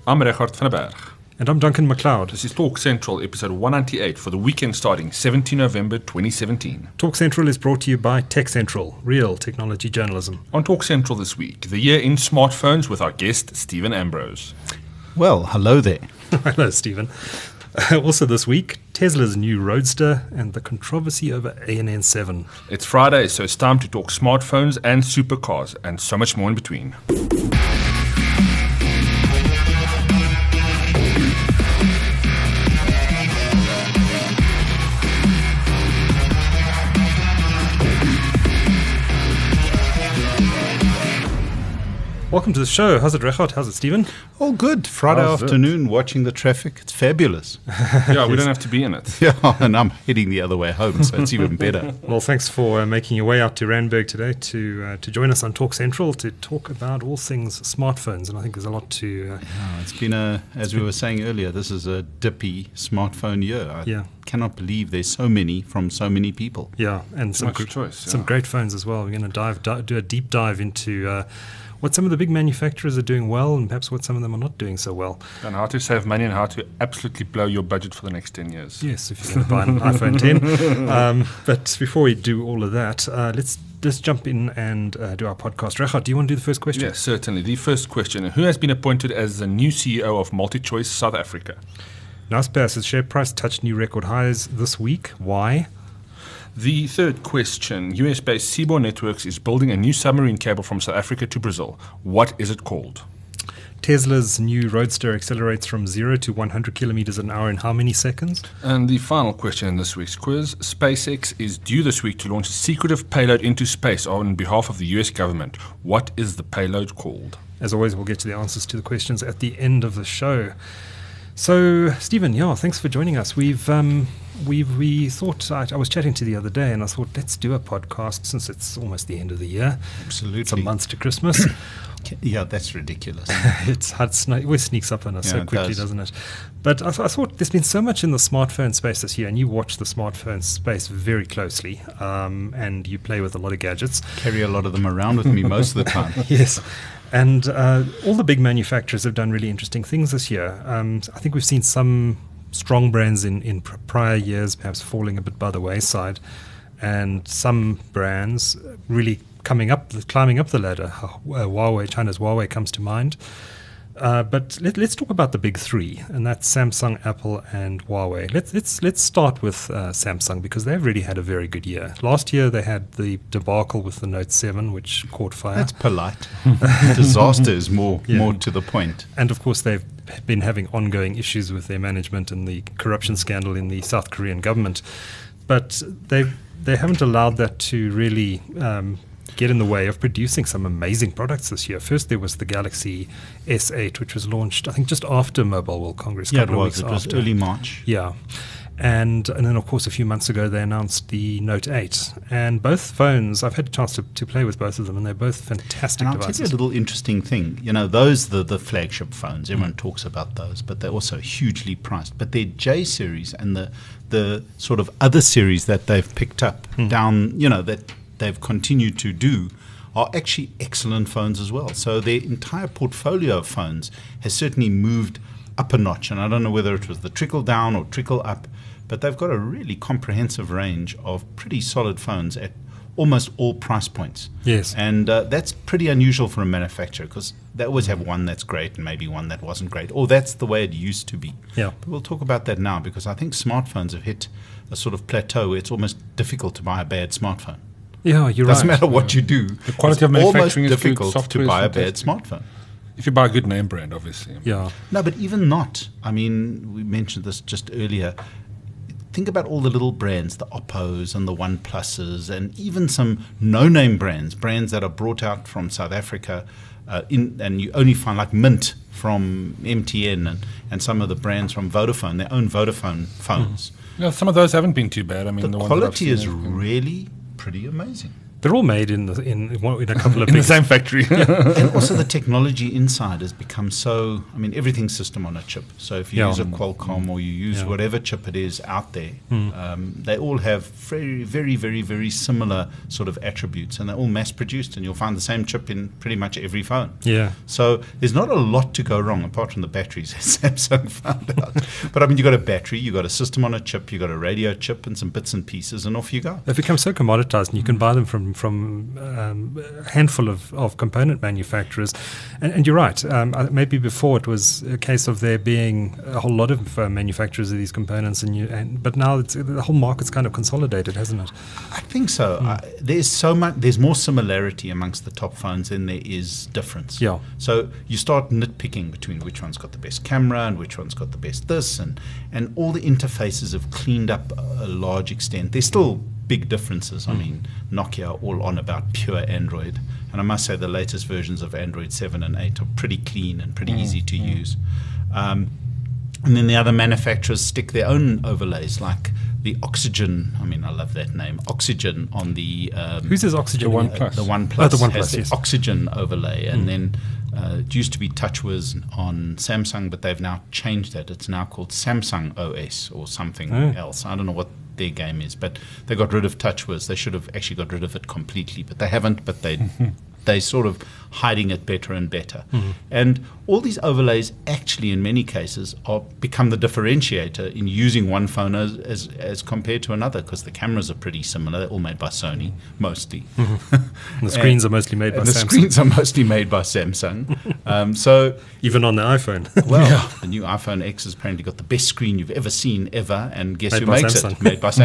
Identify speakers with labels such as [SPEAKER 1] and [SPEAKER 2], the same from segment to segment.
[SPEAKER 1] I'm Richard van der Berg.
[SPEAKER 2] And I'm Duncan McLeod.
[SPEAKER 1] This is Talk Central, episode 198 for the weekend starting 17 November 2017.
[SPEAKER 2] Talk Central is brought to you by Tech Central, real technology journalism.
[SPEAKER 1] On Talk Central this week, the year in smartphones with our guest, Stephen Ambrose.
[SPEAKER 3] Well, hello there.
[SPEAKER 2] Hello, Stephen. Also this week, Tesla's new Roadster and the controversy over ANN 7.
[SPEAKER 1] It's Friday, so it's time to talk smartphones and supercars and so much more in between.
[SPEAKER 2] Welcome to the show. How's it, Richard? How's it, Stephen?
[SPEAKER 3] All good. Friday
[SPEAKER 1] How's
[SPEAKER 3] afternoon, watching the traffic. It's fabulous.
[SPEAKER 1] Yeah, we don't have to be in it.
[SPEAKER 3] Yeah, and I'm heading the other way home, so it's even better.
[SPEAKER 2] Well, thanks for making your way out to Randburg today to join us on Talk Central to talk about all things smartphones. And I think there's a lot to...
[SPEAKER 3] Yeah, it's been as we were saying earlier, this is a dippy smartphone year. I cannot believe there's so many from so many people.
[SPEAKER 2] Yeah, and some great phones as well. We're going to do a deep dive into... what some of the big manufacturers are doing well and perhaps what some of them are not doing so well.
[SPEAKER 1] And how to save money and how to absolutely blow your budget for the next 10 years.
[SPEAKER 2] Yes, if you're going to buy an iPhone 10. But before we do all of that, let's jump in and do our podcast. Richard, do you want to do the first question?
[SPEAKER 1] Yes, certainly. The first question. Who has been appointed as the new CEO of MultiChoice South Africa?
[SPEAKER 2] Naspers' share price touched new record highs this week. Why?
[SPEAKER 1] The third question. US-based Seaborne Networks is building a new submarine cable from South Africa to Brazil. What is it called?
[SPEAKER 2] Tesla's new Roadster accelerates from 0 to 100 kilometers an hour in how many seconds?
[SPEAKER 1] And the final question in this week's quiz. SpaceX is due this week to launch a secretive payload into space on behalf of the US government. What is the payload called?
[SPEAKER 2] As always, we'll get to the answers to the questions at the end of the show. So, Stephen, thanks for joining us. We thought, I was chatting to you the other day, and I thought, let's do a podcast since it's almost the end of the year.
[SPEAKER 3] Absolutely.
[SPEAKER 2] Some months to Christmas.
[SPEAKER 3] Yeah, that's ridiculous.
[SPEAKER 2] It always sneaks up on us so quickly, doesn't it? But I thought there's been so much in the smartphone space this year, and you watch the smartphone space very closely, and you play with a lot of gadgets.
[SPEAKER 3] Carry a lot of them around with me most of the time.
[SPEAKER 2] Yes. And all the big manufacturers have done really interesting things this year. I think we've seen some strong brands in prior years perhaps falling a bit by the wayside, and some brands really climbing up the ladder. China's Huawei comes to mind. But let's talk about the big three, and that's Samsung, Apple, and Huawei. Let's start with Samsung, because they've really had a very good year. Last year they had the debacle with the Note 7, which caught fire.
[SPEAKER 3] That's polite. Disaster is more to the point.
[SPEAKER 2] And of course they've been having ongoing issues with their management and the corruption scandal in the South Korean government. But they haven't allowed that to really get in the way of producing some amazing products this year. First, there was the Galaxy S8, which was launched, I think, just after Mobile World Congress.
[SPEAKER 3] Yeah, it was early March.
[SPEAKER 2] Yeah. And then, of course, a few months ago, they announced the Note 8. And both phones, I've had a chance to play with both of them, and they're both fantastic devices.
[SPEAKER 3] I'll tell you a little interesting thing. Those, the flagship phones, everyone talks about those, but they're also hugely priced. But their J series and the sort of other series that they've picked up down, that they've continued to do, are actually excellent phones as well. So their entire portfolio of phones has certainly moved up a notch. And I don't know whether it was the trickle down or trickle up, but they've got a really comprehensive range of pretty solid phones at almost all price points.
[SPEAKER 2] Yes.
[SPEAKER 3] And that's pretty unusual for a manufacturer, because they always have one that's great and maybe one that wasn't great, or that's the way it used to be.
[SPEAKER 2] Yeah.
[SPEAKER 3] But we'll talk about that now, because I think smartphones have hit a sort of plateau where it's almost difficult to buy a bad smartphone.
[SPEAKER 2] Yeah, you're right.
[SPEAKER 3] Doesn't matter what you do.
[SPEAKER 1] The quality of manufacturing
[SPEAKER 3] is
[SPEAKER 1] is good,
[SPEAKER 3] difficult to buy a bad smartphone.
[SPEAKER 1] If you buy a good name brand, obviously.
[SPEAKER 2] Yeah.
[SPEAKER 3] No, but even not. I mean, we mentioned this just earlier. Think about all the little brands, the Oppos and the OnePluses, and even some no-name brands that are brought out from South Africa, and you only find like Mint from MTN and some of the brands from Vodafone, their own Vodafone phones.
[SPEAKER 1] Yeah, some of those haven't been too bad. I mean,
[SPEAKER 3] the
[SPEAKER 1] ones
[SPEAKER 3] quality
[SPEAKER 1] that I've
[SPEAKER 3] is
[SPEAKER 1] seen
[SPEAKER 3] really pretty amazing.
[SPEAKER 2] They're all made in a couple of
[SPEAKER 1] in the
[SPEAKER 2] big
[SPEAKER 1] same factory.
[SPEAKER 3] And also the technology inside has become so, I mean, everything's system on a chip. So if you
[SPEAKER 2] Yeah.
[SPEAKER 3] use a Qualcomm or you use
[SPEAKER 2] Yeah.
[SPEAKER 3] whatever chip it is out there, they all have very, very, very, very similar sort of attributes, and they're all mass produced, and you'll find the same chip in pretty much every phone.
[SPEAKER 2] Yeah.
[SPEAKER 3] So there's not a lot to go wrong apart from the batteries, as Samsung found out. But I mean, you've got a battery, you've got a system on a chip, you've got a radio chip and some bits and pieces, and off you go.
[SPEAKER 2] They've become so commoditized, and you can buy them from a handful of component manufacturers. And you're right. Maybe before it was a case of there being a whole lot of manufacturers of these components, but now the whole market's kind of consolidated, hasn't it?
[SPEAKER 3] I think so. There's more similarity amongst the top phones than there is difference.
[SPEAKER 2] Yeah.
[SPEAKER 3] So you start nitpicking between which one's got the best camera and which one's got the best this, and all the interfaces have cleaned up a large extent. There's still big differences. I mean, Nokia are all on about pure Android, and I must say the latest versions of Android 7 and 8 are pretty clean and pretty easy to use. And then the other manufacturers stick their own overlays, like the Oxygen. I mean, I love that name, Oxygen on the
[SPEAKER 2] Who's this Oxygen?
[SPEAKER 1] The OnePlus.
[SPEAKER 3] the OnePlus,
[SPEAKER 2] Oh, the OnePlus,
[SPEAKER 3] has the
[SPEAKER 2] yes.
[SPEAKER 3] Oxygen overlay, and then it used to be TouchWiz on Samsung, but they've now changed that. It's now called Samsung OS or something else. I don't know what their game is, but they got rid of TouchWiz. They should have actually got rid of it completely, but they haven't. But they sort of hiding it better and better. And all these overlays actually in many cases become the differentiator in using one phone as compared to another, because the cameras are pretty similar. They're all made by Sony, mostly.
[SPEAKER 2] And the screens are mostly made by
[SPEAKER 3] And the
[SPEAKER 2] Samsung.
[SPEAKER 3] screens are mostly made by Samsung. So,
[SPEAKER 2] Even on the iPhone.
[SPEAKER 3] well, the new iPhone X has apparently got the best screen you've ever seen ever, and guess
[SPEAKER 2] Made
[SPEAKER 3] who
[SPEAKER 2] by
[SPEAKER 3] makes
[SPEAKER 2] Samsung.
[SPEAKER 3] it? Made by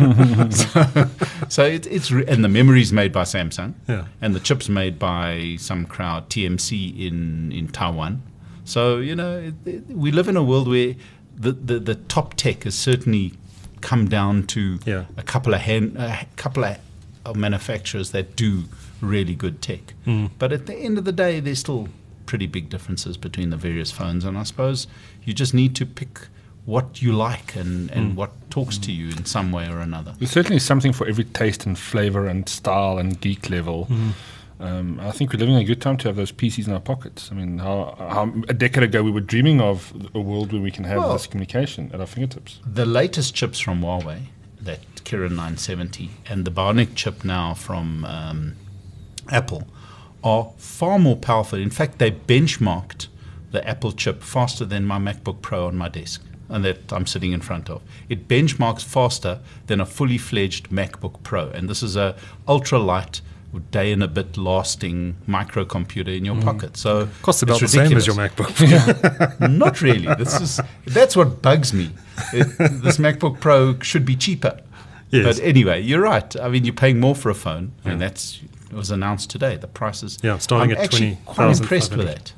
[SPEAKER 3] Samsung. so and the memory's made by Samsung,
[SPEAKER 2] Yeah.
[SPEAKER 3] and the chip's made by some crowd, TMC in Taiwan. So we live in a world where the top tech has certainly come down to
[SPEAKER 2] Yeah.
[SPEAKER 3] a couple of manufacturers that do really good tech. But at the end of the day, there's still pretty big differences between the various phones, and I suppose you just need to pick what you like and what talks to you in some way or another.
[SPEAKER 1] There's certainly something for every taste and flavor and style and geek level. I think we're living a good time to have those PCs in our pockets. I mean, how a decade ago we were dreaming of a world where we can have this communication at our fingertips.
[SPEAKER 3] The latest chips from Huawei, that Kirin 970, and the Bionic chip now from Apple, are far more powerful. In fact, they benchmarked the Apple chip faster than my MacBook Pro on my desk, and that I'm sitting in front of. It benchmarks faster than a fully fledged MacBook Pro, and this is a ultra light, day and a bit lasting microcomputer in your pocket. So
[SPEAKER 2] Costs about the
[SPEAKER 3] it's
[SPEAKER 2] same as
[SPEAKER 3] ridiculous.
[SPEAKER 2] your MacBook.
[SPEAKER 3] Not really. That's what bugs me. This MacBook Pro should be cheaper.
[SPEAKER 2] Yes.
[SPEAKER 3] But anyway, you're right. I mean, you're paying more for a phone, and it was announced today. The prices.
[SPEAKER 2] Yeah, starting
[SPEAKER 3] I'm
[SPEAKER 2] at
[SPEAKER 3] actually
[SPEAKER 2] 20,500.
[SPEAKER 3] quite impressed with that.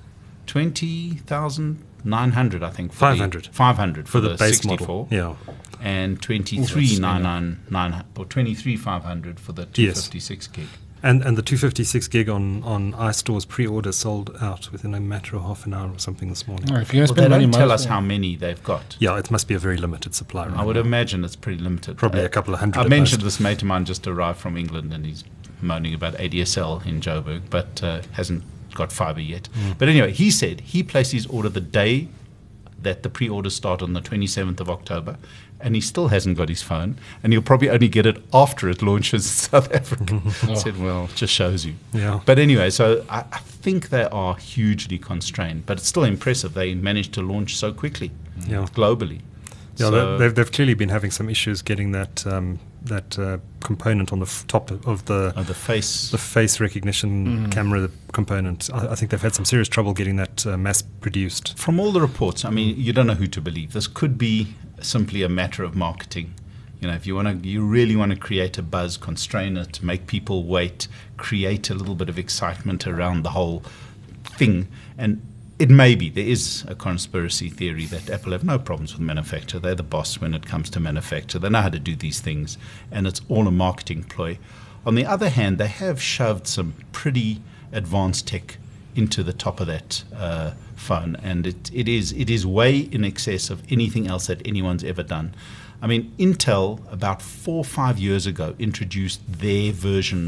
[SPEAKER 3] 20,900, I think.
[SPEAKER 2] 500.
[SPEAKER 3] 500
[SPEAKER 2] For the base
[SPEAKER 3] 64.
[SPEAKER 2] model. Yeah.
[SPEAKER 3] And 23,999 or 23,500 for the 256 gig.
[SPEAKER 2] And the 256 gig on iStore's pre-order sold out within a matter of half an hour or something this morning.
[SPEAKER 1] If you're going to
[SPEAKER 3] Well,
[SPEAKER 1] spend
[SPEAKER 3] they
[SPEAKER 1] money,
[SPEAKER 3] don't tell
[SPEAKER 1] might
[SPEAKER 3] us
[SPEAKER 1] as
[SPEAKER 3] how
[SPEAKER 1] well.
[SPEAKER 3] many they've got.
[SPEAKER 2] Yeah, it must be a very limited supply. Right
[SPEAKER 3] I would
[SPEAKER 2] now.
[SPEAKER 3] imagine it's pretty limited.
[SPEAKER 2] Probably a couple of hundred
[SPEAKER 3] I
[SPEAKER 2] at
[SPEAKER 3] mentioned
[SPEAKER 2] most.
[SPEAKER 3] this mate of mine just arrived from England, and he's moaning about ADSL in Joburg, but hasn't got fibre yet. But anyway, he said he placed his order the day that the pre-orders start on the 27th of October, and he still hasn't got his phone, and he'll probably only get it after it launches in South Africa. I said, well, it just shows you.
[SPEAKER 2] Yeah.
[SPEAKER 3] But anyway, so I think they are hugely constrained, but it's still impressive they managed to launch so quickly globally.
[SPEAKER 2] Yeah,
[SPEAKER 3] So-
[SPEAKER 2] they've clearly been having some issues getting that component on the top of the face recognition camera component. I think they've had some serious trouble getting that mass produced.
[SPEAKER 3] From all the reports, I mean, you don't know who to believe. This could be simply a matter of marketing. If you really want to create a buzz, constrain it, make people wait, create a little bit of excitement around the whole thing. And it may be, there is a conspiracy theory that Apple have no problems with manufacture. They're the boss when it comes to manufacture. They know how to do these things, and it's all a marketing ploy. On the other hand, they have shoved some pretty advanced tech into the top of that phone, and it is way in excess of anything else that anyone's ever done. I mean, Intel about 4 or 5 years ago introduced their version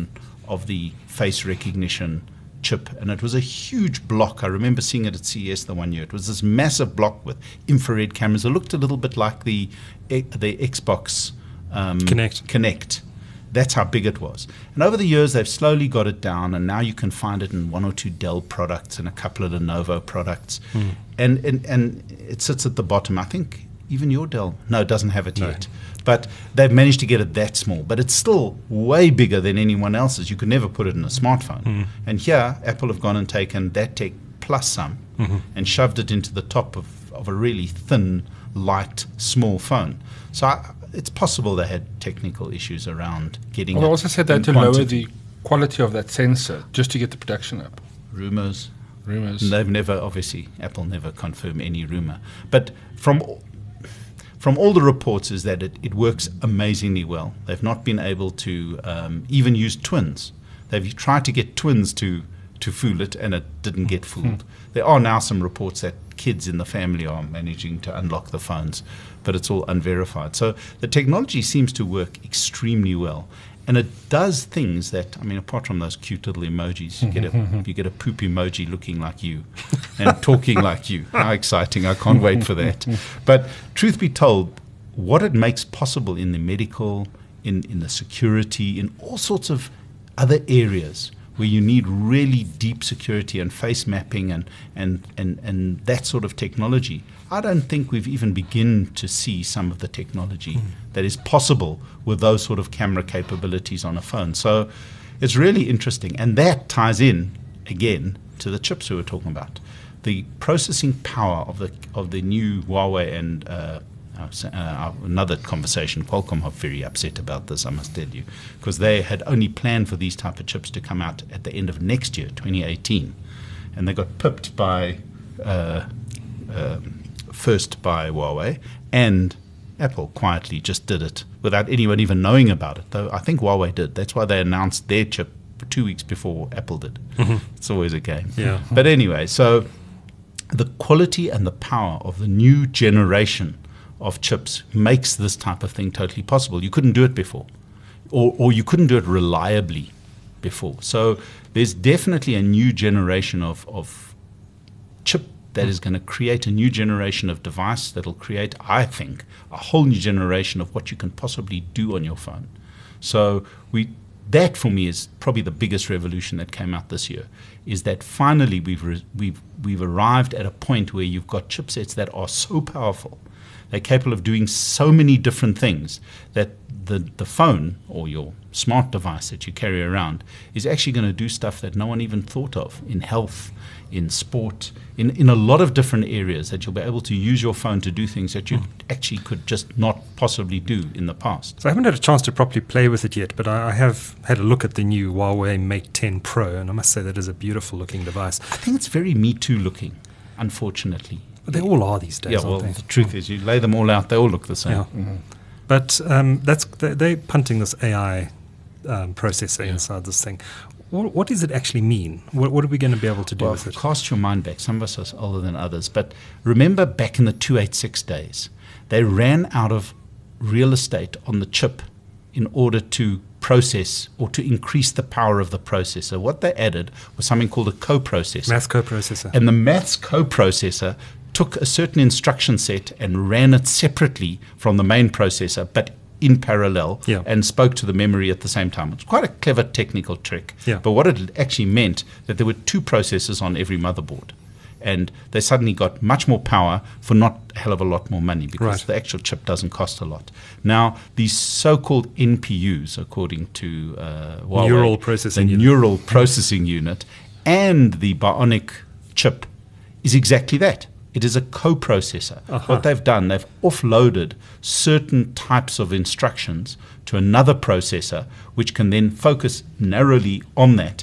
[SPEAKER 3] of the face recognition chip, and it was a huge block. I remember seeing it at CES the one year. It was this massive block with infrared cameras. It looked a little bit like the Xbox Kinect. That's how big it was. And over the years, they've slowly got it down, and now you can find it in one or two Dell products and a couple of Lenovo products. And it sits at the bottom. I think even your Dell, no, it doesn't have it yet. But they've managed to get it that small. But it's still way bigger than anyone else's. You could never put it in a smartphone. And here, Apple have gone and taken that tech plus some and shoved it into the top of a really thin, light, small phone. So it's possible they had technical issues around getting it.
[SPEAKER 1] Well, I also said that to lower the quality of that sensor just to get the production up.
[SPEAKER 3] Rumors.
[SPEAKER 1] Rumors.
[SPEAKER 3] And they've never, obviously, Apple never confirmed any rumor. But from all the reports is that it works amazingly well. They've not been able to even use twins. They've tried to get twins to fool it, and it didn't get fooled. There are now some reports that kids in the family are managing to unlock the phones, but it's all unverified. So the technology seems to work extremely well. And it does things that, I mean, apart from those cute little emojis, you get a poop emoji looking like you and talking like you. How exciting. I can't wait for that. But truth be told, what it makes possible in the medical, in the security, in all sorts of other areas where you need really deep security and face mapping and that sort of technology, I don't think we've even begun to see some of the technology that is possible with those sort of camera capabilities on a phone. So it's really interesting. And that ties in, again, to the chips we were talking about. The processing power of the new Huawei and another conversation, Qualcomm are very upset about this, I must tell you, because they had only planned for these type of chips to come out at the end of next year, 2018. And they got pipped by first by Huawei, and Apple quietly just did it without anyone even knowing about it. Though I think Huawei did. That's why they announced their chip 2 weeks before Apple did. It's always a game.
[SPEAKER 2] Yeah.
[SPEAKER 3] But anyway, so the quality and the power of the new generation of chips makes this type of thing totally possible. You couldn't do it before, or you couldn't do it reliably before. So there's definitely a new generation of chip that is going to create a new generation of device that will create, I think, a whole new generation of what you can possibly do on your phone. So that for me is probably the biggest revolution that came out this year, is that finally we've arrived at a point where you've got chipsets that are so powerful, they're capable of doing so many different things that the phone or your smart device that you carry around is actually going to do stuff that no one even thought of in health, in sport, in a lot of different areas, that you'll be able to use your phone to do things that you actually could just not possibly do in the past.
[SPEAKER 2] So I haven't had a chance to properly play with it yet, but I have had a look at the new Huawei Mate 10 Pro, and I must say that is a beautiful looking device.
[SPEAKER 3] I think it's very Me Too looking, unfortunately.
[SPEAKER 2] But they all are these days,
[SPEAKER 3] Yeah,
[SPEAKER 2] aren't
[SPEAKER 3] well,
[SPEAKER 2] they?
[SPEAKER 3] the truth is, you lay them all out, they all look the same.
[SPEAKER 2] Yeah. But they're punting this AI processor inside this thing. What does it actually mean? What are we going to be able to do
[SPEAKER 3] Well,
[SPEAKER 2] with it?
[SPEAKER 3] cast your mind back. Some of us are older than others. But remember back in the 286 days, they ran out of real estate on the chip in order to process or to increase the power of the processor. What they added was something called a coprocessor.
[SPEAKER 2] Math coprocessor.
[SPEAKER 3] And the maths coprocessor took a certain instruction set and ran it separately from the main processor, but in parallel, and spoke to the memory at the same time. It's quite a clever technical trick.
[SPEAKER 2] Yeah.
[SPEAKER 3] But what it actually meant that there were two processors on every motherboard. And they suddenly got much more power for not a hell of a lot more money, because the actual chip doesn't cost a lot. Now, these so-called NPUs, according to Huawei,
[SPEAKER 2] neural processing
[SPEAKER 3] the
[SPEAKER 2] unit.
[SPEAKER 3] neural processing unit, and the Bionic chip is exactly that. It is a coprocessor. What they've done, they've offloaded certain types of instructions to another processor, which can then focus narrowly on that.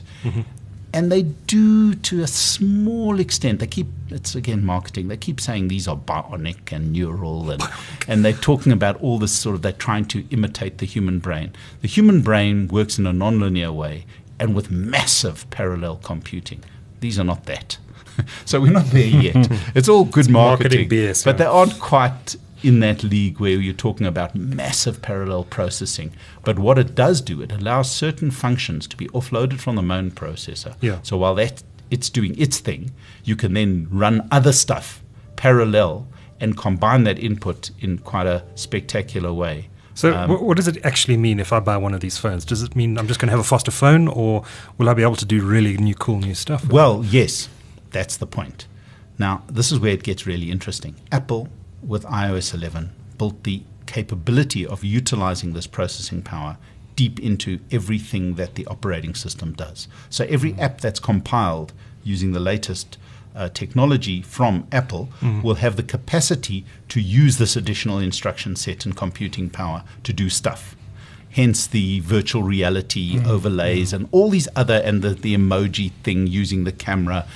[SPEAKER 3] And they do, to a small extent, it's again marketing, they keep saying these are bionic and neural, and they're talking about all this sort of, they're trying to imitate the human brain. The human brain works in a nonlinear way and with massive parallel computing. These are not that. So we're not there yet. It's all good marketing,
[SPEAKER 2] BS,
[SPEAKER 3] but they aren't quite in that league where you're talking about massive parallel processing. But what it does do, it allows certain functions to be offloaded from the main processor.
[SPEAKER 2] Yeah.
[SPEAKER 3] So while it's doing its thing, you can then run other stuff parallel and combine that input in quite a spectacular way.
[SPEAKER 2] So what does it actually mean if I buy one of these phones? Does it mean I'm just going to have a faster phone, or will I be able to do really cool new stuff?
[SPEAKER 3] Well, yes, that's the point. Now, this is where it gets really interesting. Apple, with iOS 11, built the capability of utilizing this processing power deep into everything that the operating system does. So every app that's compiled using the latest technology from Apple will have the capacity to use this additional instruction set and computing power to do stuff. Hence the virtual reality overlays and all these other, and the emoji thing using the camera.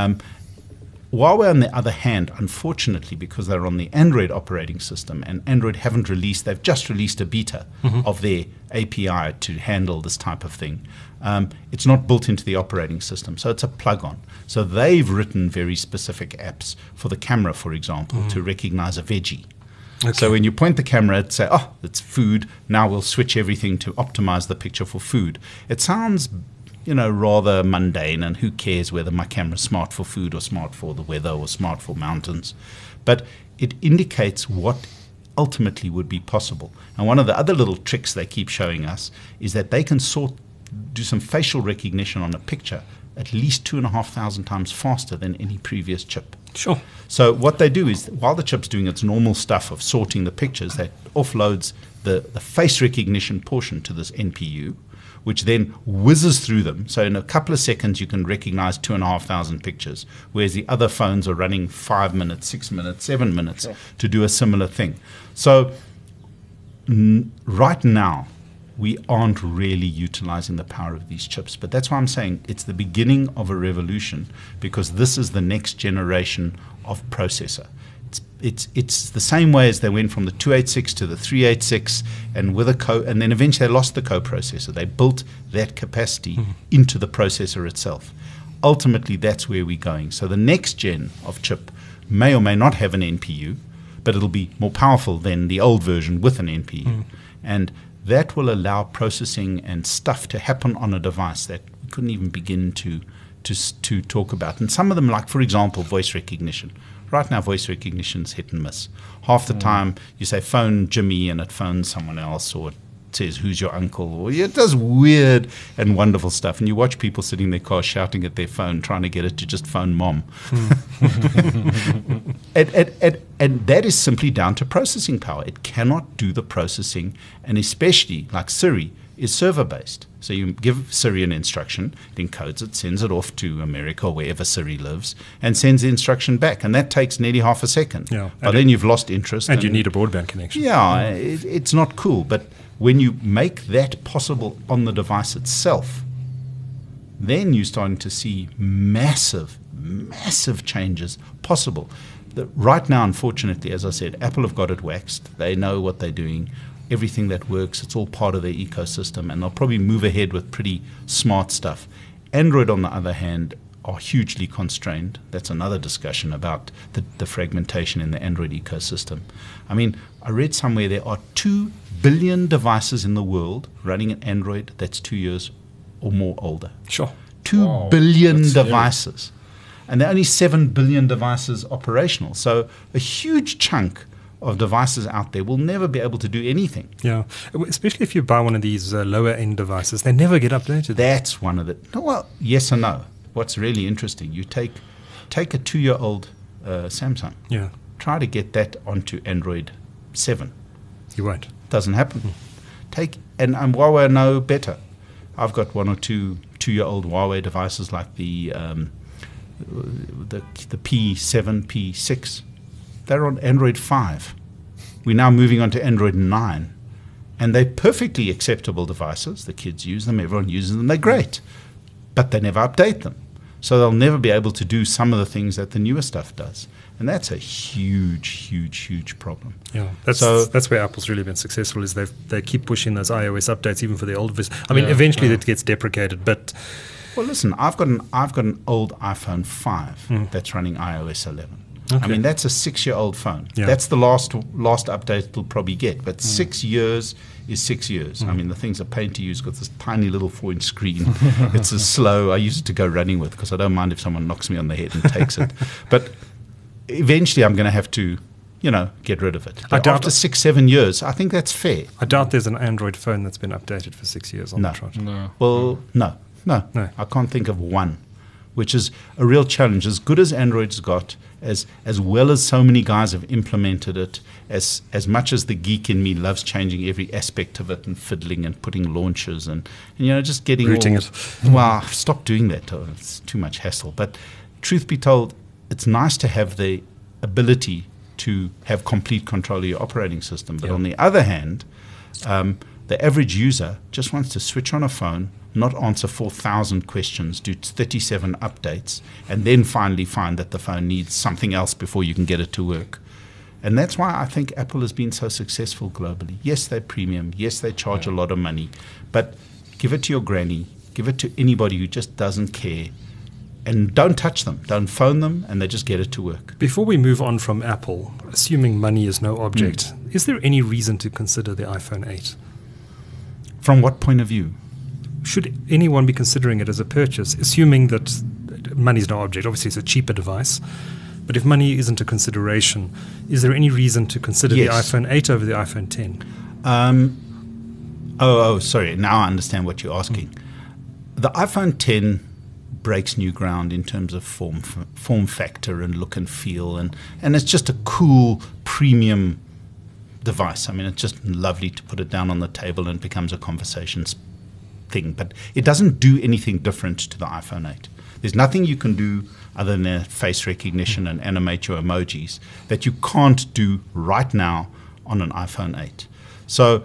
[SPEAKER 3] Huawei, on the other hand, unfortunately, because they're on the Android operating system, and Android they've just released a beta of their API to handle this type of thing. It's not built into the operating system, so it's a plug-on. So they've written very specific apps for the camera, for example, to recognize a veggie.
[SPEAKER 2] Okay.
[SPEAKER 3] So when you point the camera at, say, oh, it's food, now we'll switch everything to optimize the picture for food. It sounds rather mundane, and who cares whether my camera's smart for food or smart for the weather or smart for mountains. But it indicates what ultimately would be possible. And one of the other little tricks they keep showing us is that they can do some facial recognition on a picture at least 2,500 times faster than any previous chip.
[SPEAKER 2] Sure.
[SPEAKER 3] So what they do is, while the chip's doing its normal stuff of sorting the pictures, that offloads the face recognition portion to this NPU, which then whizzes through them. So in a couple of seconds, you can recognize 2,500 pictures, whereas the other phones are running 5 minutes, 6 minutes, 7 minutes to do a similar thing. So right now, we aren't really utilizing the power of these chips. But that's why I'm saying it's the beginning of a revolution, because this is the next generation of processor. It's the same way as they went from the 286 to the 386, and with and then eventually they lost the co-processor. They built that capacity into the processor itself. Ultimately, that's where we're going. So the next gen of chip may or may not have an NPU, but it'll be more powerful than the old version with an NPU. And that will allow processing and stuff to happen on a device that we couldn't even begin to talk about. And some of them, like, for example, voice recognition. Right now, voice recognition is hit and miss. Half the time, you say, phone Jimmy, and it phones someone else, or it says, who's your uncle? Or it does weird and wonderful stuff. And you watch people sitting in their car shouting at their phone, trying to get it to just phone mom. And that is simply down to processing power. It cannot do the processing, and especially, like Siri, is server-based. So you give Siri an instruction, it encodes it, sends it off to America or wherever Siri lives, and sends the instruction back. And that takes nearly half a second.
[SPEAKER 2] Yeah.
[SPEAKER 3] But then you've lost interest.
[SPEAKER 2] And you need a broadband connection.
[SPEAKER 3] Yeah, it's not cool. But when you make that possible on the device itself, then you're starting to see massive changes possible. Right now, unfortunately, as I said, Apple have got it waxed. They know what they're doing. Everything that works, it's all part of their ecosystem, and they'll probably move ahead with pretty smart stuff. Android, on the other hand, are hugely constrained. That's another discussion about the fragmentation in the Android ecosystem. I mean, I read somewhere there are 2 billion devices in the world running an Android that's 2 years or more older.
[SPEAKER 2] Sure.
[SPEAKER 3] 2 billion devices. And there are only 7 billion devices operational. So a huge chunk of devices out there will never be able to do anything.
[SPEAKER 2] Yeah, especially if you buy one of these lower-end devices. They never get updated.
[SPEAKER 3] That's one of the... Well, yes and no. What's really interesting, you take a 2-year-old Samsung.
[SPEAKER 2] Yeah.
[SPEAKER 3] Try to get that onto Android 7.
[SPEAKER 2] You won't.
[SPEAKER 3] Doesn't happen. And Huawei know better. I've got 1 or 2 2-year-old Huawei devices like the P7, P6. They're on Android 5. We're now moving on to Android 9. And they're perfectly acceptable devices. The kids use them. Everyone uses them. They're great. But they never update them. So they'll never be able to do some of the things that the newer stuff does. And that's a huge problem.
[SPEAKER 2] Yeah, that's where Apple's really been successful, is they keep pushing those iOS updates even for the old version. I mean, eventually that gets deprecated, but...
[SPEAKER 3] Well, listen, I've got an old iPhone 5 that's running iOS 11. I mean, that's a 6-year-old phone.
[SPEAKER 2] Yeah.
[SPEAKER 3] That's the last update it'll probably get. But 6 years is 6 years. I mean, the thing's a pain to use. Got this tiny little 4-inch screen. It's a slow. I use it to go running with because I don't mind if someone knocks me on the head and takes it. But eventually, I'm going to have to, get rid of it.
[SPEAKER 2] I doubt
[SPEAKER 3] After 6-7 years, I think that's fair.
[SPEAKER 2] I doubt there's an Android phone that's been updated for 6 years on
[SPEAKER 3] No.
[SPEAKER 2] the trot.
[SPEAKER 1] No.
[SPEAKER 3] Well, no. I can't think of one, which is a real challenge. As good as Android's got, as well as so many guys have implemented it, as much as the geek in me loves changing every aspect of it and fiddling and putting launchers and just getting
[SPEAKER 2] Rooting
[SPEAKER 3] all,
[SPEAKER 2] it.
[SPEAKER 3] Well, stop doing that. It's too much hassle. But truth be told, it's nice to have the ability to have complete control of your operating system. But on the other hand, the average user just wants to switch on a phone, not answer 4,000 questions, do 37 updates, and then finally find that the phone needs something else before you can get it to work. And that's why I think Apple has been so successful globally. Yes, they're premium. Yes, they charge a lot of money. But give it to your granny. Give it to anybody who just doesn't care. And don't touch them. Don't phone them, and they just get it to work.
[SPEAKER 2] Before we move on from Apple, assuming money is no object, is there any reason to consider the iPhone 8?
[SPEAKER 3] From what point of view?
[SPEAKER 2] Should anyone be considering it as a purchase, assuming that money is no object? Obviously, it's a cheaper device. But if money isn't a consideration, is there any reason to consider the iPhone 8 over the iPhone 10?
[SPEAKER 3] Sorry. Now I understand what you're asking. The iPhone 10 breaks new ground in terms of form factor and look and feel. And it's just a cool, premium device. I mean, it's just lovely to put it down on the table and it becomes a conversation thing. But it doesn't do anything different to the iPhone 8. There's nothing you can do other than face recognition and animate your emojis that you can't do right now on an iPhone 8. So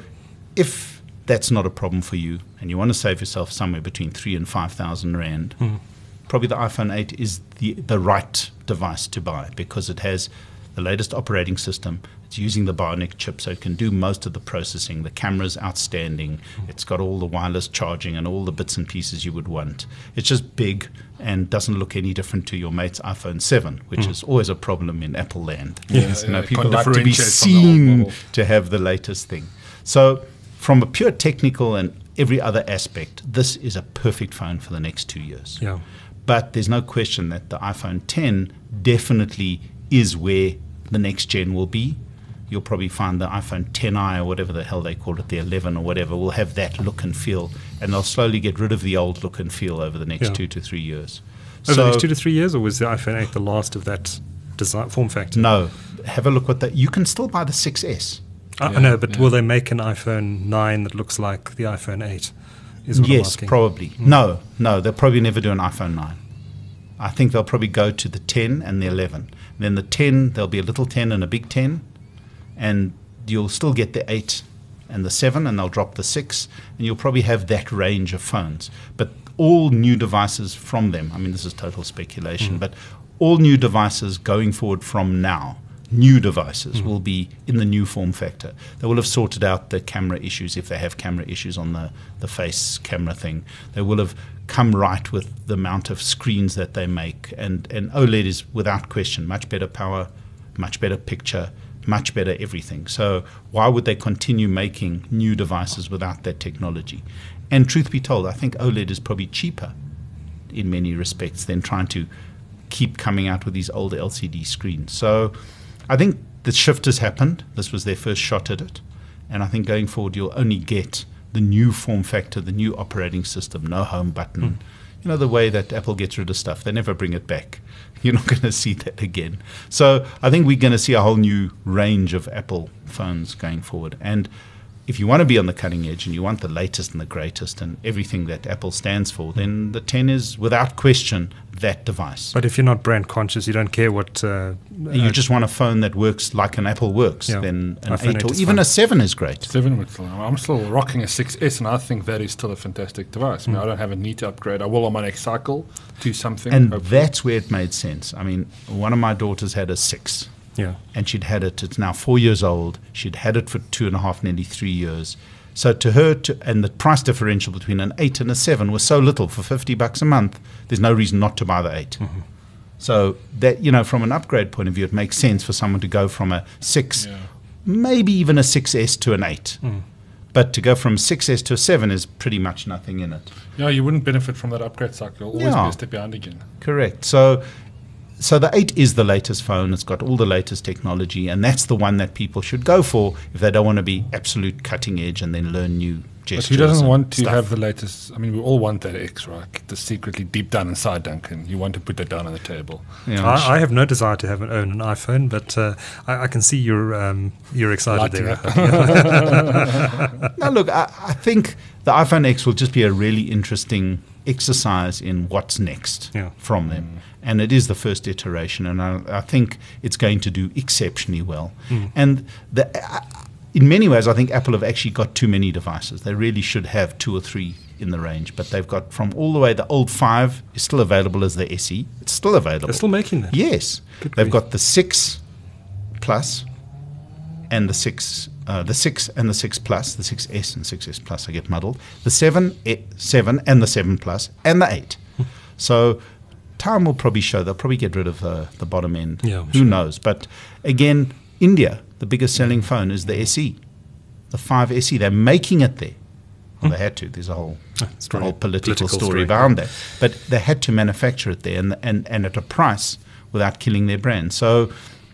[SPEAKER 3] if that's not a problem for you and you want to save yourself somewhere between 3,000 and 5,000 Rand, probably the iPhone 8 is the right device to buy because it has the latest operating system. It's using the Bionic chip, so it can do most of the processing. The camera's outstanding. It's got all the wireless charging and all the bits and pieces you would want. It's just big and doesn't look any different to your mate's iPhone 7, which is always a problem in Apple land.
[SPEAKER 1] Yes.
[SPEAKER 3] People like to be seen to have the latest thing. So from a pure technical and every other aspect, this is a perfect phone for the next 2 years.
[SPEAKER 2] Yeah.
[SPEAKER 3] But there's no question that the iPhone 10 definitely is where the next gen will be. You'll probably find the iPhone 10i or whatever the hell they call it, the 11 or whatever, will have that look and feel. And they'll slowly get rid of the old look and feel over the next 2 to 3 years.
[SPEAKER 2] Over the next 2 to 3 years, or was the iPhone 8 the last of that design form factor?
[SPEAKER 3] No. Have a look at that. You can still buy the 6S.
[SPEAKER 2] I know, but will they make an iPhone 9 that looks like the iPhone 8? Is what I'm
[SPEAKER 3] Yes,
[SPEAKER 2] asking.
[SPEAKER 3] probably. No, they'll probably never do an iPhone 9. I think they'll probably go to the 10 and the 11. Then the 10, there'll be a little 10 and a big 10, and you'll still get the 8 and the 7, and they'll drop the 6, and you'll probably have that range of phones. But all new devices from them, I mean, this is total speculation, but all new devices going forward from now, new devices will be in the new form factor. They will have sorted out the camera issues if they have camera issues on the face camera thing. They will have come right with the amount of screens that they make. And OLED is without question much better power, much better picture, much better everything. So why would they continue making new devices without that technology? And truth be told, I think OLED is probably cheaper in many respects than trying to keep coming out with these older LCD screens. So I think the shift has happened. This was their first shot at it. And I think going forward, you'll only get the new form factor, the new operating system, no home button. You know, the way that Apple gets rid of stuff, they never bring it back. You're not going to see that again. So I think we're going to see a whole new range of Apple phones going forward. And if you want to be on the cutting edge and you want the latest and the greatest and everything that Apple stands for, then the 10 is without question that device.
[SPEAKER 2] But if you're not brand conscious, you don't care what...
[SPEAKER 3] you just want a phone that works like an Apple works, then an 8 or even a 7 is great.
[SPEAKER 1] 7 would still. I'm still rocking a 6S, and I think that is still a fantastic device. I mean, I don't have a need to upgrade. I will on my next cycle do something.
[SPEAKER 3] And that's where it made sense. I mean, one of my daughters had a 6.
[SPEAKER 2] Yeah.
[SPEAKER 3] And she'd had it, it's now 4 years old. She'd had it for 2.5, nearly 3 years. So to her, and the price differential between an 8 and a 7 was so little for $50 a month, there's no reason not to buy the 8. So that, you know, from an upgrade point of view, it makes sense for someone to go from a 6, maybe even a 6S to an 8. But to go from 6S to a 7 is pretty much nothing in it.
[SPEAKER 1] Yeah, you wouldn't benefit from that upgrade cycle. You'll always be a step behind again.
[SPEAKER 3] Correct. So the 8 is the latest phone. It's got all the latest technology, and that's the one that people should go for if they don't want to be absolute cutting edge and then learn new gestures.
[SPEAKER 1] But who doesn't want to
[SPEAKER 3] stuff.
[SPEAKER 1] have the latest? I mean, we all want that X, right? The secretly deep down inside, Duncan. You want to put that down on the table.
[SPEAKER 3] Yeah,
[SPEAKER 2] I have no desire to own an iPhone, but I can see you're excited there.
[SPEAKER 3] Now, look, I think the iPhone X will just be a really interesting exercise in what's next from them. And it is the first iteration, and I think it's going to do exceptionally well. And in many ways, I think Apple have actually got too many devices. They really should have 2 or 3 in the range, but they've got from all the way, the old 5 is still available as the SE. It's still available.
[SPEAKER 2] They're still making that?
[SPEAKER 3] Yes. They've got the 6 Plus and the 6 and the 6 Plus, the 6S and 6S Plus, I get muddled. The 7 and the 7 Plus and the 8. So time will probably show. They'll probably get rid of the bottom end. Who knows? But again, India, the biggest selling phone is the SE, the 5 SE. They're making it there. Well, they had to. There's a whole political story behind that. But they had to manufacture it there and at a price without killing their brand. So,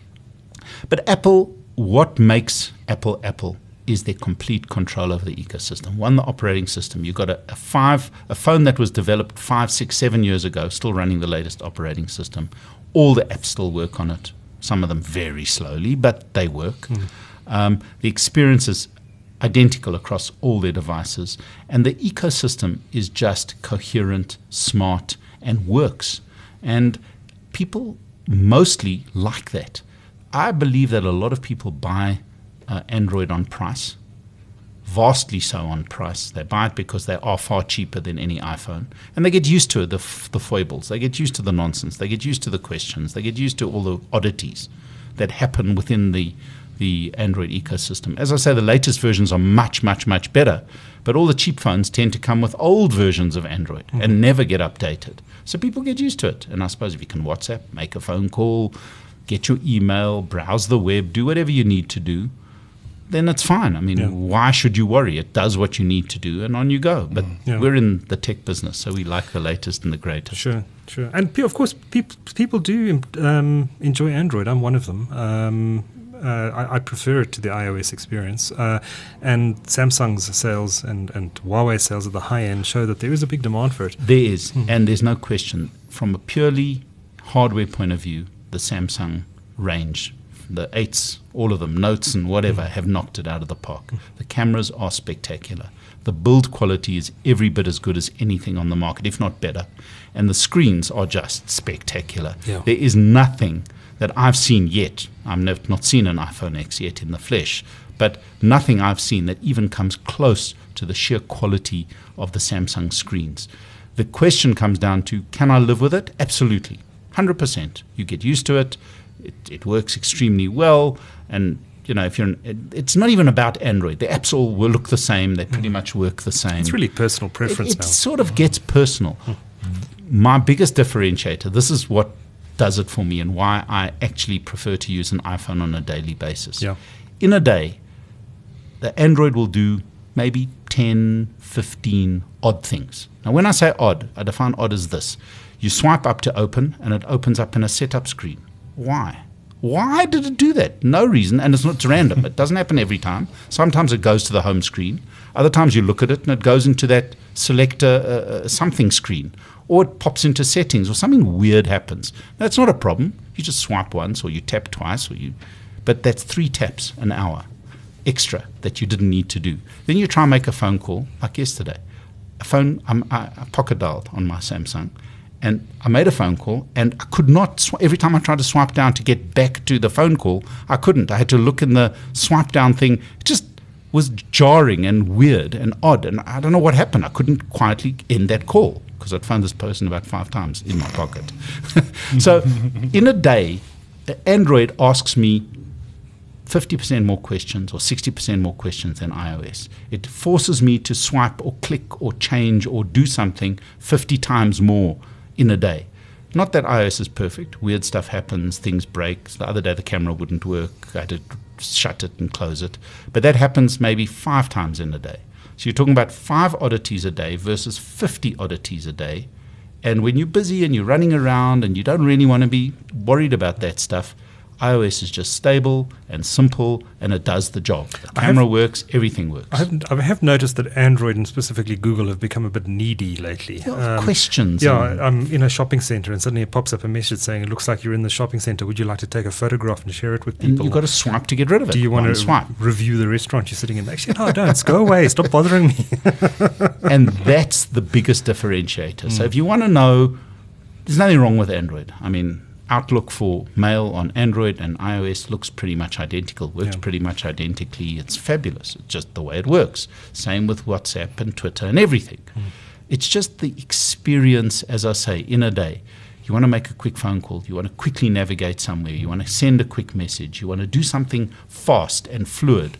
[SPEAKER 3] but Apple, what makes Apple is their complete control over the ecosystem. One, the operating system. You've got a phone that was developed 5, 6, 7 years ago, still running the latest operating system. All the apps still work on it. Some of them very slowly, but they work. The experience is identical across all their devices. And the ecosystem is just coherent, smart, and works. And people mostly like that. I believe that a lot of people buy Android on price, vastly so on price. They buy it because they are far cheaper than any iPhone. And they get used to it, the foibles. They get used to the nonsense. They get used to the questions. They get used to all the oddities that happen within the Android ecosystem. As I say, the latest versions are much, much, much better. But all the cheap phones tend to come with old versions of Android and never get updated. So people get used to it. And I suppose if you can WhatsApp, make a phone call, get your email, browse the web, do whatever you need to do, then it's fine. I mean, why should you worry? It does what you need to do, and on you go. But we're in the tech business, so we like the latest and the greatest.
[SPEAKER 2] Sure. And of course, people do enjoy Android. I'm one of them. I prefer it to the iOS experience. And Samsung's sales and Huawei sales at the high end show that there is a big demand for it.
[SPEAKER 3] There is, and there's no question. From a purely hardware point of view, the Samsung range, the 8s, all of them, Notes and whatever, have knocked it out of the park. The cameras are spectacular. The build quality is every bit as good as anything on the market, if not better. And the screens are just spectacular. There is nothing that I've seen yet. I've not seen an iPhone X yet in the flesh, but nothing I've seen that even comes close to the sheer quality of the Samsung screens. The question comes down to, can I live with it? Absolutely. 100%. You get used to it. It works extremely well. And, you know, it's not even about Android. The apps all will look the same. They pretty much work the same.
[SPEAKER 2] It's really personal preference now.
[SPEAKER 3] It sort of gets personal. My biggest differentiator, this is what does it for me and why I actually prefer to use an iPhone on a daily basis. In a day, the Android will do maybe 10, 15 odd things. Now, when I say odd, I define odd as this. You swipe up to open, and it opens up in a setup screen. Why? Why did it do that? No reason, and it's not random. It doesn't happen every time. Sometimes it goes to the home screen. Other times you look at it, and it goes into that selector something screen. Or it pops into settings, or something weird happens. That's not a problem. You just swipe once, or you tap twice, but that's 3 taps an hour extra that you didn't need to do. Then you try and make a phone call, like yesterday. I pocket dialed on my Samsung, and I made a phone call, and I could not, every time I tried to swipe down to get back to the phone call, I couldn't. I had to look in the swipe down thing. It just was jarring and weird and odd, and I don't know what happened. I couldn't quietly end that call because I'd phoned this person about 5 times in my pocket. So in a day, Android asks me 50% more questions or 60% more questions than iOS. It forces me to swipe or click or change or do something 50 times more in a day. Not that iOS is perfect. Weird stuff happens, things break. The other day the camera wouldn't work. I had to shut it and close it. But that happens maybe 5 times in a day. So you're talking about 5 oddities a day versus 50 oddities a day. And when you're busy and you're running around and you don't really want to be worried about that stuff, iOS is just stable and simple, and it does the job. The camera works, everything works.
[SPEAKER 2] I have noticed that Android and specifically Google have become a bit needy lately.
[SPEAKER 3] Questions.
[SPEAKER 2] Yeah, I'm in a shopping center and suddenly it pops up a message saying, it looks like you're in the shopping center. Would you like to take a photograph and share it with people?
[SPEAKER 3] And you've got to swipe to get rid of it.
[SPEAKER 2] Do you want to
[SPEAKER 3] swipe?
[SPEAKER 2] Review the restaurant you're sitting in? Actually, no, don't. Go away. Stop bothering me.
[SPEAKER 3] And that's the biggest differentiator. So if you want to know, there's nothing wrong with Android. I mean, Outlook for mail on Android and iOS looks pretty much identical, works pretty much identically. It's fabulous. It's just the way it works. Same with WhatsApp and Twitter and everything. It's just the experience, as I say, in a day. You want to make a quick phone call. You want to quickly navigate somewhere. You want to send a quick message. You want to do something fast and fluid.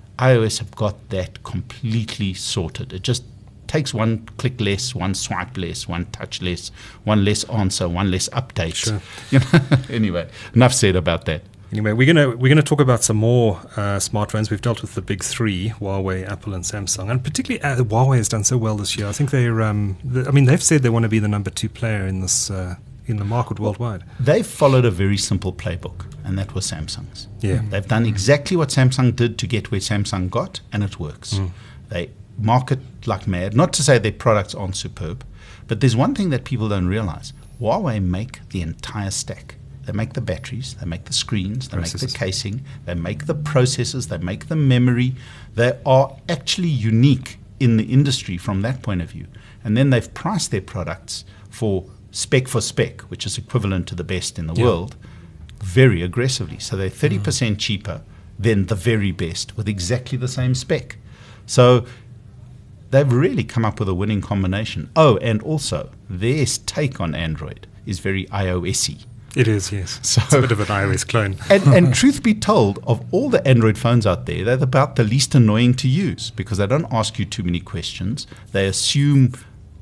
[SPEAKER 3] iOS have got that completely sorted. It just takes one click less, one swipe less, one touch less, one less answer, one less update.
[SPEAKER 2] Sure.
[SPEAKER 3] You know? Anyway, enough said about that.
[SPEAKER 2] Anyway, we're gonna talk about some more smartphones. We've dealt with the big 3: Huawei, Apple, and Samsung, and particularly Huawei has done so well this year. I think they've said they want to be the number 2 player in this in the market worldwide.
[SPEAKER 3] They've followed a very simple playbook, and that was Samsung's.
[SPEAKER 2] Yeah,
[SPEAKER 3] They've done exactly what Samsung did to get where Samsung got, and it works. They market like mad. Not to say their products aren't superb, but there's one thing that people don't realize. Huawei make the entire stack. They make the batteries, they make the screens, they make the casing, they make the processors, they make the memory. They are actually unique in the industry from that point of view. And then they've priced their products for spec, which is equivalent to the best in the world, very aggressively. So they're 30% cheaper than the very best with exactly the same spec. So they've really come up with a winning combination. Oh, and also, their take on Android is very iOS-y.
[SPEAKER 2] it is, yes.
[SPEAKER 3] So,
[SPEAKER 2] it's a bit of an iOS clone.
[SPEAKER 3] and truth be told, of all the Android phones out there, they're about the least annoying to use because they don't ask you too many questions. They assume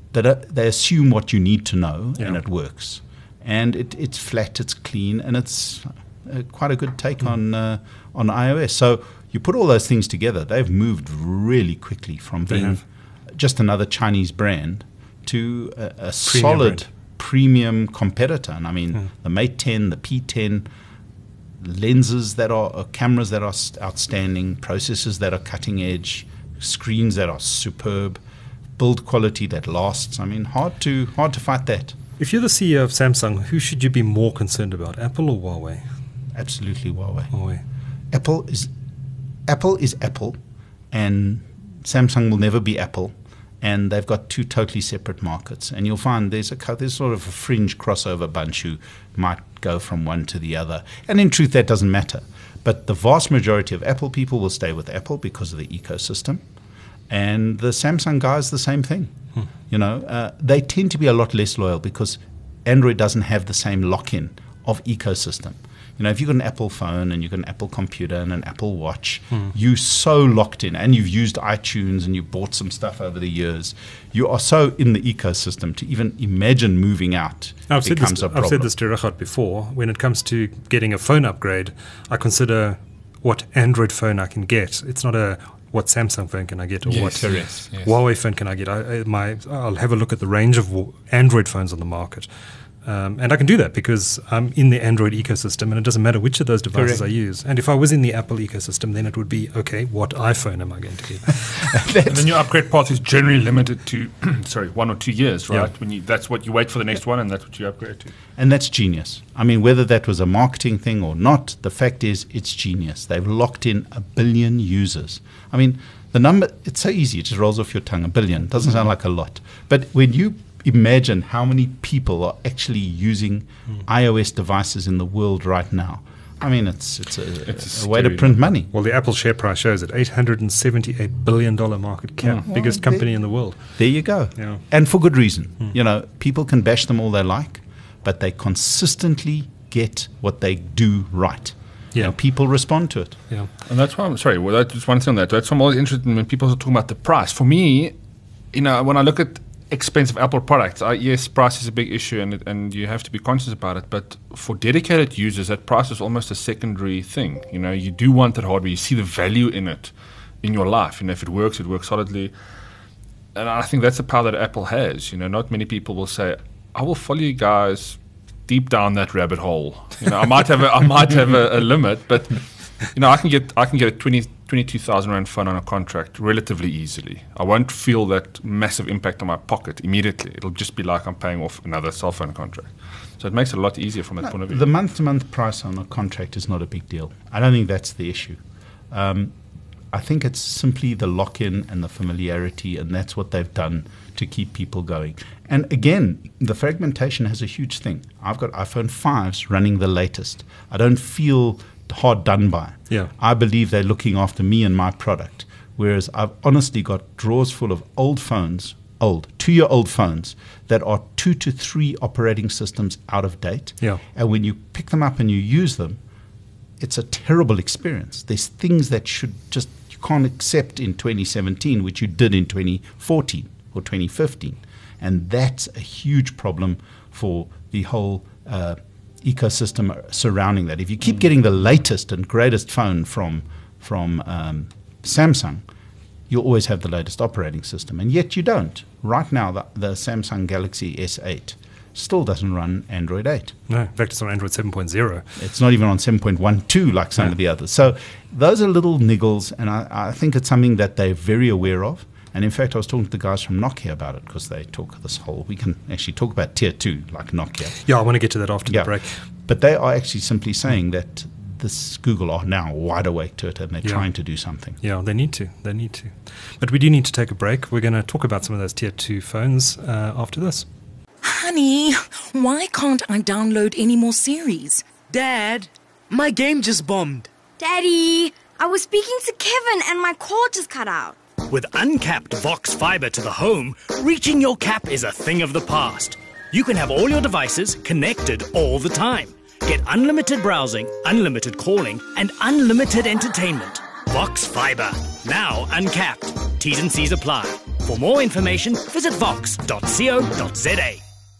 [SPEAKER 3] what you need to know, and it works. And it's flat, it's clean, and it's quite a good take on iOS. So you put all those things together, they've moved really quickly from being just another Chinese brand to a solid premium competitor. And I mean, the Mate 10, the P10, lenses that are cameras that are outstanding, processors that are cutting edge, screens that are superb, build quality that lasts. I mean, hard to fight that.
[SPEAKER 2] If you're the CEO of Samsung, who should you be more concerned about, Apple or Huawei?
[SPEAKER 3] Absolutely Huawei.
[SPEAKER 2] Huawei.
[SPEAKER 3] Apple is Apple, and Samsung will never be Apple, and they've got 2 totally separate markets. And you'll find there's sort of a fringe crossover bunch who might go from one to the other. And in truth, that doesn't matter. But the vast majority of Apple people will stay with Apple because of the ecosystem. And the Samsung guys, the same thing. You know, they tend to be a lot less loyal because Android doesn't have the same lock-in of ecosystem. You know, if you've got an Apple phone and you've got an Apple computer and an Apple Watch, you're so locked in, and you've used iTunes and you've bought some stuff over the years. You are so in the ecosystem to even imagine moving out becomes a problem.
[SPEAKER 2] I've said this to Regardt before. When it comes to getting a phone upgrade, I consider what Android phone I can get. It's not what Samsung phone can I get or what Huawei phone can I get. I'll have a look at the range of Android phones on the market. And I can do that because I'm in the Android ecosystem, and it doesn't matter which of those devices I use. And if I was in the Apple ecosystem, then it would be, okay, what iPhone am I going to get?
[SPEAKER 1] And then your upgrade path is generally limited to 1 or 2 years, right? Yeah. That's what you wait for the next one, and that's what you upgrade to.
[SPEAKER 3] And that's genius. I mean, whether that was a marketing thing or not, the fact is it's genius. They've locked in 1 billion users. I mean, the number, it's so easy. It just rolls off your tongue. 1 billion. Doesn't sound like a lot. But when you imagine how many people are actually using iOS devices in the world right now. I mean, it's a way to print money.
[SPEAKER 2] Well, the Apple share price shows it. $878 billion market cap, biggest company in the world.
[SPEAKER 3] There you go. Yeah. And for good reason. You know, people can bash them all they like, but they consistently get what they do right. Yeah. And people respond to it.
[SPEAKER 2] Yeah.
[SPEAKER 1] And that's why I'm sorry. Well, that's just one thing on that. That's why I'm always interested in when people are talking about the price. For me, you know, when I look at expensive Apple products. Yes, price is a big issue, and you have to be conscious about it. But for dedicated users, that price is almost a secondary thing. You know, you do want that hardware. You see the value in it in your life. You know, if it works solidly. And I think that's the power that Apple has. You know, not many people will say, "I will follow you guys deep down that rabbit hole." You know, I might have a limit, but you know, I can get a 22,000 rand phone on a contract relatively easily. I won't feel that massive impact on my pocket immediately. It'll just be like I'm paying off another cell phone contract. So it makes it a lot easier from that point of view.
[SPEAKER 3] The month-to-month price on a contract is not a big deal. I don't think that's the issue. I think it's simply the lock-in and the familiarity, and that's what they've done to keep people going. And again, the fragmentation has a huge thing. I've got iPhone 5s running the latest. I don't feel hard done by.
[SPEAKER 2] Yeah.
[SPEAKER 3] I believe they're looking after me and my product. Whereas I've honestly got drawers full of old phones, 2-year-old phones that are 2 to 3 operating systems out of date.
[SPEAKER 2] Yeah.
[SPEAKER 3] And when you pick them up and you use them, it's a terrible experience. There's things that you can't accept in 2017, which you did in 2014 or 2015. And that's a huge problem for the whole ecosystem surrounding that. If you keep getting the latest and greatest phone from Samsung, you'll always have the latest operating system. And yet you don't. Right now, the Samsung Galaxy S8 still doesn't run Android 8.
[SPEAKER 2] No, in fact, it's on Android 7.0.
[SPEAKER 3] It's not even on 7.12 like some of the others. So those are little niggles, and I think it's something that they're very aware of. And in fact, I was talking to the guys from Nokia about it, because they talk this whole, we can actually talk about tier 2 like Nokia.
[SPEAKER 2] Yeah, I want to get to that after the break.
[SPEAKER 3] But they are actually simply saying that this Google are now wide awake to it, and they're trying to do something.
[SPEAKER 2] Yeah, they need to. But we do need to take a break. We're going to talk about some of those tier 2 phones after this.
[SPEAKER 4] Honey, why can't I download any more series?
[SPEAKER 5] Dad, my game just bombed.
[SPEAKER 6] Daddy, I was speaking to Kevin and my cord just cut out.
[SPEAKER 5] With uncapped Vox Fiber to the home, reaching your cap is a thing of the past. You can have all your devices connected all the time. Get unlimited browsing, unlimited calling, and unlimited entertainment. Vox Fiber, now uncapped. T's and C's apply. For more information, visit vox.co.za.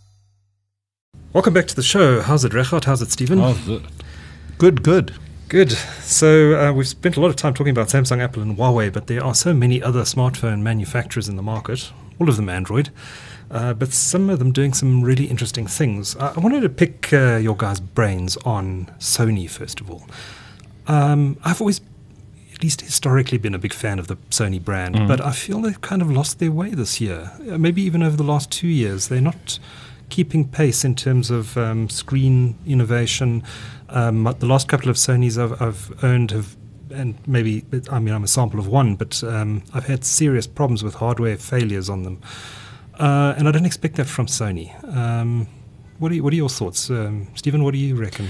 [SPEAKER 2] Welcome back to the show. How's it, Regardt? How's it, Stephen?
[SPEAKER 1] How's it?
[SPEAKER 3] Good.
[SPEAKER 2] Good. So we've spent a lot of time talking about Samsung, Apple, and Huawei, but there are so many other smartphone manufacturers in the market, all of them Android, but some of them doing some really interesting things. I wanted to pick your guys' brains on Sony, first of all. I've always, at least historically, been a big fan of the Sony brand, but I feel they've kind of lost their way this year, maybe even over the last 2 years. They're not keeping pace in terms of screen innovation. The last couple of Sonys I've owned and maybe, I'm a sample of one, but I've had serious problems with hardware failures on them. And I don't expect that from Sony. What are your thoughts? Stephen, what do you reckon?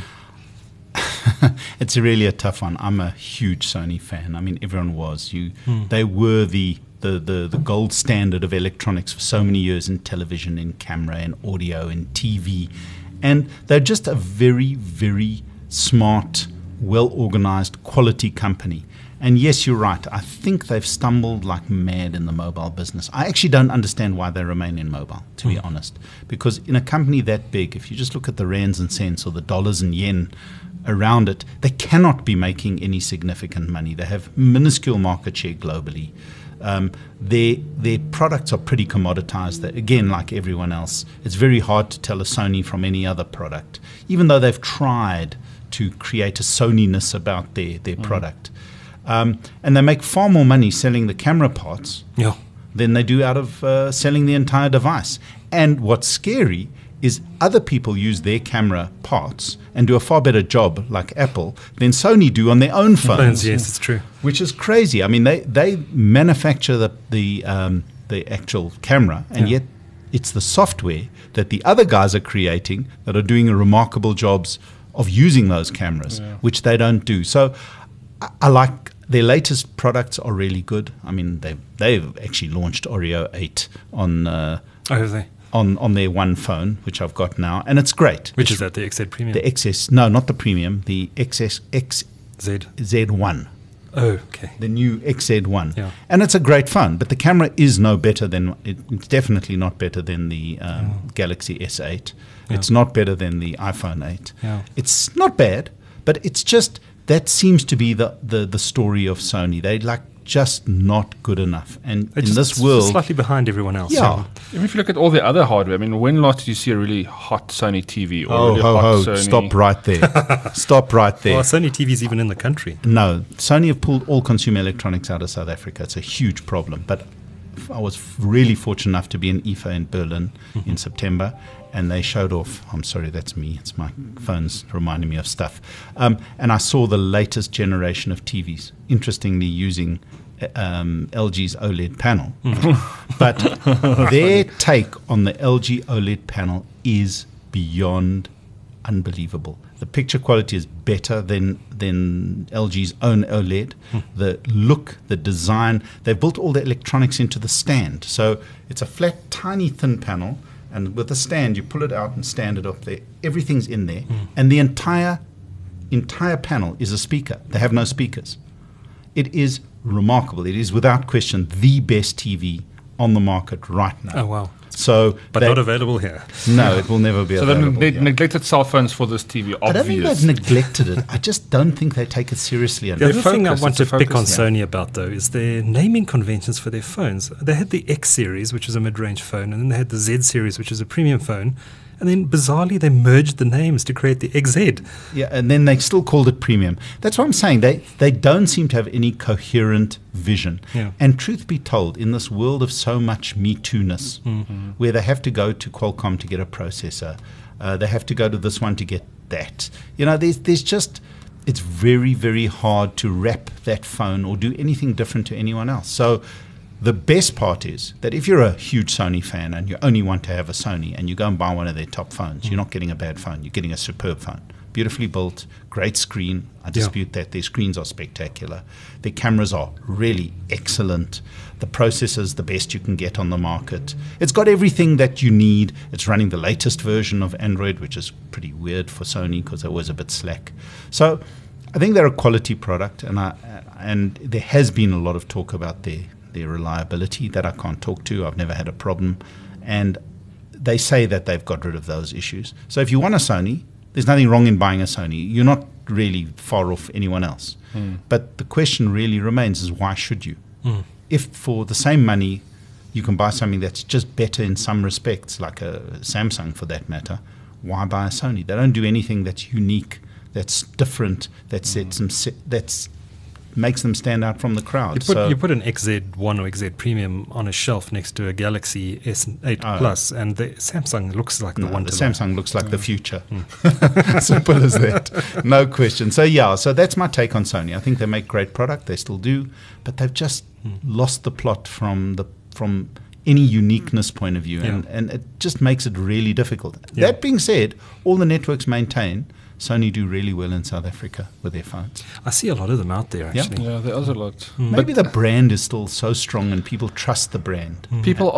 [SPEAKER 3] It's really a tough one. I'm a huge Sony fan. I mean, everyone was. They were the gold standard of electronics for so many years in television, in camera, in audio, in TV. And they're just a very, very smart, well-organized, quality company. And yes, you're right. I think they've stumbled like mad in the mobile business. I actually don't understand why they remain in mobile, to be honest. Because in a company that big, if you just look at the rands and cents or the dollars and yen around it, they cannot be making any significant money. They have minuscule market share globally. Their products are pretty commoditized. Again, like everyone else, it's very hard to tell a Sony from any other product, even though they've tried to create a Sony-ness about their product. And they make far more money selling the camera parts than they do out of selling the entire device. And what's scary is other people use their camera parts and do a far better job, like Apple, than Sony do on their own phones.
[SPEAKER 2] Yes, it's true.
[SPEAKER 3] Which is crazy. I mean, they manufacture the actual camera, and yet it's the software that the other guys are creating that are doing remarkable jobs of using those cameras, which they don't do. So I like their latest products are really good. I mean, they've actually launched Oreo 8 on
[SPEAKER 2] have they?
[SPEAKER 3] On their one phone, which I've got now, and it's great.
[SPEAKER 2] Which is that, the XZ Premium?
[SPEAKER 3] The XS, no, not the Premium, the XS
[SPEAKER 2] Z.
[SPEAKER 3] Z1.
[SPEAKER 2] Oh, okay.
[SPEAKER 3] The new XZ1.
[SPEAKER 2] Yeah.
[SPEAKER 3] And it's a great phone, but the camera is no better than, it's definitely not better than the Galaxy S8.
[SPEAKER 2] Yeah.
[SPEAKER 3] It's not better than the iPhone 8.
[SPEAKER 2] Yeah.
[SPEAKER 3] It's not bad, but it's just, that seems to be the story of Sony. They just not good enough. And
[SPEAKER 2] It's
[SPEAKER 3] in
[SPEAKER 2] just
[SPEAKER 3] this world,
[SPEAKER 2] slightly behind everyone else.
[SPEAKER 3] yeah.
[SPEAKER 1] Even if you look at all the other hardware, I mean, when last did you see a really hot Sony TV or a really hot Sony?
[SPEAKER 3] Stop right there. Stop right there.
[SPEAKER 2] Well, Sony TV's even in the country.
[SPEAKER 3] No, Sony have pulled all consumer electronics out of South Africa. It's a huge problem. But I was really fortunate enough to be in IFA in Berlin in September, and they showed off. I'm sorry, that's me. It's my phone's reminding me of stuff. And I saw the latest generation of TVs, interestingly using LG's OLED panel. But their take on the LG OLED panel is beyond unbelievable. The picture quality is better than LG's own OLED. The look, the design, they've built all the electronics into the stand. So it's a flat, tiny, thin panel, and with the stand, you pull it out and stand it up there. Everything's in there, and the entire panel is a speaker. They have no speakers. It is remarkable. It is without question the best TV on the market right now.
[SPEAKER 2] Oh, wow.
[SPEAKER 3] So,
[SPEAKER 2] But not available here.
[SPEAKER 3] no, it will never be
[SPEAKER 1] So
[SPEAKER 3] available.
[SPEAKER 1] they
[SPEAKER 3] here.
[SPEAKER 1] neglected cell phones for this TV,
[SPEAKER 3] I don't think
[SPEAKER 1] obvious.
[SPEAKER 3] they've neglected it. I just don't think they take it seriously
[SPEAKER 2] The
[SPEAKER 3] enough.
[SPEAKER 2] other thing I
[SPEAKER 1] focus,
[SPEAKER 2] want to
[SPEAKER 1] it's a
[SPEAKER 2] pick on
[SPEAKER 1] focus,
[SPEAKER 2] Sony about, though, is their naming conventions for their phones. They had the X series, which is a mid-range phone, and then they had the Z series, which is a premium phone. And then, bizarrely, they merged the names to create the XZ.
[SPEAKER 3] Yeah, and then they still called it premium. That's what I'm saying. They don't seem to have any coherent vision.
[SPEAKER 2] Yeah.
[SPEAKER 3] And truth be told, in this world of so much Me Too-ness, where they have to go to Qualcomm to get a processor, they have to go to this one to get that. You know, there's just, it's very, very hard to wrap that phone or do anything different to anyone else. So the best part is that if you're a huge Sony fan and you only want to have a Sony and you go and buy one of their top phones, you're not getting a bad phone. You're getting a superb phone. Beautifully built, great screen. I dispute that. Their screens are spectacular. Their cameras are really excellent. The processor's the best you can get on the market. It's got everything that you need. It's running the latest version of Android, which is pretty weird for Sony because they're always a bit slack. So I think they're a quality product, and there has been a lot of talk about their reliability that I can't talk to. I've never had a problem. And they say that they've got rid of those issues. So if you want a Sony, there's nothing wrong in buying a Sony. You're not really far off anyone else. But the question really remains is why should you? If for the same money you can buy something that's just better in some respects, like a Samsung for that matter, why buy a Sony? They don't do anything that's unique, that's different, that makes them stand out from the crowd.
[SPEAKER 2] You put an XZ1 or XZ Premium on a shelf next to a Galaxy S8 Plus, and the Samsung looks like the one
[SPEAKER 3] the
[SPEAKER 2] to
[SPEAKER 3] Samsung looks like the future. Simple as that. No question. So that's my take on Sony. I think they make great product. They still do, but they've just lost the plot from any uniqueness point of view, and it just makes it really difficult.
[SPEAKER 2] Yeah.
[SPEAKER 3] That being said, all the networks maintain Sony do really well in South Africa with their phones.
[SPEAKER 2] I see a lot of them out there,
[SPEAKER 3] Yeah.
[SPEAKER 2] actually.
[SPEAKER 1] Yeah, there is a lot.
[SPEAKER 3] Maybe the brand is still so strong and people trust the brand.
[SPEAKER 1] People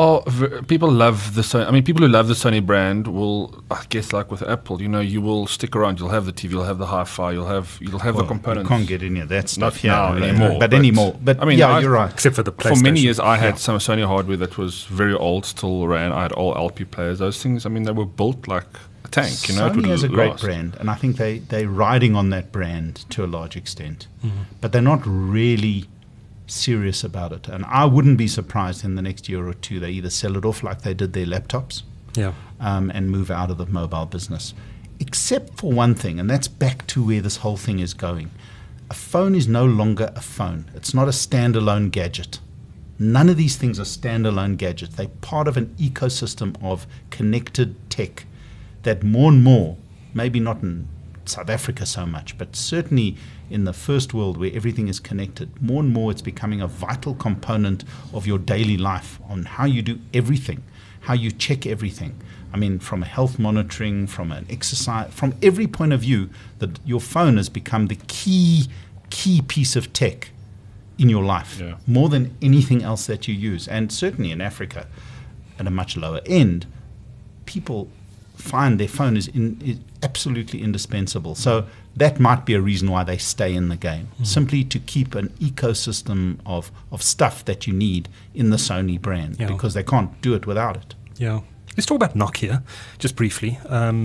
[SPEAKER 1] love the Sony. I mean, people who love the Sony brand will, I guess, like with Apple, you will stick around. You'll have the TV, you'll have the hi-fi, you'll have the components.
[SPEAKER 3] You can't get any of that stuff
[SPEAKER 1] Not
[SPEAKER 3] here
[SPEAKER 1] now anymore,
[SPEAKER 3] But
[SPEAKER 1] but-
[SPEAKER 3] anymore. But
[SPEAKER 1] I mean,
[SPEAKER 3] you're right.
[SPEAKER 2] Except for the PlayStation.
[SPEAKER 1] For many years, I had some Sony hardware that was very old, still ran. I had all LP players. Those things, I mean, they were built like a tank. It
[SPEAKER 3] Sony
[SPEAKER 1] would
[SPEAKER 3] has a great
[SPEAKER 1] last.
[SPEAKER 3] brand, and I think they're riding on that brand to a large extent. But they're not really serious about it. And I wouldn't be surprised in the next year or two they either sell it off like they did their laptops
[SPEAKER 2] Yeah.
[SPEAKER 3] and move out of the mobile business. Except for one thing, and that's back to where this whole thing is going. A phone is no longer a phone. It's not a standalone gadget. None of these things are standalone gadgets. They're part of an ecosystem of connected tech that more and more, maybe not in South Africa so much, but certainly in the first world where everything is connected, more and more it's becoming a vital component of your daily life on how you do everything, how you check everything. I mean, from a health monitoring, from an exercise, from every point of view, that your phone has become the key piece of tech in your life, more than anything else that you use. And certainly in Africa, at a much lower end, people find their phone is absolutely indispensable. So that might be a reason why they stay in the game, simply to keep an ecosystem of stuff that you need in the Sony brand, because they can't do it without it.
[SPEAKER 2] Yeah. Let's talk about Nokia, just briefly.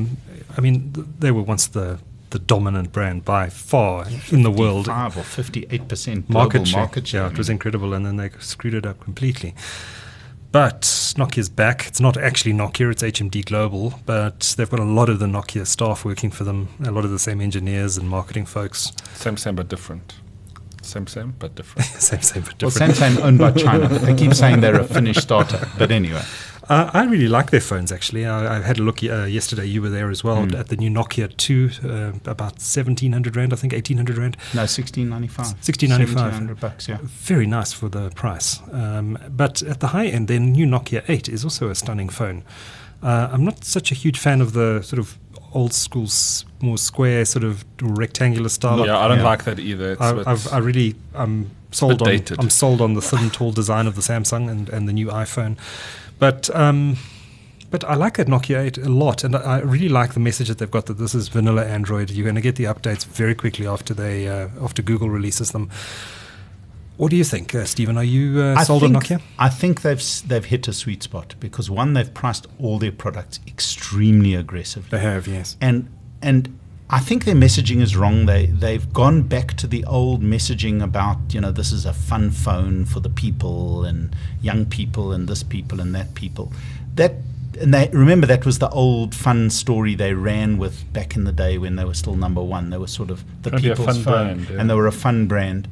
[SPEAKER 2] They were once the dominant brand by far in the world.
[SPEAKER 3] 55 or 58% global market share.
[SPEAKER 2] Yeah, it was incredible, and then they screwed it up completely. But Nokia's back. It's not actually Nokia, it's HMD Global, but they've got a lot of the Nokia staff working for them, a lot of the same engineers and marketing folks.
[SPEAKER 1] Same, but different. Same, but different.
[SPEAKER 2] same, but
[SPEAKER 3] Well,
[SPEAKER 2] different.
[SPEAKER 3] Samsung owned by China. They keep saying they're a Finnish startup, but anyway.
[SPEAKER 2] I really like their phones, actually. I had a look yesterday. You were there as well at the new Nokia 2, about 1,700 Rand, I think, 1,800 Rand.
[SPEAKER 3] No, 1695.
[SPEAKER 2] 1695.
[SPEAKER 3] $1,700, yeah.
[SPEAKER 2] Very nice for the price. But at the high end, their new Nokia 8 is also a stunning phone. I'm not such a huge fan of the sort of old school, more square, sort of rectangular style.
[SPEAKER 1] Yeah, I don't like that either.
[SPEAKER 2] I'm sold on.
[SPEAKER 1] dated.
[SPEAKER 2] I'm sold on the thin, tall design of the Samsung and the new iPhone, but I like that Nokia 8 a lot, and I really like the message that they've got that this is vanilla Android. You're going to get the updates very quickly after Google releases them. What do you think, Stephen? Are you sold on Nokia?
[SPEAKER 3] I think they've hit a sweet spot because, one, they've priced all their products extremely aggressively.
[SPEAKER 2] They have, yes.
[SPEAKER 3] And I think their messaging is wrong. They've gone back to the old messaging about, this is a fun phone for the people and young people and this people and that people. And they remember that was the old fun story they ran with back in the day when they were still number one. They were sort of the people's phone, and they were a fun brand.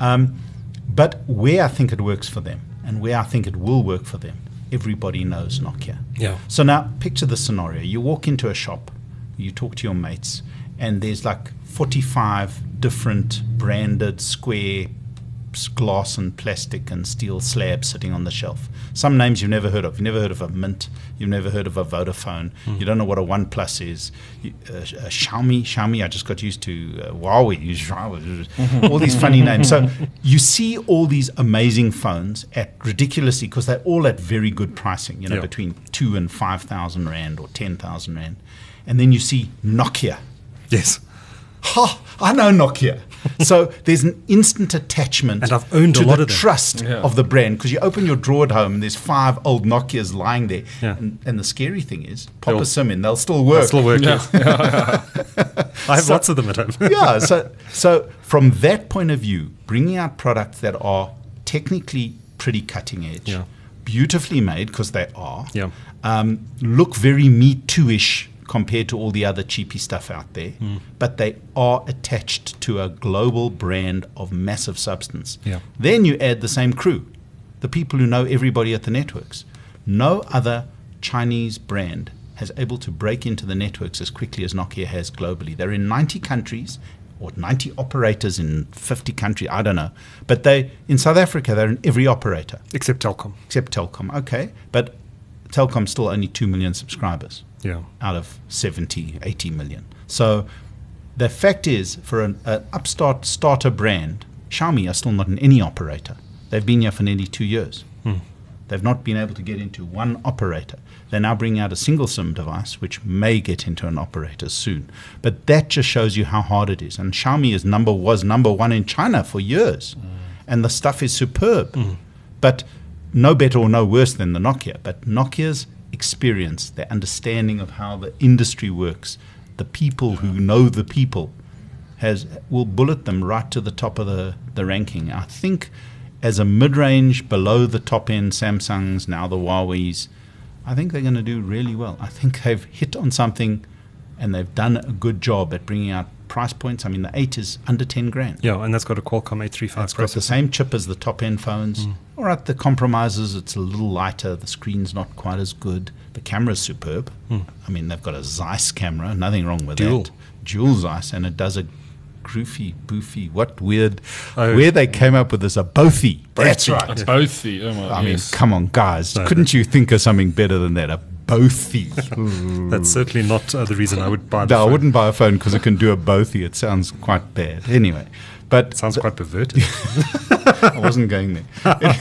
[SPEAKER 3] But where I think it works for them and where I think it will work for them, everybody knows Nokia.
[SPEAKER 2] Yeah.
[SPEAKER 3] So now picture the scenario. You walk into a shop, you talk to your mates, and there's like 45 different branded square glass and plastic and steel slabs sitting on the shelf. Some names you've never heard of. You've never heard of a Mint. You've never heard of a Vodafone. You don't know what a OnePlus is. Xiaomi, I just got used to Huawei. All these funny names. So you see all these amazing phones at ridiculously, because they're all at very good pricing, between 2,000 and 5,000 Rand or 10,000 Rand. And then you see Nokia.
[SPEAKER 2] Yes.
[SPEAKER 3] Ha! I know Nokia. So there's an instant attachment
[SPEAKER 2] and I've owned
[SPEAKER 3] to
[SPEAKER 2] a lot
[SPEAKER 3] the
[SPEAKER 2] of them.
[SPEAKER 3] trust of the brand, because you open your drawer at home and there's 5 old Nokias lying there.
[SPEAKER 2] Yeah.
[SPEAKER 3] And the scary thing is, pop a SIM in, they'll still work.
[SPEAKER 2] Yes. I have lots of them at home.
[SPEAKER 3] Yeah. So from that point of view, bringing out products that are technically pretty cutting edge, beautifully made, because they are, look very Me Too-ish compared to all the other cheapy stuff out there, but they are attached to a global brand of massive substance.
[SPEAKER 2] Yeah.
[SPEAKER 3] Then you add the same crew, the people who know everybody at the networks. No other Chinese brand has able to break into the networks as quickly as Nokia has globally. They're in 90 countries, or 90 operators in 50 countries, I don't know. But in South Africa, they're in every operator.
[SPEAKER 2] Except Telkom. Okay.
[SPEAKER 3] But Telkom's still only 2 million subscribers.
[SPEAKER 2] Yeah.
[SPEAKER 3] Out of 70, 80 million. So the fact is, for an upstart starter brand, Xiaomi are still not in any operator. They've been here for nearly 2 years. They've not been able to get into one operator. They're now bringing out a single SIM device, which may get into an operator soon. But that just shows you how hard it is. And Xiaomi was number one in China for years. And the stuff is superb. But no better or no worse than the Nokia. But Nokia's experience, their understanding of how the industry works, the people who know the people, will bullet them right to the top of the ranking. I think as a mid-range, below the top-end Samsungs, now the Huaweis, I think they're going to do really well. I think they've hit on something, and they've done a good job at bringing out price points. I mean, the 8 is under 10 grand.
[SPEAKER 2] Yeah, and that's got a Qualcomm 835
[SPEAKER 3] It's got the same chip as the top-end phones. All right, the compromises, it's a little lighter. The screen's not quite as good. The camera's superb. I mean, they've got a Zeiss camera. Nothing wrong with that. Dual Zeiss, and it does a boofy, what weird, where they came up with this, a Bothy. That's right.
[SPEAKER 1] A Bothy.
[SPEAKER 3] I mean, come on, guys. Couldn't you think of something better than that? A Bothy.
[SPEAKER 2] That's certainly not the reason I would buy the
[SPEAKER 3] phone.
[SPEAKER 2] phone.
[SPEAKER 3] I wouldn't buy a phone because it can do a Bothy. It sounds quite bad. Anyway. But
[SPEAKER 2] sounds quite perverted.
[SPEAKER 3] I wasn't going there.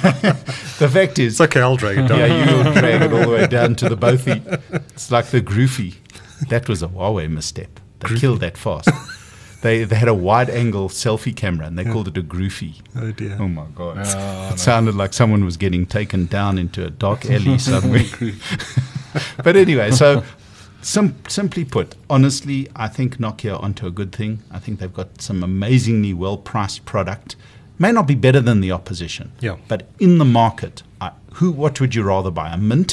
[SPEAKER 3] The fact is...
[SPEAKER 2] It's okay, I'll drag it down.
[SPEAKER 3] Yeah, you'll drag it all the way down to the Bothy. It's like the Groofy. That was a Huawei misstep. They killed that fast. they had a wide-angle selfie camera, and they called it a groofy.
[SPEAKER 2] Oh dear.
[SPEAKER 3] Oh my God! It sounded like someone was getting taken down into a dark alley somewhere. But anyway, so simply put, honestly, I think Nokia are onto a good thing. I think they've got some amazingly well-priced product. May not be better than the opposition,
[SPEAKER 2] Yeah.
[SPEAKER 3] but in the market, what would you rather buy, a Mint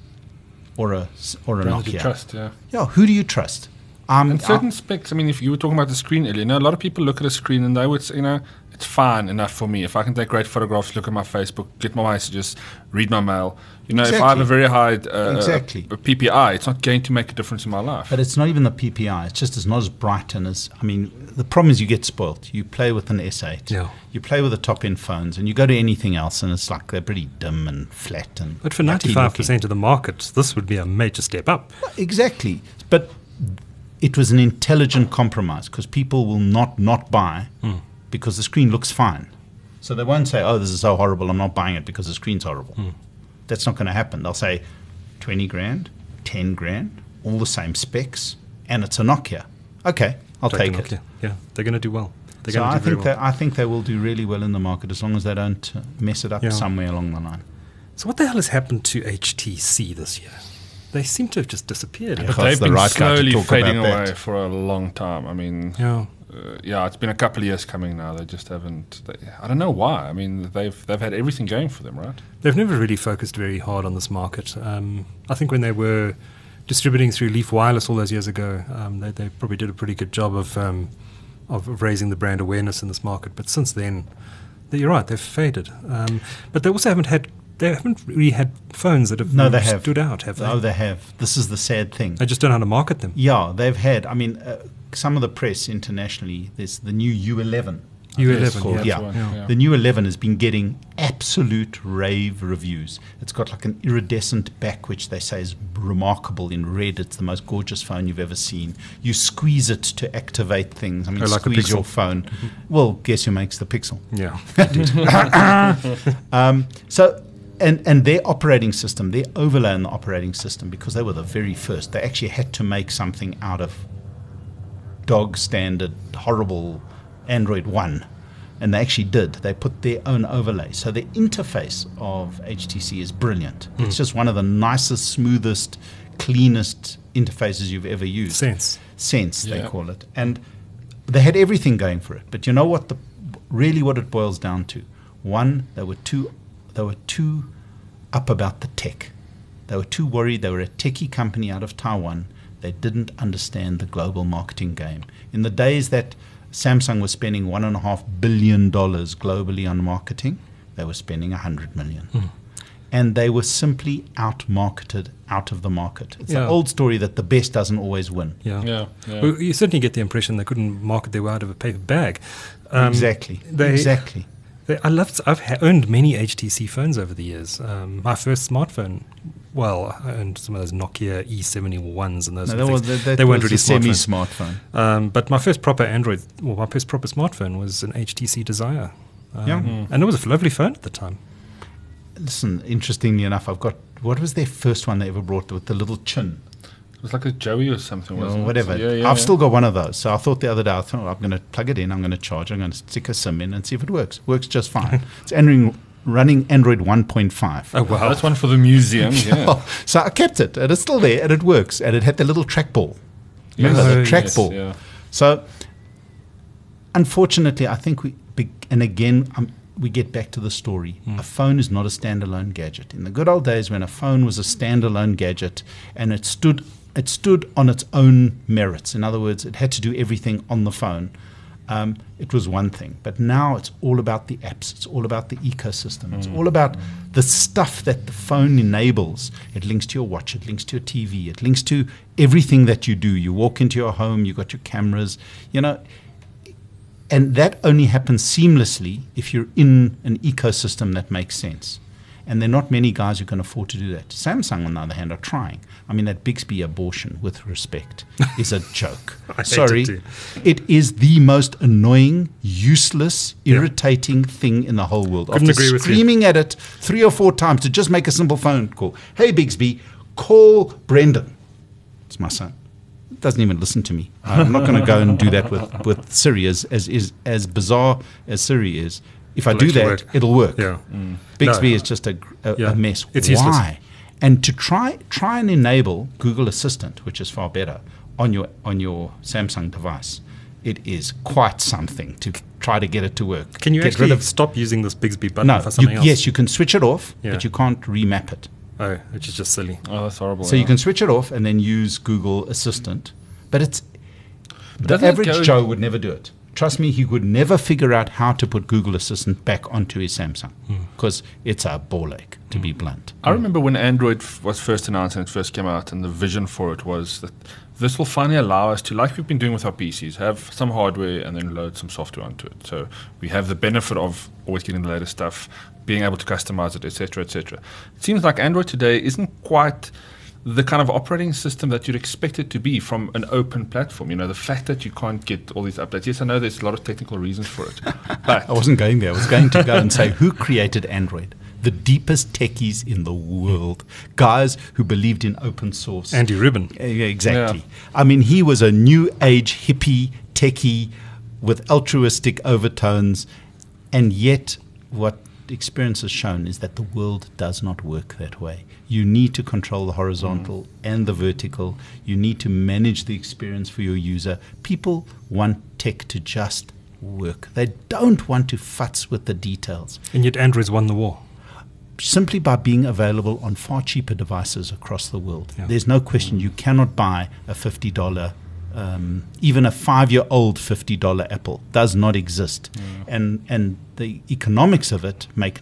[SPEAKER 3] or a
[SPEAKER 1] Brand that you
[SPEAKER 3] Nokia?
[SPEAKER 1] trust, yeah.
[SPEAKER 3] Yeah, who do you trust?
[SPEAKER 1] And certain specs, I mean, if you were talking about the screen earlier, a lot of people look at a screen and they would say, it's fine enough for me. If I can take great photographs, look at my Facebook, get my messages, read my mail. If I have a very high PPI, it's not going to make a difference in my life.
[SPEAKER 3] But it's not even the PPI. It's just it's not as bright and the problem is you get spoilt. You play with an S8.
[SPEAKER 2] Yeah.
[SPEAKER 3] You play with the top-end phones and you go to anything else and it's like they're pretty dim and flat.
[SPEAKER 2] But for
[SPEAKER 3] yucky
[SPEAKER 2] 95% of the market, this would be a major step up.
[SPEAKER 3] looking. Exactly. But it was an intelligent compromise because people will not buy because the screen looks fine. So they won't say, oh, this is so horrible, I'm not buying it because the screen's horrible. That's not going to happen. They'll say 20 grand, 10 grand, all the same specs, and it's a Nokia. Okay, I'll take it.
[SPEAKER 2] Yeah, they're going to do well. They're
[SPEAKER 3] So
[SPEAKER 2] going to do very well.
[SPEAKER 3] I think they will do really well in the market as long as they don't mess it up
[SPEAKER 2] Yeah.
[SPEAKER 3] somewhere along the line.
[SPEAKER 2] So what the hell has happened to HTC this year? They seem to have just disappeared.
[SPEAKER 3] Yeah.
[SPEAKER 1] But
[SPEAKER 3] Because
[SPEAKER 1] they've
[SPEAKER 3] the
[SPEAKER 1] been
[SPEAKER 3] right guy to
[SPEAKER 1] slowly
[SPEAKER 3] talk
[SPEAKER 1] fading
[SPEAKER 3] about
[SPEAKER 1] away
[SPEAKER 3] that.
[SPEAKER 1] for a long time. I mean,
[SPEAKER 2] Yeah.
[SPEAKER 1] it's been a couple of years coming now. They just haven't. I don't know why. I mean, they've had everything going for them, right?
[SPEAKER 2] They've never really focused very hard on this market. I think when they were distributing through Leaf Wireless all those years ago, they probably did a pretty good job of raising the brand awareness in this market. But since then, you're right, they've faded. But they also haven't really had phones that have
[SPEAKER 3] No,
[SPEAKER 2] really
[SPEAKER 3] they have.
[SPEAKER 2] stood out, have they?
[SPEAKER 3] Oh, they have. This is the sad thing.
[SPEAKER 2] They just don't know how to market them.
[SPEAKER 3] Yeah, they've had. I mean, some of the press internationally, there's the new U11.
[SPEAKER 2] U11,
[SPEAKER 3] it's called.
[SPEAKER 2] yeah.
[SPEAKER 3] Yeah. The new 11 has been getting absolute rave reviews. It's got like an iridescent back, which they say is remarkable in red. It's the most gorgeous phone you've ever seen. You squeeze it to activate things. I mean,
[SPEAKER 2] Oh, like a
[SPEAKER 3] squeeze your
[SPEAKER 2] Pixel.
[SPEAKER 3] phone. Well, guess who makes the Pixel?
[SPEAKER 2] Yeah.
[SPEAKER 3] So, and their operating system, their overlay on the operating system, because they were the very first, they actually had to make something out of dog standard, horrible Android 1. And they actually did. They put their own overlay. So the interface of HTC is brilliant. It's just one of the nicest, smoothest, cleanest interfaces you've ever used. Sense, they
[SPEAKER 1] Yeah.
[SPEAKER 3] call it. And they had everything going for it. But you know what? Really what it boils down to? One, they were too up about the tech. They were too worried. They were a techie company out of Taiwan. They didn't understand the global marketing game. In the days that Samsung was spending $1.5 billion globally on marketing, they were spending $100 million. And they were simply out-marketed out of the market. It's
[SPEAKER 2] Yeah.
[SPEAKER 3] the old story that the best doesn't always win.
[SPEAKER 1] Yeah.
[SPEAKER 2] Well, you certainly get the impression they couldn't market their way out of a paper bag.
[SPEAKER 3] Exactly. Exactly.
[SPEAKER 2] I've owned many HTC phones over the years. My first smartphone, well, I owned some of those Nokia E71s and those
[SPEAKER 3] No,
[SPEAKER 2] sort of
[SPEAKER 3] that
[SPEAKER 2] things. They weren't
[SPEAKER 3] was
[SPEAKER 2] really
[SPEAKER 3] a
[SPEAKER 2] smartphones.
[SPEAKER 3] semi-smartphone.
[SPEAKER 2] But my first proper proper smartphone was an HTC Desire.
[SPEAKER 3] Yeah.
[SPEAKER 2] And it was a lovely phone at the time.
[SPEAKER 3] Listen, interestingly enough, I've got, what was their first one they ever brought with the little chin?
[SPEAKER 1] It was like a Joey or something,
[SPEAKER 3] Or
[SPEAKER 1] wasn't
[SPEAKER 3] whatever.
[SPEAKER 1] it?
[SPEAKER 3] I've still got one of those. So I thought the other day, I'm going to plug it in, I'm going to charge it, I'm going to stick a SIM in and see if it works. Works just fine. It's running Android 1.5.
[SPEAKER 2] Oh, wow.
[SPEAKER 1] That's one for the museum. Yeah.
[SPEAKER 3] So I kept it, and it's still there, and it works, and it had the little trackball. Remember
[SPEAKER 2] Yes.
[SPEAKER 3] the
[SPEAKER 2] Oh,
[SPEAKER 3] trackball?
[SPEAKER 1] yeah.
[SPEAKER 3] So, unfortunately, I think we get back to the story. A phone is not a standalone gadget. In the good old days, when a phone was a standalone gadget and it stood on its own merits. In other words, it had to do everything on the phone. It was one thing. But now it's all about the apps. It's all about the ecosystem. It's all about the stuff that the phone enables. It links to your watch. It links to your TV. It links to everything that you do. You walk into your home. You got your cameras. And that only happens seamlessly if you're in an ecosystem that makes sense. And there are not many guys who can afford to do that. Samsung, on the other hand, are trying. I mean, that Bixby abortion, with respect, is a joke.
[SPEAKER 2] I hate
[SPEAKER 3] Sorry.
[SPEAKER 2] it too.
[SPEAKER 3] It is the most annoying, useless, irritating thing in the whole world.
[SPEAKER 2] Couldn't
[SPEAKER 3] After
[SPEAKER 2] agree with you.
[SPEAKER 3] screaming at it 3 or 4 times to just make a simple phone call. Hey, Bixby, call Brendan. It's my son. doesn't even listen to me. I'm not going to go and do that with Siri. As bizarre as Siri is, if I do that, it'll work.
[SPEAKER 2] Yeah.
[SPEAKER 3] Bixby is just a mess.
[SPEAKER 2] It's
[SPEAKER 3] Why?
[SPEAKER 2] useless.
[SPEAKER 3] And to try and enable Google Assistant, which is far better, on your Samsung device, it is quite something to try to get it to work.
[SPEAKER 2] Can you
[SPEAKER 3] get
[SPEAKER 2] actually stop using this Bixby button for something else?
[SPEAKER 3] Yes, you can switch it off, but you can't remap it.
[SPEAKER 2] Oh, which is just silly.
[SPEAKER 1] Oh, that's horrible.
[SPEAKER 3] So you can switch it off and then use Google Assistant. But the
[SPEAKER 1] doesn't it
[SPEAKER 3] average
[SPEAKER 1] go-
[SPEAKER 3] Joe would never do it. Trust me, he would never figure out how to put Google Assistant back onto his Samsung because it's a ball ache, to be blunt.
[SPEAKER 1] I remember when Android was first announced and it first came out, and the vision for it was that this will finally allow us to, like we've been doing with our PCs, have some hardware and then load some software onto it. So we have the benefit of always getting the latest stuff, being able to customize it, etc., etc. It seems like Android today isn't quite the kind of operating system that you'd expect it to be from an open platform. You know, the fact that you can't get all these updates. Yes, I know there's a lot of technical reasons for it. But
[SPEAKER 3] I wasn't going there. I was going to go and say, who created Android? The deepest techies in the world. Guys who believed in open source.
[SPEAKER 2] Andy Rubin.
[SPEAKER 3] Yeah, exactly.
[SPEAKER 1] Yeah.
[SPEAKER 3] I mean, he was a new age hippie techie with altruistic overtones. And yet, what experience has shown is that the world does not work that way. You need to control the horizontal and the vertical. You need to manage the experience for your user. People want tech to just work. They don't want to futz with the details.
[SPEAKER 2] And yet Android's won the war.
[SPEAKER 3] Simply by being available on far cheaper devices across the world.
[SPEAKER 2] Yeah.
[SPEAKER 3] There's no question you cannot buy a $50, even a 5-year-old $50 Apple does not exist. And the economics of it make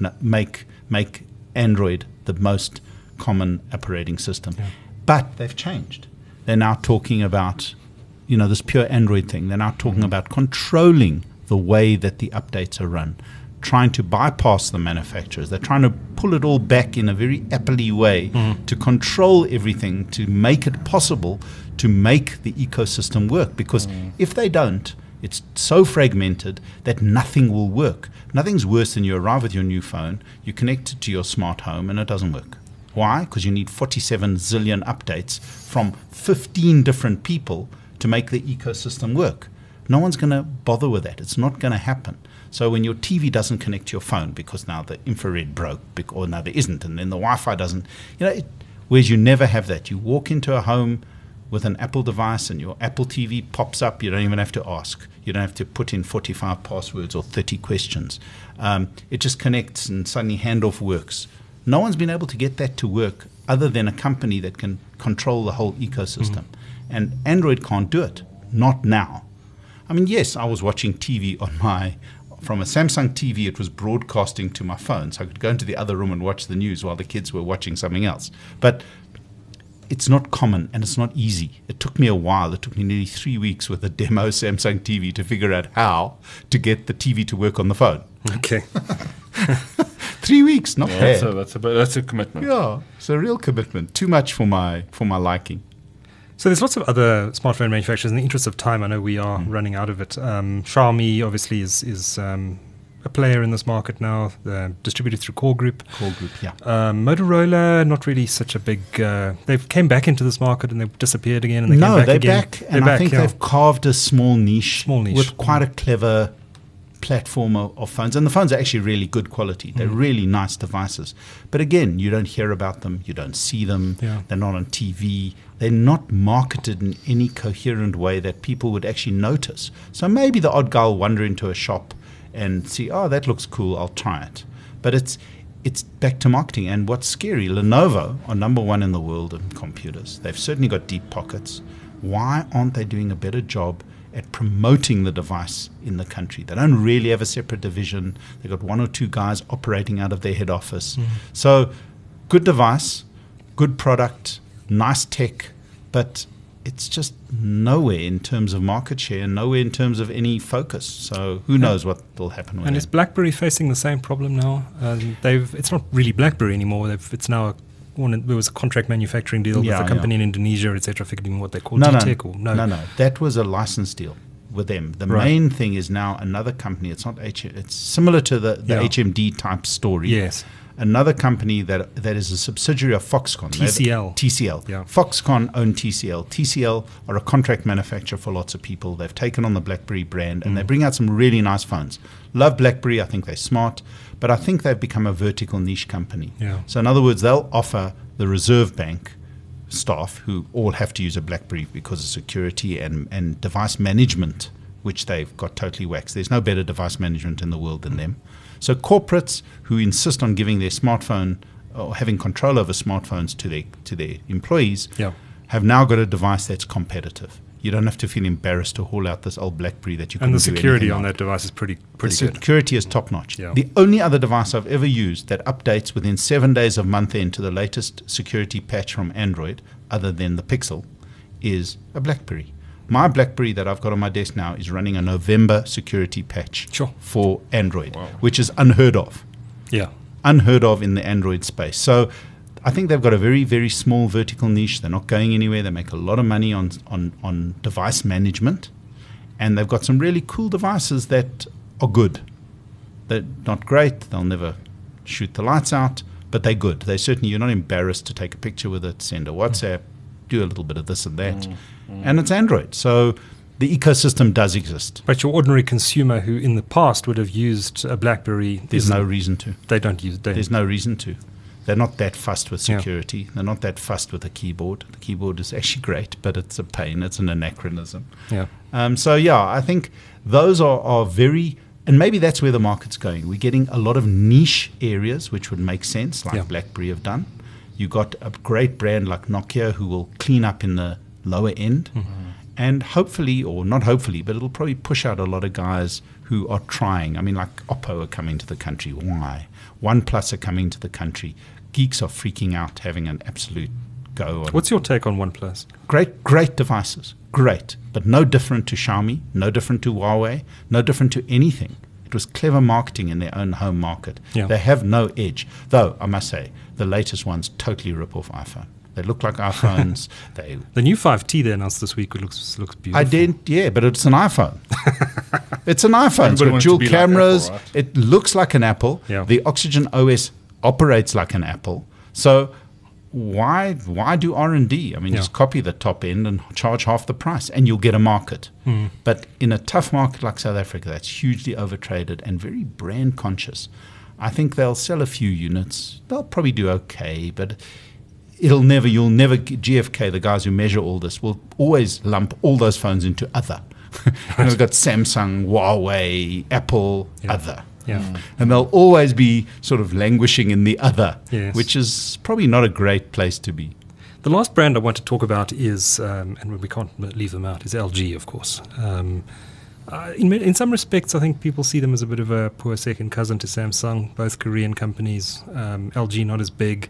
[SPEAKER 3] Android the most common operating system.
[SPEAKER 2] Yeah.
[SPEAKER 3] But they've changed. They're now talking about, this pure Android thing. They're now talking about controlling the way that the updates are run, trying to bypass the manufacturers. They're trying to pull it all back in a very Apple-y way to control everything, to make it possible to make the ecosystem work. Because if they don't, it's so fragmented that nothing will work. Nothing's worse than you arrive with your new phone, you connect it to your smart home, and it doesn't work. Why? Because you need 47 zillion updates from 15 different people to make the ecosystem work. No one's going to bother with that. It's not going to happen. So when your TV doesn't connect to your phone because now the infrared broke, or now there isn't, and then the Wi-Fi doesn't, whereas you never have that. You walk into a home with an Apple device and your Apple TV pops up. You don't even have to ask. You don't have to put in 45 passwords or 30 questions. It just connects and suddenly handoff works. No one's been able to get that to work other than a company that can control the whole ecosystem. And Android can't do it. Not now. I mean, yes, I was watching TV from a Samsung TV, it was broadcasting to my phone. So I could go into the other room and watch the news while the kids were watching something else. But it's not common and it's not easy. It took me a while. It took me nearly 3 weeks with a demo Samsung TV to figure out how to get the TV to work on the phone.
[SPEAKER 2] Okay.
[SPEAKER 3] 3 weeks, not bad.
[SPEAKER 1] That's a commitment.
[SPEAKER 3] Yeah, it's a real commitment. Too much for my liking.
[SPEAKER 2] So there's lots of other smartphone manufacturers. In the interest of time, I know we are running out of it. Xiaomi obviously is a player in this market now, distributed through Core Group.
[SPEAKER 3] Core Group, yeah.
[SPEAKER 2] Motorola, not really such a big. They've came back into this market and they've disappeared again. And they came back
[SPEAKER 3] they're
[SPEAKER 2] again.
[SPEAKER 3] back, and I think they've carved a small niche with quite a clever platform of phones. And the phones are actually really good quality. They're really nice devices. But again, you don't hear about them. You don't see them.
[SPEAKER 2] Yeah.
[SPEAKER 3] They're not on TV. They're not marketed in any coherent way that people would actually notice. So maybe the odd guy will wander into a shop and see, oh, that looks cool, I'll try it. But it's back to marketing. And what's scary, Lenovo are number one in the world in computers. They've certainly got deep pockets. Why aren't they doing a better job at promoting the device in the country? They don't really have a separate division. They've got 1 or 2 guys operating out of their head office. So good device, good product, nice tech, but it's just nowhere in terms of market share, nowhere in terms of any focus. So who knows what will happen with it.
[SPEAKER 2] And is BlackBerry facing the same problem now? It's not really BlackBerry anymore. It's now there was a contract manufacturing deal with a company in Indonesia, etc. Forgetting what they call DTEC.
[SPEAKER 3] No. That was a license deal with them. The main thing is now another company. It's not it's similar to the HMD type story.
[SPEAKER 2] Yes.
[SPEAKER 3] another company that is a subsidiary of Foxconn.
[SPEAKER 2] TCL.
[SPEAKER 3] TCL.
[SPEAKER 2] Yeah.
[SPEAKER 3] Foxconn own TCL. TCL are a contract manufacturer for lots of people. They've taken on the BlackBerry brand, and they bring out some really nice phones. Love BlackBerry. I think they're smart, but I think they've become a vertical niche company.
[SPEAKER 2] Yeah.
[SPEAKER 3] So in other words, they'll offer the Reserve Bank staff, who all have to use a BlackBerry because of security and device management, which they've got totally waxed. There's no better device management in the world than them. So corporates who insist on giving their smartphone or having control over smartphones to their employees have now got a device that's competitive. You don't have to feel embarrassed to haul out this old BlackBerry that you couldn't do
[SPEAKER 2] And the security
[SPEAKER 3] anything
[SPEAKER 2] on that device is pretty
[SPEAKER 3] the
[SPEAKER 2] good.
[SPEAKER 3] security is top notch.
[SPEAKER 2] Yeah.
[SPEAKER 3] The only other device I've ever used that updates within 7 days of month end to the latest security patch from Android, other than the Pixel, is a BlackBerry. My BlackBerry that I've got on my desk now is running a November security patch for Android, which is unheard of.
[SPEAKER 2] Yeah.
[SPEAKER 3] Unheard of in the Android space. So I think they've got a very, very small vertical niche. They're not going anywhere. They make a lot of money on device management. And they've got some really cool devices that are good. They're not great. They'll never shoot the lights out, but they're good. They certainly, you're not embarrassed to take a picture with it, send a WhatsApp, do a little bit of this and that. And it's Android. So the ecosystem does exist.
[SPEAKER 2] But your ordinary consumer who in the past would have used a BlackBerry,
[SPEAKER 3] There's no reason to.
[SPEAKER 2] they don't use it.
[SPEAKER 3] There's no reason to. They're not that fussed with security. They're not that fussed with the keyboard. The keyboard is actually great, but it's a pain. It's an anachronism.
[SPEAKER 2] Yeah.
[SPEAKER 3] So, I think those are very, and maybe that's where the market's going. We're getting a lot of niche areas, which would make sense, like BlackBerry have done. You got a great brand like Nokia who will clean up in the lower end. And hopefully, or not hopefully, but it'll probably push out a lot of guys who are trying. I mean, like Oppo are coming to the country. Why? OnePlus are coming to the country. Geeks are freaking out, having an absolute go.
[SPEAKER 2] What's your take on OnePlus?
[SPEAKER 3] Great devices. Great. But no different to Xiaomi, no different to Huawei, no different to anything. It was clever marketing in their own home market.
[SPEAKER 2] Yeah.
[SPEAKER 3] They have no edge. Though, I must say, the latest ones totally rip off iPhone. They look like iPhones.
[SPEAKER 2] The new 5T they announced this week looks beautiful.
[SPEAKER 3] I did, but it's an iPhone. It's an iPhone. It's
[SPEAKER 1] Everybody
[SPEAKER 3] got
[SPEAKER 1] wants
[SPEAKER 3] dual
[SPEAKER 1] to be like
[SPEAKER 3] cameras.
[SPEAKER 1] Apple, right?
[SPEAKER 3] It looks like an Apple.
[SPEAKER 2] Yeah.
[SPEAKER 3] The Oxygen OS operates like an Apple. So why do R&D? I mean, just copy the top end and charge half the price, and you'll get a market. But in a tough market like South Africa, that's hugely overtraded and very brand conscious. I think they'll sell a few units. They'll probably do okay, but you'll never, GfK, the guys who measure all this, will always lump all those phones into other. We've got Samsung, Huawei, Apple, other.
[SPEAKER 2] Yeah.
[SPEAKER 3] And they'll always be sort of languishing in the other,
[SPEAKER 2] Yes.
[SPEAKER 3] which is probably not a great place to be.
[SPEAKER 2] The last brand I want to talk about is, and we can't leave them out, is LG, of course. In some respects, I think people see them as a bit of a poor second cousin to Samsung, both Korean companies. LG not as big.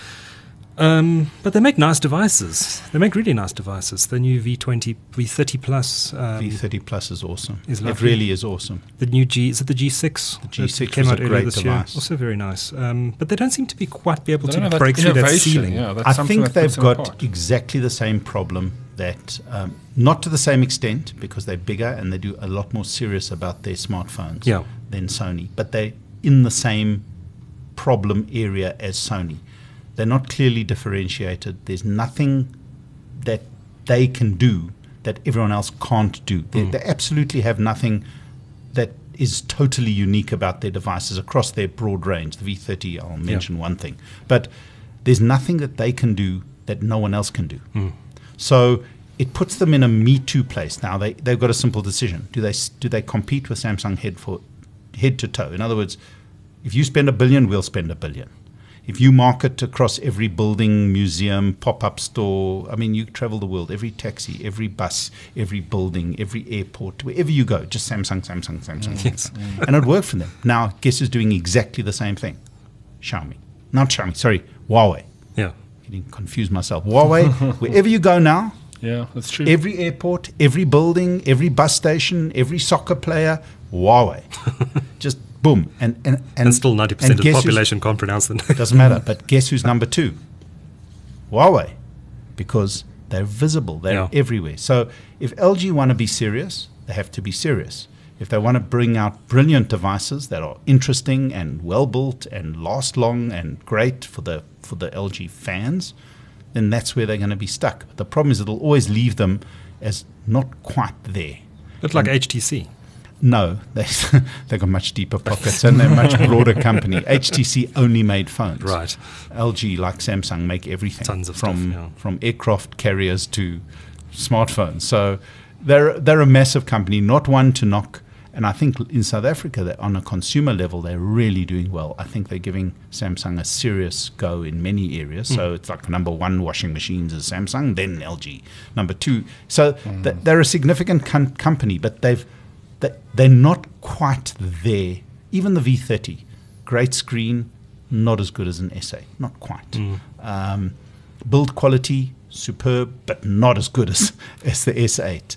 [SPEAKER 2] But they make nice devices. They make really nice devices. The new V30 Plus.
[SPEAKER 3] V30 Plus is awesome.
[SPEAKER 2] Is
[SPEAKER 3] It
[SPEAKER 2] lovely.
[SPEAKER 3] really is awesome.
[SPEAKER 2] The new is it the G6?
[SPEAKER 3] The G6
[SPEAKER 2] that came
[SPEAKER 3] was
[SPEAKER 2] out
[SPEAKER 3] a
[SPEAKER 2] earlier
[SPEAKER 3] great
[SPEAKER 2] this year.
[SPEAKER 3] device.
[SPEAKER 2] Also very nice. But they don't seem to be quite be able
[SPEAKER 1] They don't
[SPEAKER 2] to
[SPEAKER 1] have that
[SPEAKER 2] break through that
[SPEAKER 1] innovation.
[SPEAKER 2] ceiling.
[SPEAKER 1] Yeah, that's
[SPEAKER 3] I
[SPEAKER 1] something
[SPEAKER 3] think
[SPEAKER 1] that
[SPEAKER 3] they've
[SPEAKER 1] puts them
[SPEAKER 3] got
[SPEAKER 1] apart.
[SPEAKER 3] exactly the same problem that, not to the same extent because they're bigger and they do a lot more serious about their smartphones than Sony, but they're in the same problem area as Sony. They're not clearly differentiated. There's nothing that they can do that everyone else can't do. They absolutely have nothing that is totally unique about their devices across their broad range. The V30, I'll mention one thing. But there's nothing that they can do that no one else can do. So it puts them in a Me Too place. Now they've got a simple decision. Do they compete with Samsung head to toe? In other words, if you spend $1 billion, we'll spend $1 billion. If you market across every building, museum, pop-up store, I mean, you travel the world, every taxi, every bus, every building, every airport, wherever you go, just Samsung.
[SPEAKER 2] Yes.
[SPEAKER 3] And it worked for them. Now, guess who's doing exactly the same thing? Xiaomi. Not Xiaomi, sorry, Huawei.
[SPEAKER 2] Yeah.
[SPEAKER 3] Getting confused myself. Huawei, wherever you go now,
[SPEAKER 1] Yeah, that's true.
[SPEAKER 3] every airport, every building, every bus station, every soccer player, Huawei. Just boom. And
[SPEAKER 2] still 90% of the
[SPEAKER 3] guess who's-
[SPEAKER 2] population can't pronounce them.
[SPEAKER 3] doesn't matter. But guess who's number 2? Huawei. Because they're visible. They're everywhere. So if LG want to be serious, they have to be serious. if they want to bring out brilliant devices that are interesting and well built and last long and great for the LG fans, then that's where they're going to be stuck. But the problem is it'll always leave them as not quite there.
[SPEAKER 2] But like HTC.
[SPEAKER 3] No, they've got much deeper pockets and they're a much broader company. HTC only made phones.
[SPEAKER 2] Right.
[SPEAKER 3] LG, like Samsung, make everything.
[SPEAKER 2] Tons of
[SPEAKER 3] from
[SPEAKER 2] stuff, yeah.
[SPEAKER 3] from aircraft carriers to smartphones. So they're a massive company, not one to knock. And I think in South Africa, on a consumer level, they're really doing well. I think they're giving Samsung a serious go in many areas. So it's like number one washing machines is Samsung, then LG. Number two. So they're a significant company, but they're not quite there. Even the V30, great screen, not as good as an S8, not quite. Build quality, superb, but not as good as the S8.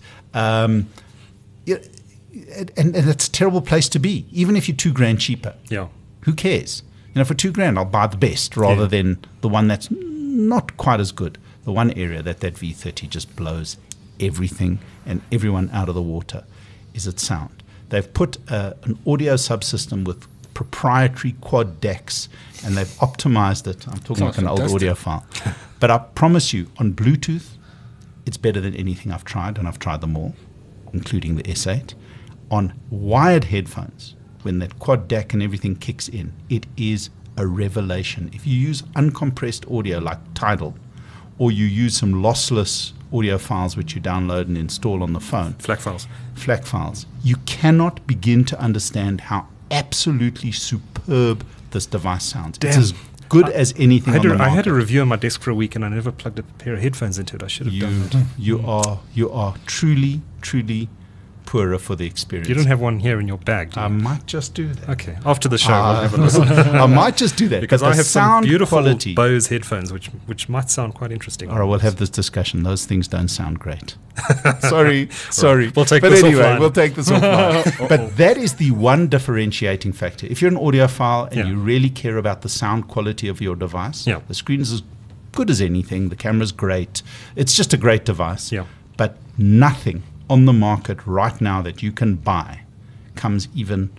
[SPEAKER 3] And it's a terrible place to be, even if you're $2,000 cheaper.
[SPEAKER 2] Yeah.
[SPEAKER 3] Who cares? For $2,000, I'll buy the best rather than the one that's not quite as good. The one area that V30 just blows everything and everyone out of the water is its sound. They've put an audio subsystem with proprietary quad decks, and they've optimized it. I'm talking like an old audio file. But I promise you, on Bluetooth, it's better than anything I've tried, and I've tried them all, including the S8. On wired headphones, when that quad DAC and everything kicks in, it is a revelation. If you use uncompressed audio like Tidal, or you use some lossless audio files which you download and install on the phone, FLAC files, you cannot begin to understand how absolutely superb this device sounds. Damn. It's as good as anything on the market.
[SPEAKER 2] I had a review on my desk for a week and I never plugged a pair of headphones into it. I should have done that.
[SPEAKER 3] You are truly, truly poorer for the experience.
[SPEAKER 2] You don't have one here in your bag, do you?
[SPEAKER 3] I might just do that.
[SPEAKER 2] Okay. After the show, we'll have a listen.
[SPEAKER 3] I might just do that.
[SPEAKER 2] Because I have some beautiful
[SPEAKER 3] quality.
[SPEAKER 2] Bose headphones, which might sound quite interesting.
[SPEAKER 3] All right, we'll have this discussion. Those things don't sound great. Sorry.
[SPEAKER 2] We'll take
[SPEAKER 3] but
[SPEAKER 2] this
[SPEAKER 3] anyway,
[SPEAKER 2] offline.
[SPEAKER 3] we'll take this offline. But that is the one differentiating factor. If you're an audiophile and you really care about the sound quality of your device, the screen is as good as anything. The camera's great. It's just a great device.
[SPEAKER 2] Yeah.
[SPEAKER 3] But nothing on the market right now that you can buy comes even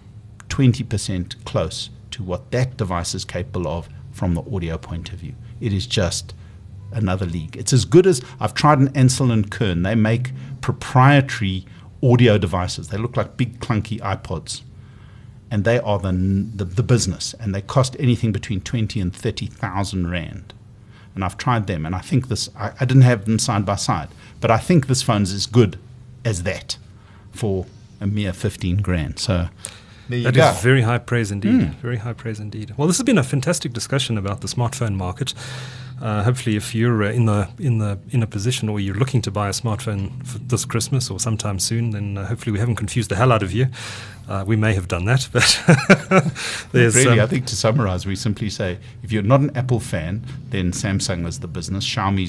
[SPEAKER 3] 20% close to what that device is capable of from the audio point of view. It is just another league. It's as good as, I've tried an Ansel and Kern. They make proprietary audio devices. They look like big clunky iPods. And they are the business. And they cost anything between 20 and 30,000 Rand. And I've tried them. And I think this, I didn't have them side by side. But I think this phone's as good as that for a mere 15 grand. So there you go.
[SPEAKER 2] That is very high praise indeed. Very high praise indeed. Well, this has been a fantastic discussion about the smartphone market. Hopefully, if you're in a position or you're looking to buy a smartphone for this Christmas or sometime soon, then hopefully we haven't confused the hell out of you. We may have done that, but there's
[SPEAKER 3] really. I think to summarize, we simply say if you're not an Apple fan, then Samsung is the business.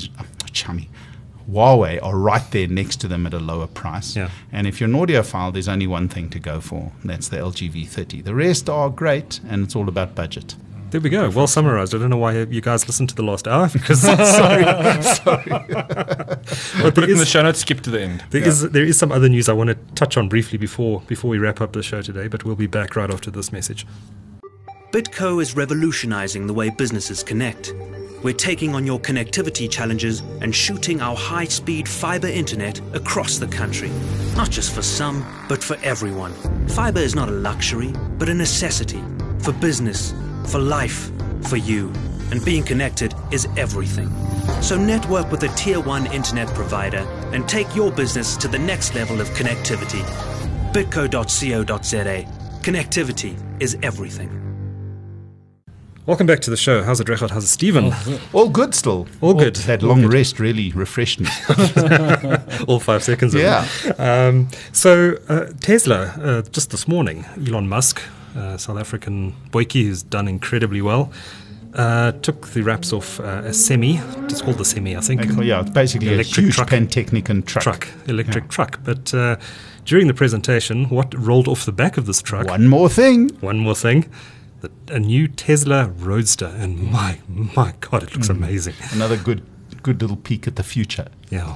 [SPEAKER 3] Huawei are right there next to them at a lower price.
[SPEAKER 2] Yeah.
[SPEAKER 3] And if you're an audiophile, there's only one thing to go for. And that's the LG V30. The rest are great, and it's all about budget.
[SPEAKER 2] There we go. Well summarized. I don't know why you guys listened to the last hour because
[SPEAKER 3] sorry.
[SPEAKER 1] We'll put it in the show notes, skip to the end.
[SPEAKER 2] There is some other news I want to touch on briefly before we wrap up the show today, but we'll be back right after this message.
[SPEAKER 7] BitCo is revolutionizing the way businesses connect. We're taking on your connectivity challenges and shooting our high-speed fiber internet across the country. Not just for some, but for everyone. Fiber is not a luxury, but a necessity. For business, for life, for you. And being connected is everything. So network with a Tier 1 internet provider and take your business to the next level of connectivity. bitco.co.za. Connectivity is everything.
[SPEAKER 2] Welcome back to the show. How's it, Regardt? How's it, Stephen?
[SPEAKER 3] All good still.
[SPEAKER 2] All good.
[SPEAKER 3] That long rest really refreshed me.
[SPEAKER 2] All 5 seconds of
[SPEAKER 3] it.
[SPEAKER 2] So Tesla, just this morning, Elon Musk, South African boykie who's done incredibly well, took the wraps off a Semi. It's called the Semi, I think.
[SPEAKER 3] Yeah, it's basically a huge Pantechnicon truck.
[SPEAKER 2] Electric truck. But during the presentation, what rolled off the back of this truck?
[SPEAKER 3] One more thing.
[SPEAKER 2] A new Tesla Roadster, and my God, it looks amazing.
[SPEAKER 3] Another good little peek at the future.
[SPEAKER 2] Yeah.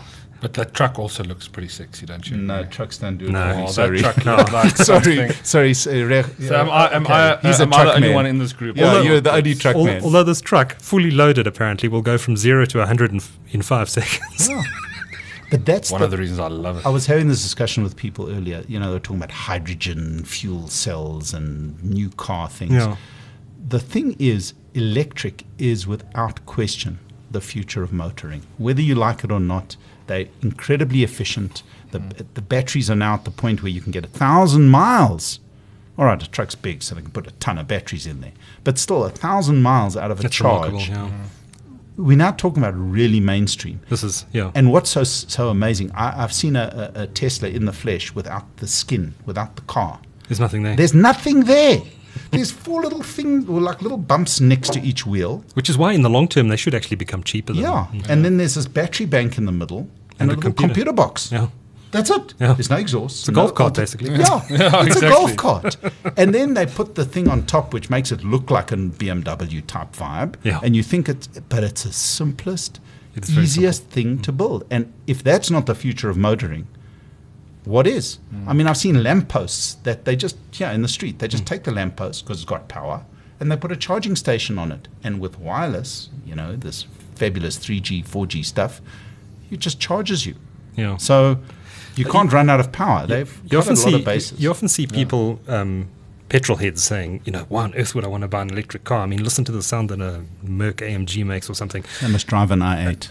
[SPEAKER 1] But that truck also looks pretty sexy, don't you?
[SPEAKER 3] No, trucks don't do it.
[SPEAKER 2] No.
[SPEAKER 3] for me,
[SPEAKER 1] Oh,
[SPEAKER 3] sorry.
[SPEAKER 1] that truck looks like something.
[SPEAKER 3] sorry.
[SPEAKER 1] So am
[SPEAKER 3] He's a
[SPEAKER 1] I the
[SPEAKER 3] truck
[SPEAKER 1] only
[SPEAKER 3] man.
[SPEAKER 1] one in this group?
[SPEAKER 3] Yeah,
[SPEAKER 1] Although-
[SPEAKER 3] you're the only truck man.
[SPEAKER 2] Although this truck, fully loaded apparently, will go from 0 to 100 in 5 seconds.
[SPEAKER 3] But that's
[SPEAKER 1] one of the reasons I love it.
[SPEAKER 3] I was having this discussion with people earlier. You know, they're talking about hydrogen fuel cells and new car things.
[SPEAKER 2] Yeah.
[SPEAKER 3] The thing is, electric is without question the future of motoring. Whether you like it or not, they're incredibly efficient. The batteries are now at the point where you can get 1,000 miles. All right, a truck's big, so they can put a ton of batteries in there. But still, 1,000 miles out of a
[SPEAKER 2] That's
[SPEAKER 3] charge.
[SPEAKER 2] remarkable. Yeah.
[SPEAKER 3] We're now talking about really mainstream.
[SPEAKER 2] This is, yeah.
[SPEAKER 3] And what's so amazing, I've seen a Tesla in the flesh without the skin, without the car.
[SPEAKER 2] There's nothing there.
[SPEAKER 3] There's nothing there. There's 4 little things, or like little bumps next to each wheel.
[SPEAKER 2] Which is why in the long term they should actually become cheaper.
[SPEAKER 3] Yeah. And then there's this battery bank in the middle and a
[SPEAKER 2] a
[SPEAKER 3] little
[SPEAKER 2] computer.
[SPEAKER 3] computer box.
[SPEAKER 2] Yeah.
[SPEAKER 3] That's it.
[SPEAKER 2] Yeah.
[SPEAKER 3] There's no exhaust.
[SPEAKER 2] It's a golf cart, basically.
[SPEAKER 3] Yeah, it's
[SPEAKER 1] exactly.
[SPEAKER 3] a golf cart. And then they put the thing on top, which makes it look like a BMW type vibe.
[SPEAKER 2] Yeah.
[SPEAKER 3] And you think it's the simplest,
[SPEAKER 2] It is very
[SPEAKER 3] easiest thing to build. And if that's not the future of motoring, what is? I mean, I've seen lampposts that they just, in the street, they just take the lamppost because it's got power and they put a charging station on it. And with wireless, this fabulous 3G, 4G stuff, it just charges you.
[SPEAKER 2] Yeah.
[SPEAKER 3] So you can't run out of power. They've covered a lot of bases.
[SPEAKER 2] You often see people, petrol heads, saying, why on earth would I want to buy an electric car? I mean, listen to the sound that a Merc AMG makes or something.
[SPEAKER 3] They must drive an i8.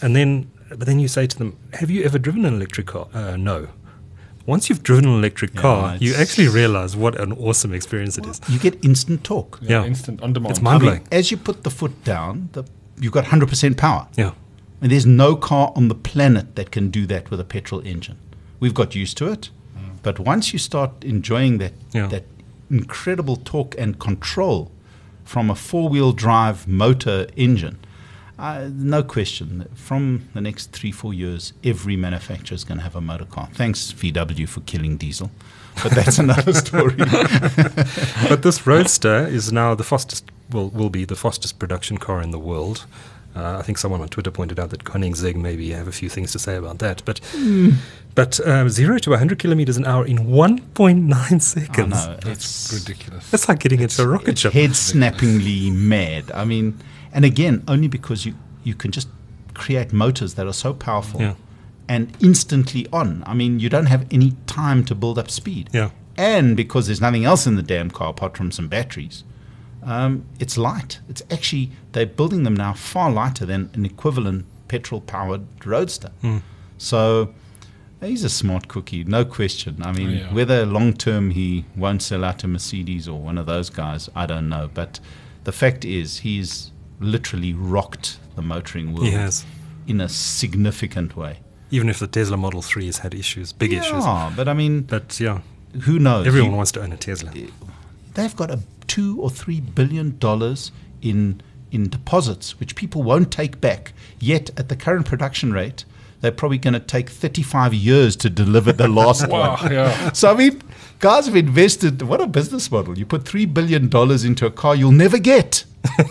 [SPEAKER 2] But then you say to them, have you ever driven an electric car? No. Once you've driven an electric car, you actually realize what an awesome experience it is.
[SPEAKER 3] You get instant torque.
[SPEAKER 2] Yeah.
[SPEAKER 1] Instant, on demand.
[SPEAKER 2] It's mind-blowing.
[SPEAKER 3] As you put the foot down, you've got 100% power.
[SPEAKER 2] Yeah.
[SPEAKER 3] And there's no car on the planet that can do that with a petrol engine. We've got used to it. But once you start enjoying that incredible torque and control from a 4-wheel drive motor engine, no question, from the next 3-4 years, every manufacturer is going to have a motor car. Thanks, VW, for killing diesel. But that's another story.
[SPEAKER 2] But this Roadster is now the fastest, will be the fastest production car in the world. I think someone on Twitter pointed out that Koenigsegg maybe have a few things to say about that. But 0 to 100 kilometers an hour in 1.9 seconds.
[SPEAKER 3] I know,
[SPEAKER 1] That's ridiculous.
[SPEAKER 2] That's like getting into a rocket ship.
[SPEAKER 3] Head-snappingly mad. I mean, and again, only because you can just create motors that are so powerful and instantly on. I mean, you don't have any time to build up speed.
[SPEAKER 2] Yeah.
[SPEAKER 3] And because there's nothing else in the damn car apart from some batteries, it's light. It's actually, they're building them now far lighter than an equivalent petrol-powered Roadster. So he's a smart cookie, no question. I mean, whether long-term he won't sell out to Mercedes or one of those guys, I don't know. But the fact is, he's literally rocked the motoring world
[SPEAKER 2] He has.
[SPEAKER 3] in a significant way.
[SPEAKER 2] Even if the Tesla Model 3 has had issues, big issues.
[SPEAKER 3] Yeah, but I mean,
[SPEAKER 2] But yeah,
[SPEAKER 3] who knows?
[SPEAKER 2] everyone wants to own a Tesla.
[SPEAKER 3] They've got $2 or $3 billion in deposits, which people won't take back. Yet, at the current production rate, they're probably going to take 35 years to deliver the last
[SPEAKER 1] Wow,
[SPEAKER 3] one.
[SPEAKER 1] yeah.
[SPEAKER 3] So, I mean, guys have invested. What a business model. You put $3 billion into a car you'll never get.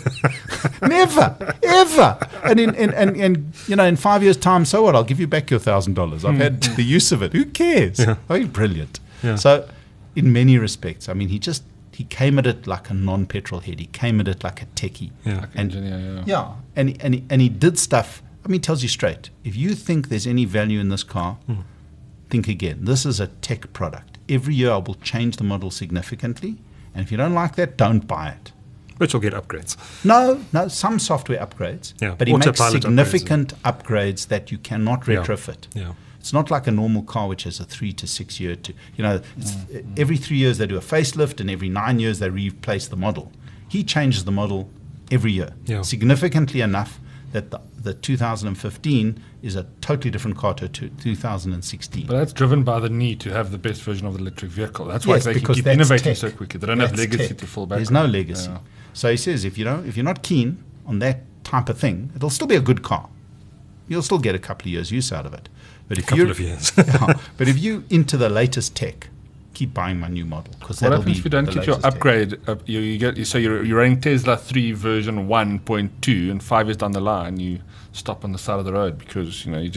[SPEAKER 3] Never, ever. And in 5 years' time, so what? I'll give you back your $1,000. I've had the use of it. Who cares?
[SPEAKER 2] Yeah.
[SPEAKER 3] Oh, he's brilliant.
[SPEAKER 2] Yeah.
[SPEAKER 3] So, in many respects, I mean, he came at it like a non-petrol head. He came at it like a techie.
[SPEAKER 2] Yeah.
[SPEAKER 1] Engineer,
[SPEAKER 3] Yeah, and he did stuff. I mean, he tells you straight. If you think there's any value in this car, think again. This is a tech product. Every year I will change the model significantly, and if you don't like that, don't buy it.
[SPEAKER 2] But you'll get upgrades.
[SPEAKER 3] No, some software upgrades.
[SPEAKER 2] Yeah,
[SPEAKER 3] But he makes
[SPEAKER 2] autopilot
[SPEAKER 3] significant upgrades that you cannot retrofit.
[SPEAKER 2] Yeah.
[SPEAKER 3] It's not like a normal car which has a 3 to 6 year every 3 years they do a facelift and every 9 years they replace the model. He changes the model every year, significantly enough that the 2015 is a totally different car to 2016.
[SPEAKER 1] But that's driven by the need to have the best version of the electric vehicle. That's why they can
[SPEAKER 3] because
[SPEAKER 1] keep
[SPEAKER 3] that's
[SPEAKER 1] innovating
[SPEAKER 3] tech.
[SPEAKER 1] so quickly. They don't have
[SPEAKER 3] That's
[SPEAKER 1] legacy
[SPEAKER 3] tech.
[SPEAKER 1] to fall back
[SPEAKER 3] There's
[SPEAKER 1] on.
[SPEAKER 3] no legacy.
[SPEAKER 1] Yeah.
[SPEAKER 3] So he says if you're not keen on that type of thing, it'll still be a good car. You'll still get a couple of years use out of it. But if
[SPEAKER 2] Couple of years.
[SPEAKER 3] But if you into the latest tech, keep buying my new model because
[SPEAKER 1] What happens if you don't get your upgrade? You're running Tesla 3 version 1.2, and 5 years down the line, you stop on the side of the road because you just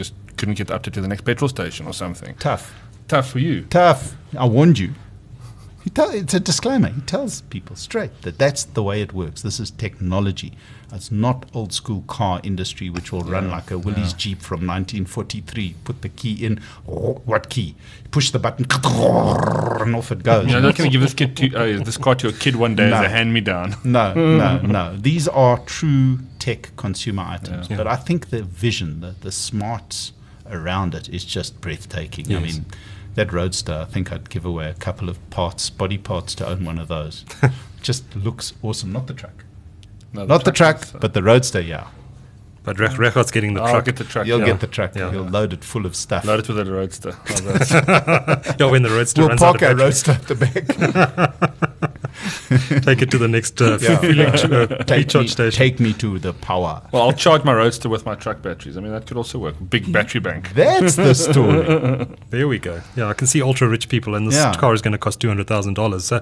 [SPEAKER 1] couldn't get up to the next petrol station or something.
[SPEAKER 3] Tough.
[SPEAKER 1] Tough for you.
[SPEAKER 3] Tough. I warned you. It's a disclaimer. He tells people straight that that's the way it works. This is technology. It's not old school car industry which will run like a Willys Jeep from 1943. Put the key in. Oh, what key? Push the button and off it goes.
[SPEAKER 1] You're not going to give this car to your kid one day
[SPEAKER 3] No.
[SPEAKER 1] as a hand-me-down.
[SPEAKER 3] No. These are true tech consumer items. But I think the vision, the smarts around it is just breathtaking. I mean, that Roadster, I think I'd give away a couple of body parts to own one of those. Just looks awesome. Not the truck.
[SPEAKER 1] No,
[SPEAKER 3] Not the truck,
[SPEAKER 1] is,
[SPEAKER 3] but the Roadster, yeah.
[SPEAKER 2] But Rechod's getting the
[SPEAKER 1] I'll
[SPEAKER 2] truck.
[SPEAKER 1] get the truck.
[SPEAKER 3] You'll
[SPEAKER 1] yeah.
[SPEAKER 3] get the truck.
[SPEAKER 2] Yeah.
[SPEAKER 3] You'll load it full of stuff.
[SPEAKER 1] Load it with a Roadster. How's that?
[SPEAKER 2] Yeah, when the Roadster
[SPEAKER 3] We'll
[SPEAKER 2] runs out
[SPEAKER 3] park
[SPEAKER 2] of
[SPEAKER 3] our
[SPEAKER 2] battery,
[SPEAKER 3] Roadster at the back.
[SPEAKER 2] take it to the next recharge station.
[SPEAKER 3] Take me to the power.
[SPEAKER 1] Well, I'll charge my Roadster with my truck batteries. I mean, that could also work. Big battery bank.
[SPEAKER 3] That's the story.
[SPEAKER 2] There we go. Yeah, I can see ultra rich people, and this
[SPEAKER 3] Yeah.
[SPEAKER 2] car is going to cost $200,000. So,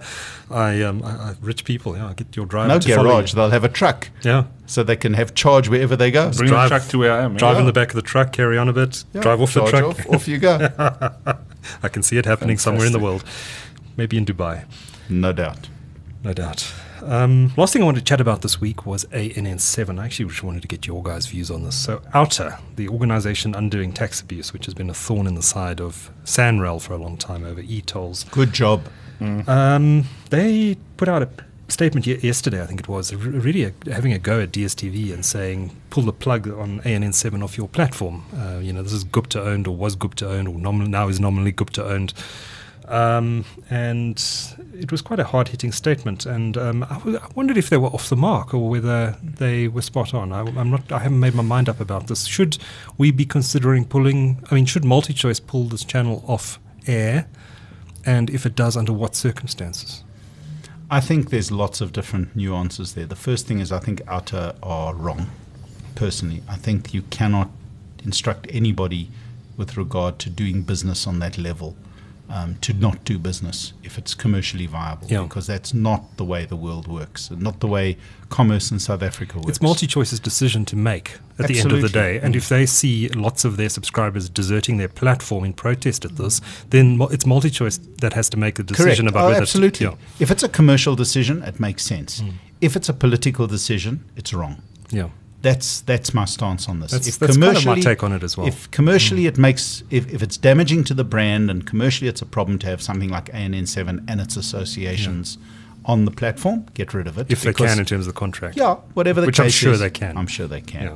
[SPEAKER 2] I rich people, yeah, get your driver
[SPEAKER 3] No
[SPEAKER 2] to follow
[SPEAKER 3] garage.
[SPEAKER 2] you.
[SPEAKER 3] They'll have a truck.
[SPEAKER 2] Yeah,
[SPEAKER 3] So they can have charge wherever they go.
[SPEAKER 1] Bring
[SPEAKER 2] drive-
[SPEAKER 1] the truck to where I am.
[SPEAKER 2] drive
[SPEAKER 1] yeah.
[SPEAKER 2] in the back of the truck, carry on a bit,
[SPEAKER 3] Yeah,
[SPEAKER 2] drive off the
[SPEAKER 3] charge
[SPEAKER 2] truck.
[SPEAKER 3] Off you go.
[SPEAKER 2] I can see it happening somewhere in the world, maybe in Dubai.
[SPEAKER 3] No doubt.
[SPEAKER 2] No doubt. Last thing I wanted to chat about this week was ANN7. I actually just wanted to get your guys' views on this. So OUTA, the organisation undoing tax abuse, which has been a thorn in the side of SANRAL for a long time over e-tolls.
[SPEAKER 3] Good job.
[SPEAKER 2] They put out a statement yesterday, I think it was, really having a go at DSTV and saying, pull the plug on ANN7 off your platform. This is Gupta owned, or was Gupta owned, or now is nominally Gupta owned. And it was quite a hard-hitting statement, and I wondered if they were off the mark or whether they were spot on. I haven't made my mind up about this. Should we be considering should MultiChoice pull this channel off air, and if it does, under what circumstances?
[SPEAKER 3] I think there's lots of different nuances there. The first thing is I think OUTA are wrong, personally. I think you cannot instruct anybody with regard to doing business on that level to not do business if it's commercially viable, because that's not the way the world works, and not the way commerce in South Africa works.
[SPEAKER 2] It's MultiChoice's decision to make at the end of the day, and if they see lots of their subscribers deserting their platform in protest at this, then it's MultiChoice that has to make a decision about whether
[SPEAKER 3] absolutely.
[SPEAKER 2] to,
[SPEAKER 3] If it's a commercial decision, it makes sense. If it's a political decision, it's wrong.
[SPEAKER 2] Yeah.
[SPEAKER 3] That's my stance on this.
[SPEAKER 2] That's kind of my take on it as well.
[SPEAKER 3] If commercially it makes, if it's damaging to the brand and commercially it's a problem to have something like ANN7 and its associations on the platform, get rid of it.
[SPEAKER 2] If they can in terms of the contract.
[SPEAKER 3] Yeah, whatever the
[SPEAKER 2] Which
[SPEAKER 3] case
[SPEAKER 2] I'm sure
[SPEAKER 3] is,
[SPEAKER 2] they can.
[SPEAKER 3] I'm sure they can.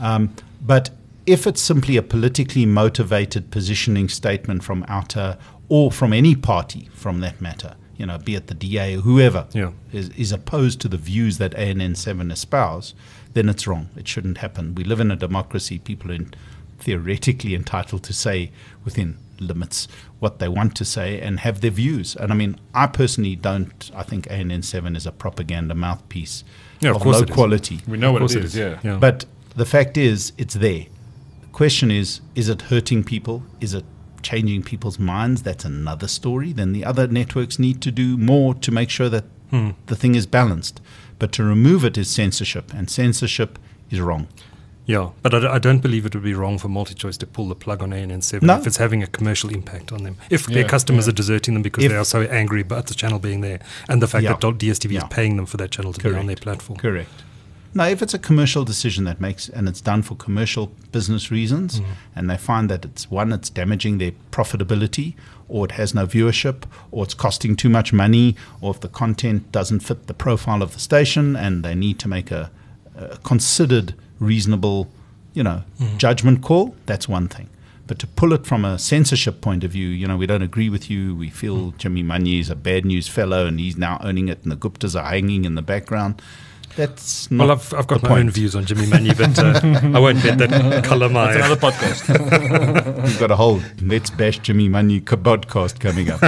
[SPEAKER 3] But if it's simply a politically motivated positioning statement from OUTA or from any party from that matter, be it the DA or whoever is opposed to the views that ANN7 espouse, then it's wrong. It shouldn't happen. We live in a democracy. People are theoretically entitled to say within limits what they want to say and have their views. And I personally don't. I think ANN7 is a propaganda mouthpiece of low quality.
[SPEAKER 1] We know what it is, yeah.
[SPEAKER 3] But the fact is, it's there. The question is it hurting people? Is it changing people's minds? That's another story. Then the other networks need to do more to make sure that the thing is balanced. But to remove it is censorship, and censorship is wrong.
[SPEAKER 2] Yeah, but I don't believe it would be wrong for MultiChoice to pull the plug on ANN7 if it's having a commercial impact on them. If their customers are deserting them because they are so angry about the channel being there, and the fact that DSTV is paying them for that channel to be on their platform.
[SPEAKER 3] Correct. Now, if it's a commercial decision and it's done for commercial business reasons, and they find that it's damaging their profitability, or it has no viewership, or it's costing too much money, or if the content doesn't fit the profile of the station, and they need to make a considered, reasonable, judgment call, that's one thing. But to pull it from a censorship point of view, we don't agree with you, we feel Jimmy Manyi is a bad news fellow and he's now owning it and the Guptas are hanging in the background. That's not
[SPEAKER 2] I've got my own views on Jimmy Manyi, but I won't bet that colour my...
[SPEAKER 1] That's another podcast.
[SPEAKER 3] We've got a whole Let's Bash Jimmy Manyi podcast coming up.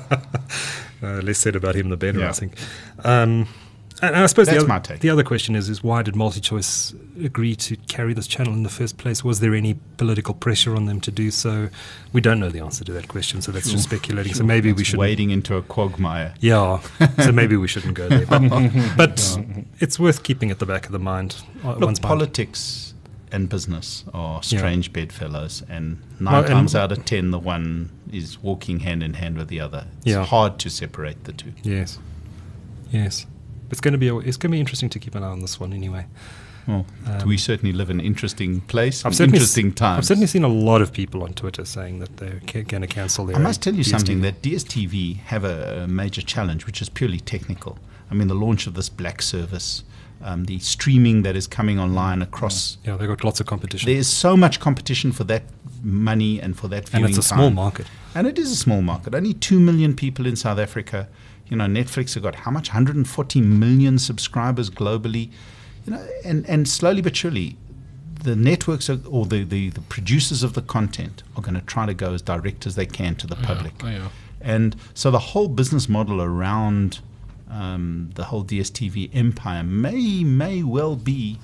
[SPEAKER 2] Less said about him the better, I think. And I suppose the other question is why did MultiChoice agree to carry this channel in the first place? Was there any political pressure on them to do so? We don't know the answer to that question, so that's just speculating. So maybe we should
[SPEAKER 3] wading into a quagmire.
[SPEAKER 2] Yeah, so maybe we shouldn't go there. But it's worth keeping at the back of the mind.
[SPEAKER 3] Look, politics and business are strange bedfellows, and 9
[SPEAKER 2] Well,
[SPEAKER 3] times out of 10, the one is walking hand in hand with the other. It's hard to separate the two.
[SPEAKER 2] Yes. It's going to be interesting to keep an eye on this one anyway.
[SPEAKER 3] Well, we certainly live in an interesting place,
[SPEAKER 2] I've
[SPEAKER 3] interesting times.
[SPEAKER 2] I've certainly seen a lot of people on Twitter saying that they're going to cancel their.
[SPEAKER 3] I must tell you
[SPEAKER 2] DSTV.
[SPEAKER 3] something, that DSTV have a major challenge, which is purely technical. I mean, the launch of this black service, the streaming that is coming online across.
[SPEAKER 2] Yeah, they've got lots of competition.
[SPEAKER 3] There is so much competition for that money and for that viewing
[SPEAKER 2] And it's a
[SPEAKER 3] time.
[SPEAKER 2] small market.
[SPEAKER 3] And it is a small market. Only 2 million people in South Africa. You know, Netflix have got how much? 140 million subscribers globally. You know, and slowly but surely, the networks or the producers of the content are going to try to go as direct as they can to the public. And so the whole business model around the whole DSTV empire may well be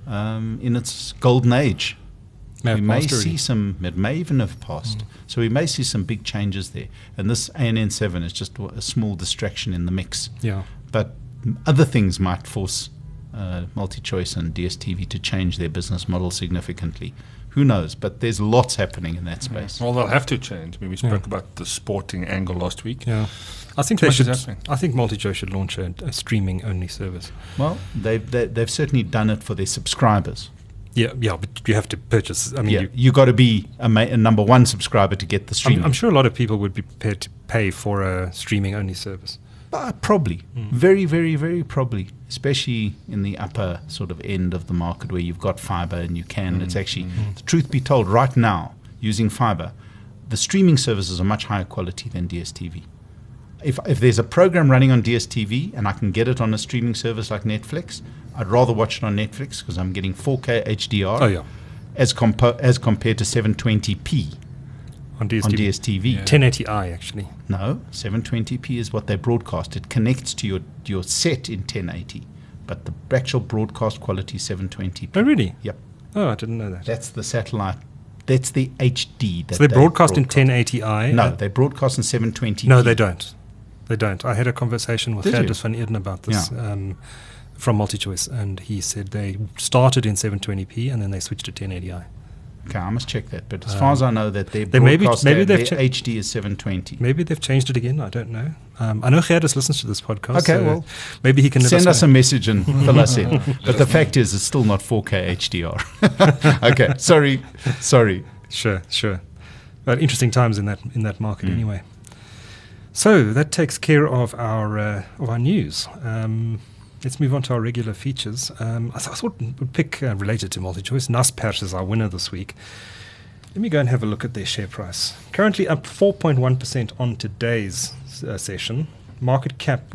[SPEAKER 3] in its golden age. We may see some, it may even have passed. So we may see some big changes there. And this ANN7 is just a small distraction in the mix.
[SPEAKER 2] Yeah.
[SPEAKER 3] But other things might force MultiChoice and DSTV to change their business model significantly. Who knows? But there's lots happening in that space.
[SPEAKER 1] Well, they'll have to change. I mean, we spoke about the sporting angle last week.
[SPEAKER 2] Yeah. I think
[SPEAKER 1] Too much is happening.
[SPEAKER 2] I think MultiChoice should launch a streaming only service.
[SPEAKER 3] Well, they've certainly done it for their subscribers.
[SPEAKER 2] Yeah, but you have to purchase. I mean,
[SPEAKER 3] you got to be a number one subscriber to get the streaming.
[SPEAKER 2] I'm sure a lot of people would be prepared to pay for a streaming only service.
[SPEAKER 3] Probably. Very, very, very probably. Especially in the upper sort of end of the market where you've got fiber and you can. It's actually, the truth be told, right now, using fiber, the streaming services are much higher quality than DSTV. If there's a program running on DSTV and I can get it on a streaming service like Netflix, I'd rather watch it on Netflix because I'm getting 4K HDR as compared to 720p
[SPEAKER 2] on DSTV. 1080i, actually.
[SPEAKER 3] No, 720p is what they broadcast. It connects to your set in 1080, but the actual broadcast quality is 720p.
[SPEAKER 2] Oh, really?
[SPEAKER 3] Yep.
[SPEAKER 2] Oh, I didn't know that.
[SPEAKER 3] That's the satellite. That's the HD.
[SPEAKER 2] So they broadcast in 1080i?
[SPEAKER 3] No, they broadcast in 720p.
[SPEAKER 2] No, they don't. They don't. I had a conversation with Gerdus van Eden about this from MultiChoice, and he said they started in 720p and then they switched to 1080i.
[SPEAKER 3] Okay, I must check that. But as far as I know, that their
[SPEAKER 2] maybe
[SPEAKER 3] their HD is 720.
[SPEAKER 2] Maybe they've changed it again. I don't know. I know Gerdus listens to this podcast.
[SPEAKER 3] Okay,
[SPEAKER 2] so
[SPEAKER 3] well,
[SPEAKER 2] maybe he can
[SPEAKER 3] send us a message and fill us in. But the fact is, it's still not 4K HDR. Okay, sorry.
[SPEAKER 2] Sure. But interesting times in that market anyway. So that takes care of our news. Let's move on to our regular features. I thought we'd pick, related to MultiChoice, Naspers is our winner this week. Let me go and have a look at their share price. Currently up 4.1% on today's session. Market cap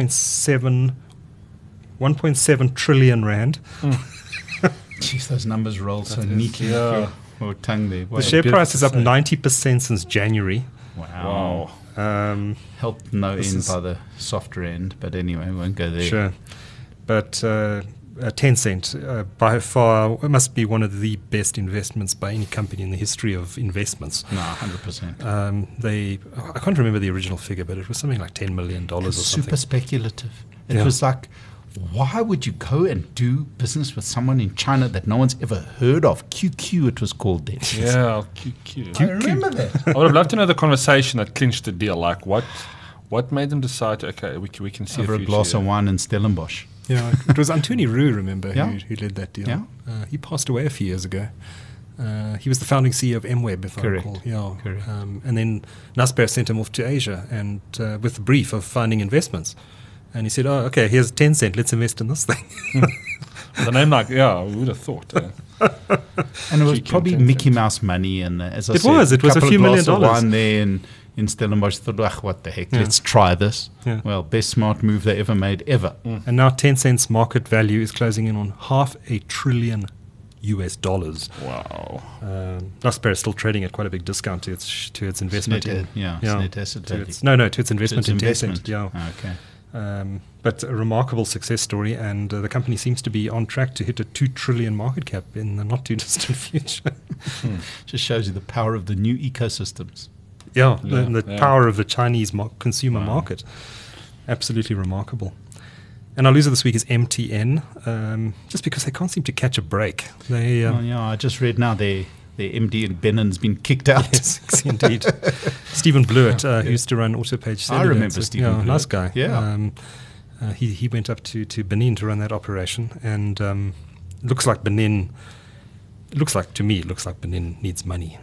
[SPEAKER 2] 1.7 trillion rand.
[SPEAKER 3] Jeez, those numbers roll so neatly. Or tongue there.
[SPEAKER 2] The share price is up 90% since January.
[SPEAKER 3] Wow. Helped no end by the softer end, but anyway, we won't go there.
[SPEAKER 2] Sure. But Tencent, by far, it must be one of the best investments by any company in the history of investments.
[SPEAKER 3] No, 100%.
[SPEAKER 2] I can't remember the original figure, but it was something like $10 million or something.
[SPEAKER 3] Super speculative. It was like, why would you go and do business with someone in China that no one's ever heard of? QQ, it was called then.
[SPEAKER 1] Yeah, QQ.
[SPEAKER 3] I remember that.
[SPEAKER 1] I would have loved to know the conversation that clinched the deal. Like, what made them decide, okay, we can see
[SPEAKER 3] over a glass of wine in Stellenbosch.
[SPEAKER 2] Yeah, it was Antonie Roux, remember,
[SPEAKER 3] Yeah.
[SPEAKER 2] who led that deal.
[SPEAKER 3] Yeah.
[SPEAKER 2] He passed away a few years ago. He was the founding CEO of MWeb, if
[SPEAKER 3] Correct.
[SPEAKER 2] I recall. Yeah.
[SPEAKER 3] Correct.
[SPEAKER 2] And then Naspers sent him off to Asia and with the brief of finding investments. And he said, oh, okay, here's Tencent, let's invest in this thing.
[SPEAKER 1] The name, like, we would have thought.
[SPEAKER 3] And it was
[SPEAKER 1] GQ
[SPEAKER 3] probably
[SPEAKER 1] Tencent.
[SPEAKER 3] Mickey Mouse money. And as I
[SPEAKER 2] It
[SPEAKER 3] said,
[SPEAKER 2] was a
[SPEAKER 3] couple
[SPEAKER 2] few
[SPEAKER 3] of
[SPEAKER 2] $1 million.
[SPEAKER 3] glasses of wine there in Stellenbosch. Thought, what the heck, let's try this.
[SPEAKER 2] Yeah.
[SPEAKER 3] Well, best smart move they ever made, ever.
[SPEAKER 2] And now Tencent's market value is closing in on $500 billion.
[SPEAKER 1] Wow.
[SPEAKER 2] Naspers is still trading at quite a big discount to its investment.
[SPEAKER 3] It's net asset value.
[SPEAKER 2] to its investment in Tencent. Yeah.
[SPEAKER 3] Okay.
[SPEAKER 2] But a remarkable success story, and the company seems to be on track to hit a 2 trillion market cap in the not too distant future.
[SPEAKER 3] Just shows you the power of the new ecosystems.
[SPEAKER 2] The power of the Chinese consumer market. Absolutely remarkable. And our loser this week is MTN, just because they can't seem to catch a break. They,
[SPEAKER 3] I just read now their MD in Bennin's been kicked out.
[SPEAKER 2] Yes, indeed. Stephen Blewett, who used to run AutoPage.
[SPEAKER 3] I remember Stephen Blewett.
[SPEAKER 2] Nice guy.
[SPEAKER 3] Yeah.
[SPEAKER 2] He went up to Benin to run that operation, and looks like Benin needs money.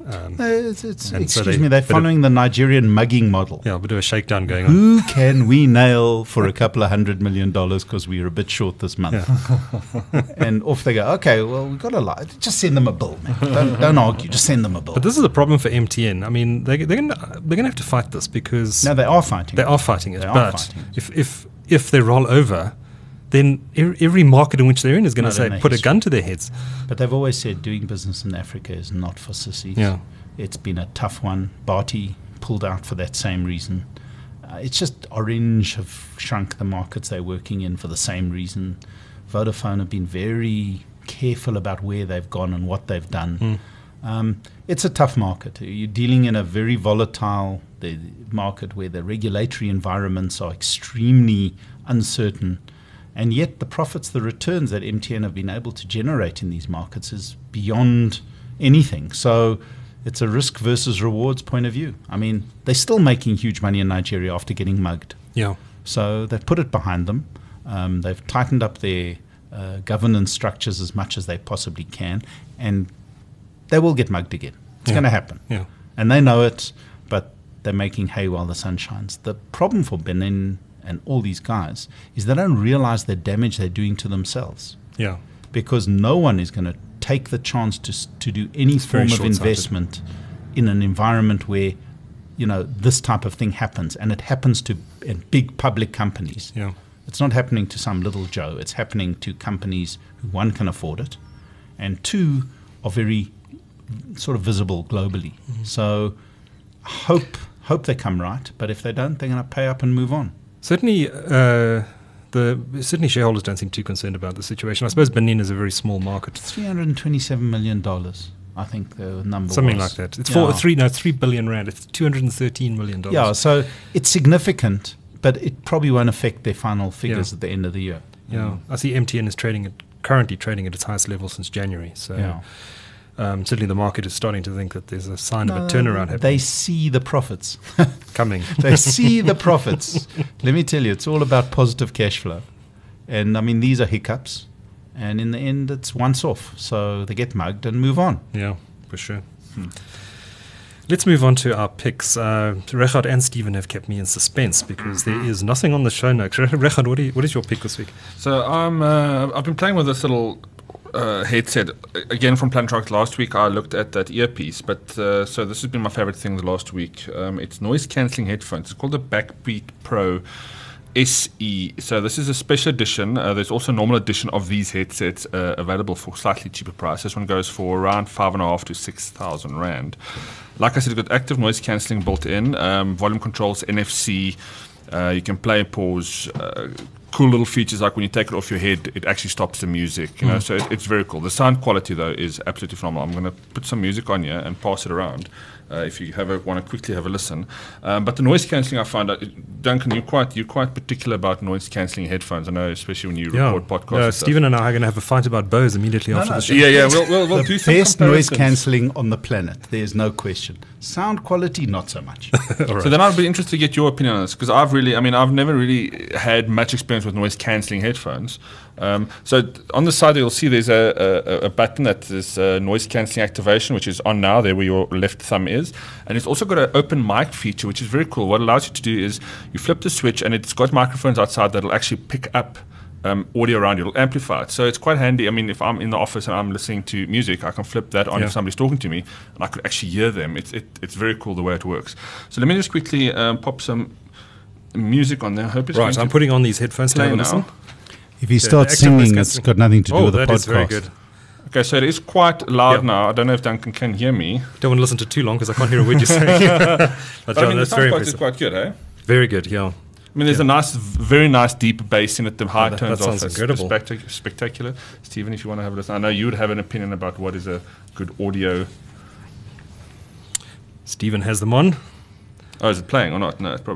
[SPEAKER 3] They're following the Nigerian mugging model.
[SPEAKER 2] Yeah, a bit of a shakedown going on.
[SPEAKER 3] Who can we nail for a couple of $100 million because we're a bit short this month? Yeah. And off they go. Okay, well, we've got to lie. Just send them a bill, man. Don't argue. Just send them a bill.
[SPEAKER 2] But this is a problem for MTN. I mean, they're going to have to fight this because...
[SPEAKER 3] No, they are fighting it.
[SPEAKER 2] They are fighting it. But if they roll over... then every market in which they're in is going to say, put a gun to their heads.
[SPEAKER 3] But they've always said doing business in Africa is not for sissies.
[SPEAKER 2] Yeah.
[SPEAKER 3] It's been a tough one. Bharti pulled out for that same reason. It's just Orange have shrunk the markets they're working in for the same reason. Vodafone have been very careful about where they've gone and what they've done. It's a tough market. You're dealing in a very volatile market where the regulatory environments are extremely uncertain. And yet the profits, the returns that MTN have been able to generate in these markets is beyond anything. So it's a risk versus rewards point of view. I mean, they're still making huge money in Nigeria after getting mugged.
[SPEAKER 2] Yeah.
[SPEAKER 3] So they've put it behind them. They've tightened up their governance structures as much as they possibly can. And they will get mugged again. It's going to happen.
[SPEAKER 2] Yeah.
[SPEAKER 3] And they know it, but they're making hay while the sun shines. The problem for Benin and all these guys is they don't realize the damage they're doing to themselves.
[SPEAKER 2] Yeah.
[SPEAKER 3] Because no one is going to take the chance to do any form of investment in an environment where, this type of thing happens, and it happens to big public companies.
[SPEAKER 2] Yeah.
[SPEAKER 3] It's not happening to some little Joe. It's happening to companies who, one, can afford it, and two, are very sort of visible globally. Mm-hmm. So hope they come right, but if they don't, they're going to pay up and move on.
[SPEAKER 2] Certainly, shareholders don't seem too concerned about the situation. I suppose Benin is a very small market.
[SPEAKER 3] $327 million, I think the number
[SPEAKER 2] something
[SPEAKER 3] was.
[SPEAKER 2] like that. It's 3 billion rand. It's $213 million.
[SPEAKER 3] Yeah, so it's significant, but it probably won't affect their final figures at the end of the year.
[SPEAKER 2] Yeah, I see MTN is currently trading at its highest level since January. So. Certainly the market is starting to think that there's a sign of a turnaround happening.
[SPEAKER 3] They see the profits
[SPEAKER 2] coming.
[SPEAKER 3] They see the profits. Let me tell you, it's all about positive cash flow. And, I mean, these are hiccups. And in the end, it's once off. So they get mugged and move on.
[SPEAKER 2] Yeah, for sure. Let's move on to our picks. Rechard and Stephen have kept me in suspense because there is nothing on the show notes. Rechard, what is your pick this week?
[SPEAKER 1] So I've been playing with this little... headset again from Plantronics. Last week I looked at that earpiece, but so this has been my favorite thing the last week. It's noise cancelling headphones. It's called the Backbeat Pro SE. So this is a special edition. There's also a normal edition of these headsets available for slightly cheaper price. This one goes for around 5,500 to 6,000 rand. Like I said, it's got active noise cancelling built in, volume controls, NFC. You can play and pause. Cool little features like when you take it off your head, it actually stops the music. So it's very cool. The sound quality though is absolutely phenomenal. I'm going to put some music on here and pass it around if you want to quickly have a listen. But the noise cancelling, I found out, Duncan, you're quite particular about noise cancelling headphones. I know, especially when you record podcasts.
[SPEAKER 2] Yeah, Stephen and I are going to have a fight about Bose immediately after the show.
[SPEAKER 1] Yeah, we'll do some
[SPEAKER 3] best noise cancelling on the planet. There's no question. Sound quality, not so much.
[SPEAKER 1] Right. So then I'd be interested to get your opinion on this because I've never really had much experience with noise cancelling headphones. So on the side you'll see there's a button that is noise cancelling activation, which is on now, there where your left thumb is. And it's also got an open mic feature, which is very cool. What it allows you to do is you flip the switch and it's got microphones outside that'll actually pick up audio around you. It'll amplify it. So it's quite handy. I mean, if I'm in the office and I'm listening to music, I can flip that on if somebody's talking to me and I could actually hear them. It's very cool the way it works. So let me just quickly pop some music on there. I hope it's
[SPEAKER 2] right, I'm putting on these headphones to have a listen.
[SPEAKER 3] If he starts singing, it's got nothing to do with the podcast.
[SPEAKER 2] That is very good.
[SPEAKER 1] Okay, so it is quite loud now. I don't know if Duncan can hear me.
[SPEAKER 2] Don't want to listen to too long because I can't hear a word you're saying. But John,
[SPEAKER 1] that's very impressive. Quite good, eh?
[SPEAKER 2] Very good, yeah.
[SPEAKER 1] I mean, there's a very nice deep bass in it. The high tones
[SPEAKER 2] are
[SPEAKER 1] spectacular. Stephen, if you want to have a listen, I know you would have an opinion about what is a good audio.
[SPEAKER 2] Stephen has them on.
[SPEAKER 1] Oh, is it playing or not? No, it's probably.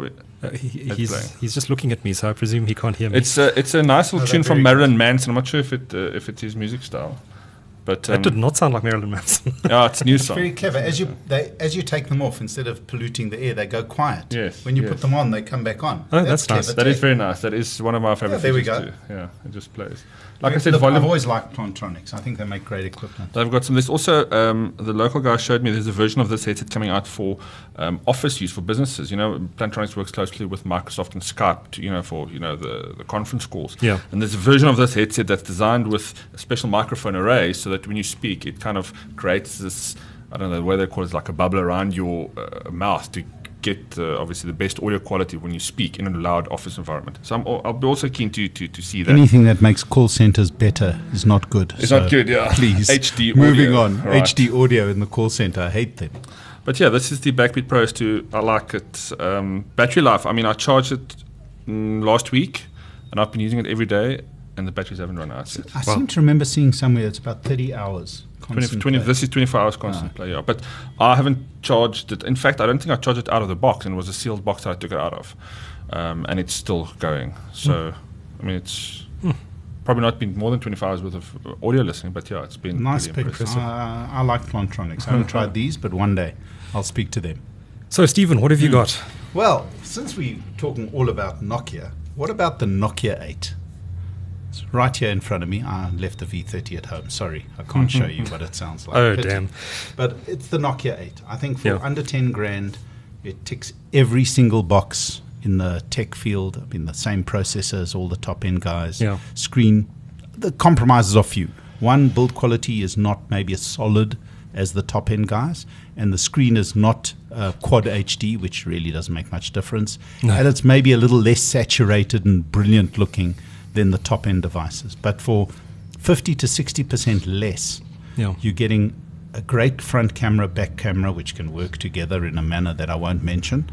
[SPEAKER 2] He's just looking at me, so I presume he can't hear me.
[SPEAKER 1] It's a nice little tune from Marilyn Manson. I'm not sure if it's his music style, but
[SPEAKER 2] that did not sound like Marilyn Manson.
[SPEAKER 1] Yeah, it's a new song.
[SPEAKER 3] Very clever. As you take them off, instead of polluting the air, they go quiet.
[SPEAKER 1] Yes.
[SPEAKER 3] When you put them on, they come back on.
[SPEAKER 2] Oh, that's nice.
[SPEAKER 3] clever
[SPEAKER 1] That
[SPEAKER 3] too.
[SPEAKER 1] is very nice. That is one of my favorite.
[SPEAKER 3] Yeah, there we
[SPEAKER 1] features
[SPEAKER 3] go.
[SPEAKER 1] too. Yeah, it just plays. Like I said,
[SPEAKER 3] Look,
[SPEAKER 1] volume.
[SPEAKER 3] I've always liked Plantronics. I think they make great equipment.
[SPEAKER 1] They've got some. There's also the local guy showed me there's a version of this headset coming out for office use for businesses. You know, Plantronics works closely with Microsoft and Skype for the conference calls.
[SPEAKER 2] Yeah.
[SPEAKER 1] And there's a version of this headset that's designed with a special microphone array so that when you speak, it kind of creates this, I don't know what they call it, like a bubble around your mouth to get obviously the best audio quality when you speak in a loud office environment. So I'll be also keen to see that.
[SPEAKER 3] Anything that makes call centers better is not good.
[SPEAKER 1] It's not good, yeah.
[SPEAKER 3] Please.
[SPEAKER 1] HD
[SPEAKER 3] Moving
[SPEAKER 1] audio.
[SPEAKER 3] on.
[SPEAKER 1] Right.
[SPEAKER 3] HD audio in the call center. I hate them.
[SPEAKER 1] But yeah, this is the Backbeat Pro S2. I like it. Battery life. I mean, I charged it last week, and I've been using it every day, and the batteries haven't run out yet.
[SPEAKER 3] I seem to remember seeing somewhere it's about 30 hours.
[SPEAKER 1] 20, this is 24 hours constant play, yeah. But I haven't charged it. In fact, I don't think I charged it out of the box, and it was a sealed box that I took it out of. And it's still going. So, I mean, it's probably not been more than 24 hours worth of audio listening, but yeah, it's been
[SPEAKER 3] Nice
[SPEAKER 1] pretty
[SPEAKER 3] pick.
[SPEAKER 1] impressive.
[SPEAKER 3] I like Plantronics. I haven't tried these, but one day I'll speak to them.
[SPEAKER 2] So, Stephen, what have you got?
[SPEAKER 3] Well, since we're talking all about Nokia, what about the Nokia 8? It's right here in front of me. I left the V30 at home. Sorry, I can't show you what it sounds like.
[SPEAKER 2] Oh,
[SPEAKER 3] Pity.
[SPEAKER 2] damn.
[SPEAKER 3] But it's the Nokia 8. I think for
[SPEAKER 2] Yeah.
[SPEAKER 3] under 10 grand, it ticks every single box in the tech field. I mean, the same processors, all the top-end guys.
[SPEAKER 2] Yeah.
[SPEAKER 3] Screen, the compromises are few. One, build quality is not maybe as solid as the top-end guys, and the screen is not Quad HD, which really doesn't make much difference.
[SPEAKER 2] No.
[SPEAKER 3] And it's maybe a little less saturated and brilliant looking than the top-end devices. But for 50 to 60% less,
[SPEAKER 2] Yeah.
[SPEAKER 3] you're getting a great front camera, back camera, which can work together in a manner that I won't mention.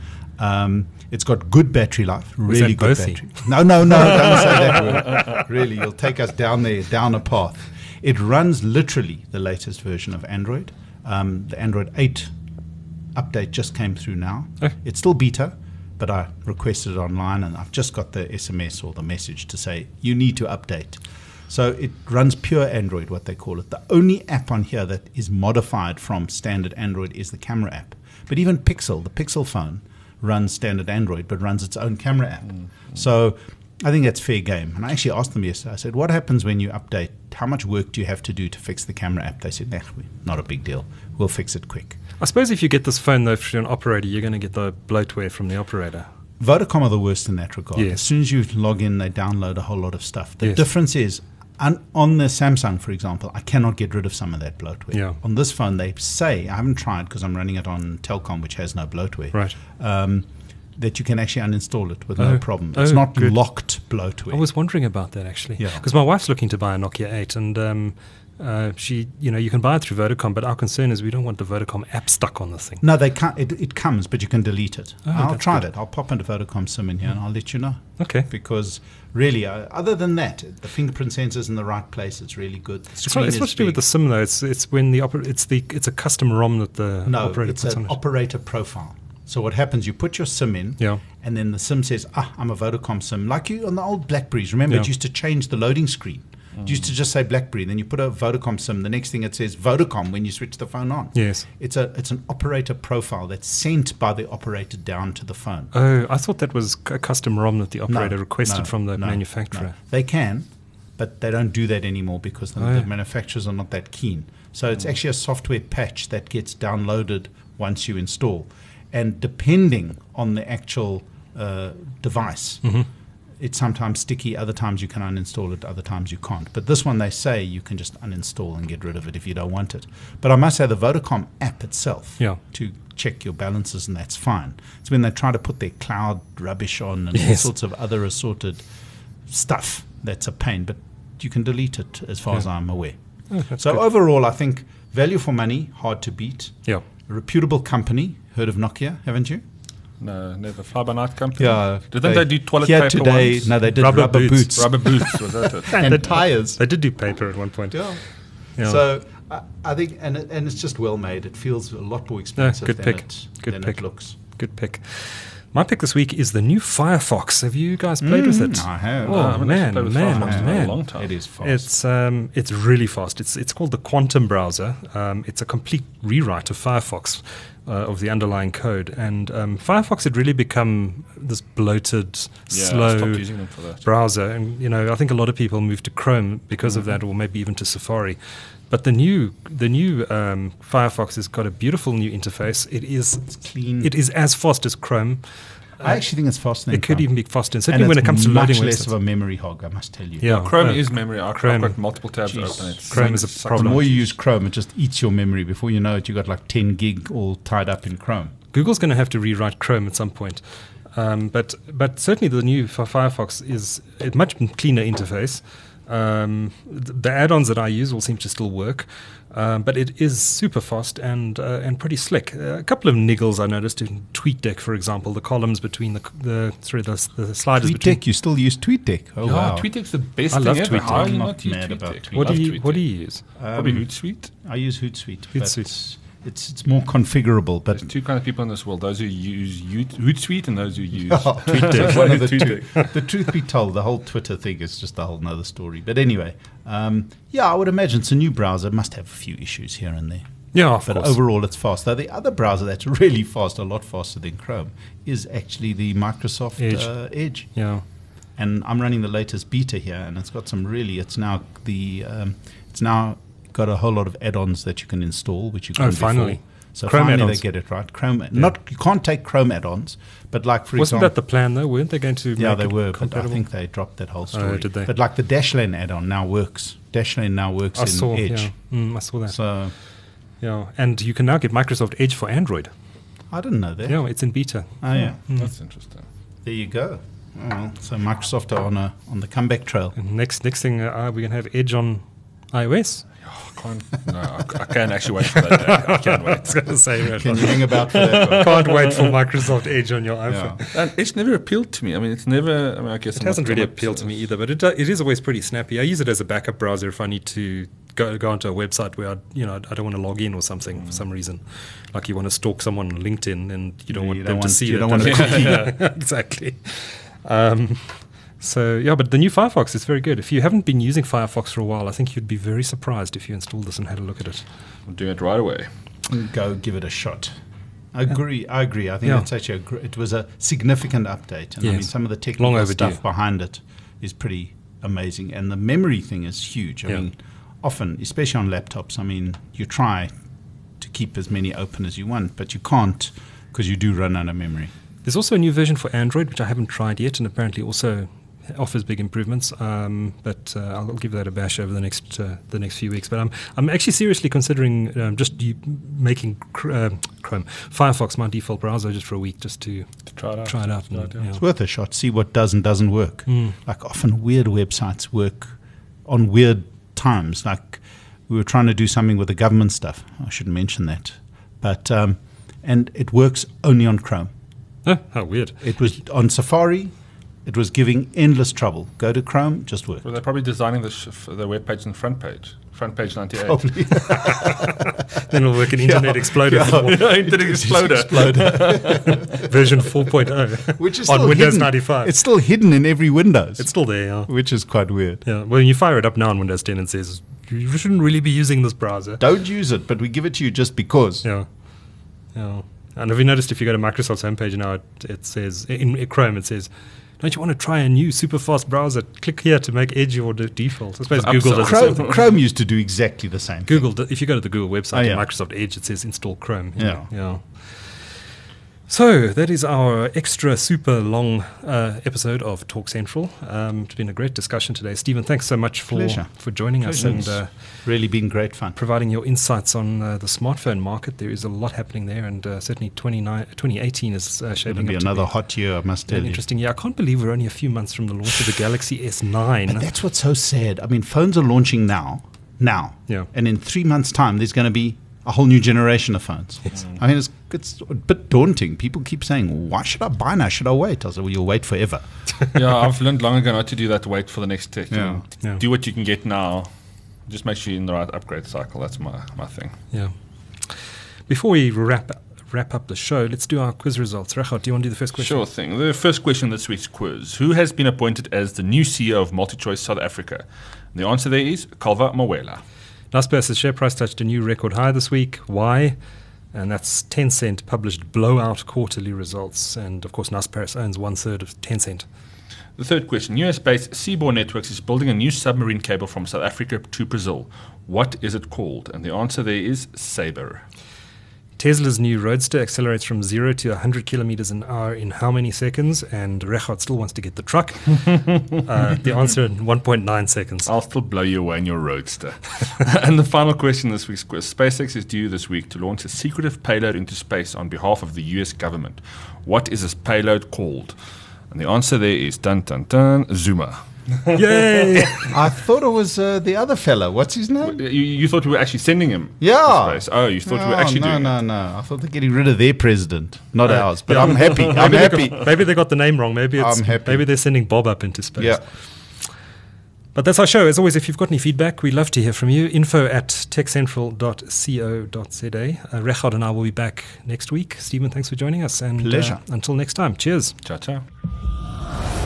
[SPEAKER 3] It's got good battery life, really
[SPEAKER 2] that
[SPEAKER 3] good
[SPEAKER 2] boathy?
[SPEAKER 3] battery. No, don't say that word. Really, you'll take us down a path. It runs literally the latest version of Android. The Android 8 update just came through now. It's still beta, but I requested it online, and I've just got the SMS or the message to say, you need to update. So it runs pure Android, what they call it. The only app on here that is modified from standard Android is the camera app. But even Pixel, the Pixel phone, runs standard Android, but runs its own camera app. So I think that's fair game. And I actually asked them yesterday, I said, what happens when you update? How much work do you have to do to fix the camera app? They said, not a big deal. We'll fix it quick.
[SPEAKER 2] I suppose if you get this phone, though, through an operator, you're going to get the bloatware from the operator.
[SPEAKER 3] Vodacom are the worst in that regard.
[SPEAKER 2] Yes.
[SPEAKER 3] As soon as you log in, they download a whole lot of stuff. The
[SPEAKER 2] Yes.
[SPEAKER 3] difference is, on the Samsung, for example, I cannot get rid of some of that bloatware.
[SPEAKER 2] Yeah.
[SPEAKER 3] On this phone, they say, I haven't tried because I'm running it on Telcom, which has no bloatware,
[SPEAKER 2] Right.
[SPEAKER 3] that you can actually uninstall it with no
[SPEAKER 2] Oh.
[SPEAKER 3] problem. It's
[SPEAKER 2] Oh,
[SPEAKER 3] not
[SPEAKER 2] good.
[SPEAKER 3] locked bloatware.
[SPEAKER 2] I was wondering about that, actually.
[SPEAKER 3] Yeah.
[SPEAKER 2] Because my wife's looking to buy a Nokia 8, and she, you can buy it through Vodacom, but our concern is we don't want the Vodacom app stuck on this thing.
[SPEAKER 3] No, they can't. It comes, but you can delete it.
[SPEAKER 2] Oh,
[SPEAKER 3] I'll
[SPEAKER 2] that's
[SPEAKER 3] try
[SPEAKER 2] good.
[SPEAKER 3] that. I'll pop into Vodacom SIM in here and I'll let you know.
[SPEAKER 2] Okay.
[SPEAKER 3] Because really, other than that, the fingerprint sensor's in the right place. It's really good. The
[SPEAKER 2] It's not,
[SPEAKER 3] screen
[SPEAKER 2] it's
[SPEAKER 3] is
[SPEAKER 2] not to do with
[SPEAKER 3] big.
[SPEAKER 2] the SIM, though. It's when it's a custom ROM that the
[SPEAKER 3] No,
[SPEAKER 2] operator
[SPEAKER 3] it's
[SPEAKER 2] puts
[SPEAKER 3] an
[SPEAKER 2] on it.
[SPEAKER 3] operator profile. So what happens, you put your SIM in,
[SPEAKER 2] Yeah.
[SPEAKER 3] and then the SIM says, I'm a Vodacom SIM. Like you on the old BlackBerries. Remember,
[SPEAKER 2] Yeah.
[SPEAKER 3] it used to change the loading screen. It used to just say BlackBerry. Then you put a Vodacom SIM. The next thing it says Vodacom when you switch the phone on.
[SPEAKER 2] Yes.
[SPEAKER 3] It's an operator profile that's sent by the operator down to the phone.
[SPEAKER 2] Oh, I thought that was a custom ROM that the operator requested
[SPEAKER 3] no,
[SPEAKER 2] from the
[SPEAKER 3] no,
[SPEAKER 2] manufacturer.
[SPEAKER 3] no. They can, but they don't do that anymore because the manufacturers are not that keen. So it's actually a software patch that gets downloaded once you install. And depending on the actual device, it's sometimes sticky, other times you can uninstall it, other times you can't. But this one, they say you can just uninstall and get rid of it if you don't want it. But I must say the Vodacom app itself,
[SPEAKER 2] Yeah.
[SPEAKER 3] to check your balances, and that's fine. It's when they try to put their cloud rubbish on and all
[SPEAKER 2] Yes.
[SPEAKER 3] sorts of other assorted stuff that's a pain. But you can delete it as far as I'm aware.
[SPEAKER 2] Oh, that's
[SPEAKER 3] So
[SPEAKER 2] good.
[SPEAKER 3] overall, I think value for money, hard to beat.
[SPEAKER 2] Yeah.
[SPEAKER 3] A reputable company. Heard of Nokia, haven't you?
[SPEAKER 1] No, never. Fly by Night company.
[SPEAKER 3] Yeah,
[SPEAKER 1] Didn't they do toilet
[SPEAKER 3] here
[SPEAKER 1] paper
[SPEAKER 3] today?
[SPEAKER 1] once?
[SPEAKER 3] No, they did
[SPEAKER 2] Rubber
[SPEAKER 3] rubber
[SPEAKER 2] boots.
[SPEAKER 3] boots.
[SPEAKER 1] Rubber boots, was that it?
[SPEAKER 3] And tires.
[SPEAKER 2] They did do paper at one point.
[SPEAKER 3] Yeah.
[SPEAKER 2] Yeah.
[SPEAKER 3] So I think, and it's just well made. It feels a lot more expensive
[SPEAKER 2] good
[SPEAKER 3] than
[SPEAKER 2] pick.
[SPEAKER 3] it
[SPEAKER 2] Good
[SPEAKER 3] than
[SPEAKER 2] pick.
[SPEAKER 3] it looks.
[SPEAKER 2] Good pick. My pick this week is the new Firefox. Have you guys played with it?
[SPEAKER 3] I have.
[SPEAKER 2] Oh,
[SPEAKER 1] I haven't actually played with Firefox
[SPEAKER 2] man.
[SPEAKER 1] in a long time.
[SPEAKER 3] It is fast.
[SPEAKER 2] It's really fast. It's called the Quantum browser. It's a complete rewrite of Firefox, of the underlying code. And Firefox had really become this bloated,
[SPEAKER 1] I
[SPEAKER 2] slow
[SPEAKER 1] stopped using them for that.
[SPEAKER 2] browser. And I think a lot of people moved to Chrome because of that, or maybe even to Safari. But the new Firefox has got a beautiful new interface. It's
[SPEAKER 3] clean.
[SPEAKER 2] It is as fast as Chrome.
[SPEAKER 3] I actually think it's faster than
[SPEAKER 2] It could
[SPEAKER 3] Chrome.
[SPEAKER 2] even be faster,
[SPEAKER 3] And
[SPEAKER 2] certainly when it comes to
[SPEAKER 3] much
[SPEAKER 2] loading
[SPEAKER 3] less
[SPEAKER 2] websites.
[SPEAKER 3] of a memory hog, I must tell you.
[SPEAKER 2] Yeah,
[SPEAKER 1] Chrome is memory. I've
[SPEAKER 2] Chrome.
[SPEAKER 1] got multiple tabs
[SPEAKER 3] Jeez.
[SPEAKER 1] open. It's
[SPEAKER 2] Chrome is a
[SPEAKER 1] sucks
[SPEAKER 2] problem.
[SPEAKER 3] The
[SPEAKER 1] on
[SPEAKER 3] more
[SPEAKER 1] it.
[SPEAKER 3] you use Chrome, it just eats your memory. Before you know it, you got like 10 gig all tied up in Chrome.
[SPEAKER 2] Google's going to have to rewrite Chrome at some point. But certainly the new Firefox is a much cleaner interface. The add-ons that I use will seem to still work, but it is super fast and pretty slick. A couple of niggles I noticed in TweetDeck, for example, the columns between the sliders between.
[SPEAKER 3] TweetDeck, you still use TweetDeck? Oh,
[SPEAKER 1] Yeah,
[SPEAKER 3] wow.
[SPEAKER 1] TweetDeck's the best
[SPEAKER 2] I
[SPEAKER 1] thing
[SPEAKER 2] love
[SPEAKER 1] ever.
[SPEAKER 2] TweetDeck.
[SPEAKER 1] How are
[SPEAKER 3] I'm
[SPEAKER 1] you
[SPEAKER 3] not
[SPEAKER 1] not use
[SPEAKER 3] mad about
[SPEAKER 1] TweetDeck?
[SPEAKER 3] TweetDeck.
[SPEAKER 2] What do
[SPEAKER 1] Love
[SPEAKER 2] you
[SPEAKER 1] TweetDeck.
[SPEAKER 2] use?
[SPEAKER 1] Probably Hootsuite.
[SPEAKER 3] I use Hootsuite.
[SPEAKER 2] Hootsuite.
[SPEAKER 3] But it's more configurable, but
[SPEAKER 1] There's two kind of people in this world: those who use Hootsuite and those who use
[SPEAKER 3] TweetDeck. One of the two.
[SPEAKER 1] TweetDeck.
[SPEAKER 3] The truth be told, the whole Twitter thing is just a whole nother story. But anyway, I would imagine it's a new browser. It must have a few issues here and there.
[SPEAKER 2] Yeah, of
[SPEAKER 3] But
[SPEAKER 2] course.
[SPEAKER 3] overall, it's fast. Though the other browser that's really fast, a lot faster than Chrome, is actually the Microsoft Edge.
[SPEAKER 2] Yeah.
[SPEAKER 3] And I'm running the latest beta here, and it's got some really. It's now got a whole lot of add-ons that you can install, which you couldn't
[SPEAKER 2] finally.
[SPEAKER 3] before. So
[SPEAKER 2] Chrome
[SPEAKER 3] finally
[SPEAKER 2] add-ons.
[SPEAKER 3] they get it right. Chrome, you can't take Chrome add-ons, but like for
[SPEAKER 2] Wasn't
[SPEAKER 3] example,
[SPEAKER 2] that the plan though? Weren't they going to?
[SPEAKER 3] yeah,
[SPEAKER 2] make
[SPEAKER 3] they
[SPEAKER 2] it
[SPEAKER 3] were, but I
[SPEAKER 2] compatible?
[SPEAKER 3] think they dropped that whole story.
[SPEAKER 2] did they?
[SPEAKER 3] But like the Dashlane add-on now works. Dashlane now works
[SPEAKER 2] I
[SPEAKER 3] in
[SPEAKER 2] saw.
[SPEAKER 3] Edge.
[SPEAKER 2] Yeah. I saw that.
[SPEAKER 3] So
[SPEAKER 2] Yeah, and you can now get Microsoft Edge for Android.
[SPEAKER 3] I didn't know that.
[SPEAKER 2] Yeah, it's in beta.
[SPEAKER 3] Oh yeah,
[SPEAKER 1] That's interesting.
[SPEAKER 3] there you go. Oh, well, so Microsoft are on the comeback trail.
[SPEAKER 2] And next thing, we're going to have Edge on iOS.
[SPEAKER 1] I can't actually wait for that day. I can't wait.
[SPEAKER 2] I was going to say that.
[SPEAKER 3] Can you hang about for that one?
[SPEAKER 2] Can't wait for Microsoft Edge on your iPhone.
[SPEAKER 3] Yeah.
[SPEAKER 1] And it's never appealed to me. I mean, it's never. I mean, I guess
[SPEAKER 2] It hasn't really appealed to me either, but it is always pretty snappy. I use it as a backup browser if I need to go onto a website where I don't want to log in or something for some reason. Like you want to stalk someone on LinkedIn and you don't want them to see
[SPEAKER 3] you
[SPEAKER 2] it.
[SPEAKER 3] don't want a cookie.
[SPEAKER 2] Yeah, exactly. So yeah, but the new Firefox is very good. If you haven't been using Firefox for a while, I think you'd be very surprised if you installed this and had a look at it.
[SPEAKER 1] I'm doing it right away.
[SPEAKER 3] Go give it a shot. I agree. I think
[SPEAKER 2] Yeah.
[SPEAKER 3] it's actually it was a significant update, and I mean
[SPEAKER 2] Yes.
[SPEAKER 3] some of the
[SPEAKER 2] Long
[SPEAKER 3] technical
[SPEAKER 2] overdue.
[SPEAKER 3] stuff behind it is pretty amazing, and the memory thing is huge. I
[SPEAKER 2] Yeah.
[SPEAKER 3] mean, often, especially on laptops, I mean, you try to keep as many open as you want, but you can't because you do run out of memory.
[SPEAKER 2] There's also a new version for Android, which I haven't tried yet, and apparently also offers big improvements. But I'll give that a bash over the next few weeks. But I'm actually seriously considering making Chrome Firefox my default browser just for a week, just to
[SPEAKER 1] Try it out.
[SPEAKER 2] try it out.
[SPEAKER 1] Good
[SPEAKER 2] And,
[SPEAKER 1] idea.
[SPEAKER 2] yeah.
[SPEAKER 3] It's worth a shot. See what does and doesn't work.
[SPEAKER 2] Mm.
[SPEAKER 3] Like often weird websites work on weird times. Like we were trying to do something with the government stuff. I shouldn't mention that. But and it works only on Chrome.
[SPEAKER 2] Oh, how weird.
[SPEAKER 3] It was on Safari. It was giving endless trouble. Go to Chrome, just work.
[SPEAKER 1] Well, they're probably designing the web page and front page 98.
[SPEAKER 3] Probably.
[SPEAKER 2] Then it'll work in Internet Exploder
[SPEAKER 1] Internet Exploder.
[SPEAKER 2] version 4.0
[SPEAKER 3] Which is
[SPEAKER 2] on
[SPEAKER 3] still
[SPEAKER 2] Windows
[SPEAKER 3] hidden.
[SPEAKER 2] 95.
[SPEAKER 3] It's still hidden in every Windows.
[SPEAKER 2] It's still there, yeah.
[SPEAKER 3] which is quite weird.
[SPEAKER 2] Yeah. Well, when you fire it up now on Windows 10, it says you shouldn't really be using this browser.
[SPEAKER 3] Don't use it, but we give it to you just because.
[SPEAKER 2] Yeah. Yeah. And have you noticed if you go to Microsoft's homepage now, it says, in Chrome, it says, don't you want to try a new super fast browser? Click here to make Edge your default. I suppose Google does the same thing.
[SPEAKER 3] Chrome used to do exactly the same.
[SPEAKER 2] If you go to the Google website,
[SPEAKER 3] Oh, yeah.
[SPEAKER 2] Microsoft Edge, it says install Chrome.
[SPEAKER 3] Yeah.
[SPEAKER 2] So that is our extra super long episode of Talk Central. It's been a great discussion today. Stephen, thanks so much for joining us and
[SPEAKER 3] Really been great fun.
[SPEAKER 2] providing your insights on the smartphone market. There is a lot happening there, and certainly 2018 is
[SPEAKER 3] It'll
[SPEAKER 2] shaping
[SPEAKER 3] be
[SPEAKER 2] up
[SPEAKER 3] another
[SPEAKER 2] to be
[SPEAKER 3] hot year, I must tell
[SPEAKER 2] an
[SPEAKER 3] you.
[SPEAKER 2] interesting year. I can't believe we're only a few months from the launch of the Galaxy S9.
[SPEAKER 3] But that's what's so sad. I mean, phones are launching now.
[SPEAKER 2] Yeah.
[SPEAKER 3] And in 3 months' time, there's going to be a whole new generation of phones. I mean, it's a bit daunting. People keep saying, why should I buy now? Should I wait? I said, well, you'll wait forever.
[SPEAKER 1] Yeah, I've learned long ago not to do that, to wait for the next tech.
[SPEAKER 3] Yeah.
[SPEAKER 2] Yeah.
[SPEAKER 1] Do what you can get now. Just make sure you're in the right upgrade cycle. That's my thing.
[SPEAKER 2] Yeah. Before we wrap wrap up the show, let's do our quiz results. Regardt, do you want to do the first question?
[SPEAKER 1] Sure thing. The first question this week's quiz. Who has been appointed as the new CEO of MultiChoice South Africa? And the answer there is Calva Mawela.
[SPEAKER 2] Naspers' share price touched a new record high this week. Why? And that's Tencent published blowout quarterly results. And of course, Naspers owns 1/3 of Tencent.
[SPEAKER 1] The third question. US-based Seabourn Networks is building a new submarine cable from South Africa to Brazil. What is it called? And the answer there is Sabre.
[SPEAKER 2] Tesla's new Roadster accelerates from 0 to 100 kilometers an hour in how many seconds? And Regardt still wants to get the truck. The answer in 1.9 seconds.
[SPEAKER 1] I'll still blow you away in your Roadster. And the final question this week's quiz. SpaceX is due this week to launch a secretive payload into space on behalf of the US government. What is this payload called? And the answer there is dun dun dun Zuma.
[SPEAKER 2] Yay!
[SPEAKER 3] I thought it was the other fella. What's his name?
[SPEAKER 1] You thought we were actually sending him
[SPEAKER 3] Yeah.
[SPEAKER 1] to space. Oh, you thought we were actually doing it.
[SPEAKER 3] No. I thought they're getting rid of their president, not ours. But I'm happy. I'm happy.
[SPEAKER 2] Maybe they got the name wrong. Maybe
[SPEAKER 3] I'm happy.
[SPEAKER 2] Maybe they're sending Bob up into space.
[SPEAKER 3] Yeah.
[SPEAKER 2] But that's our show. As always, if you've got any feedback, we'd love to hear from you. info@techcentral.co.za. Regardt and I will be back next week. Stephen, thanks for joining us. And
[SPEAKER 3] Pleasure.
[SPEAKER 2] Until next time, cheers.
[SPEAKER 1] Ciao, ciao.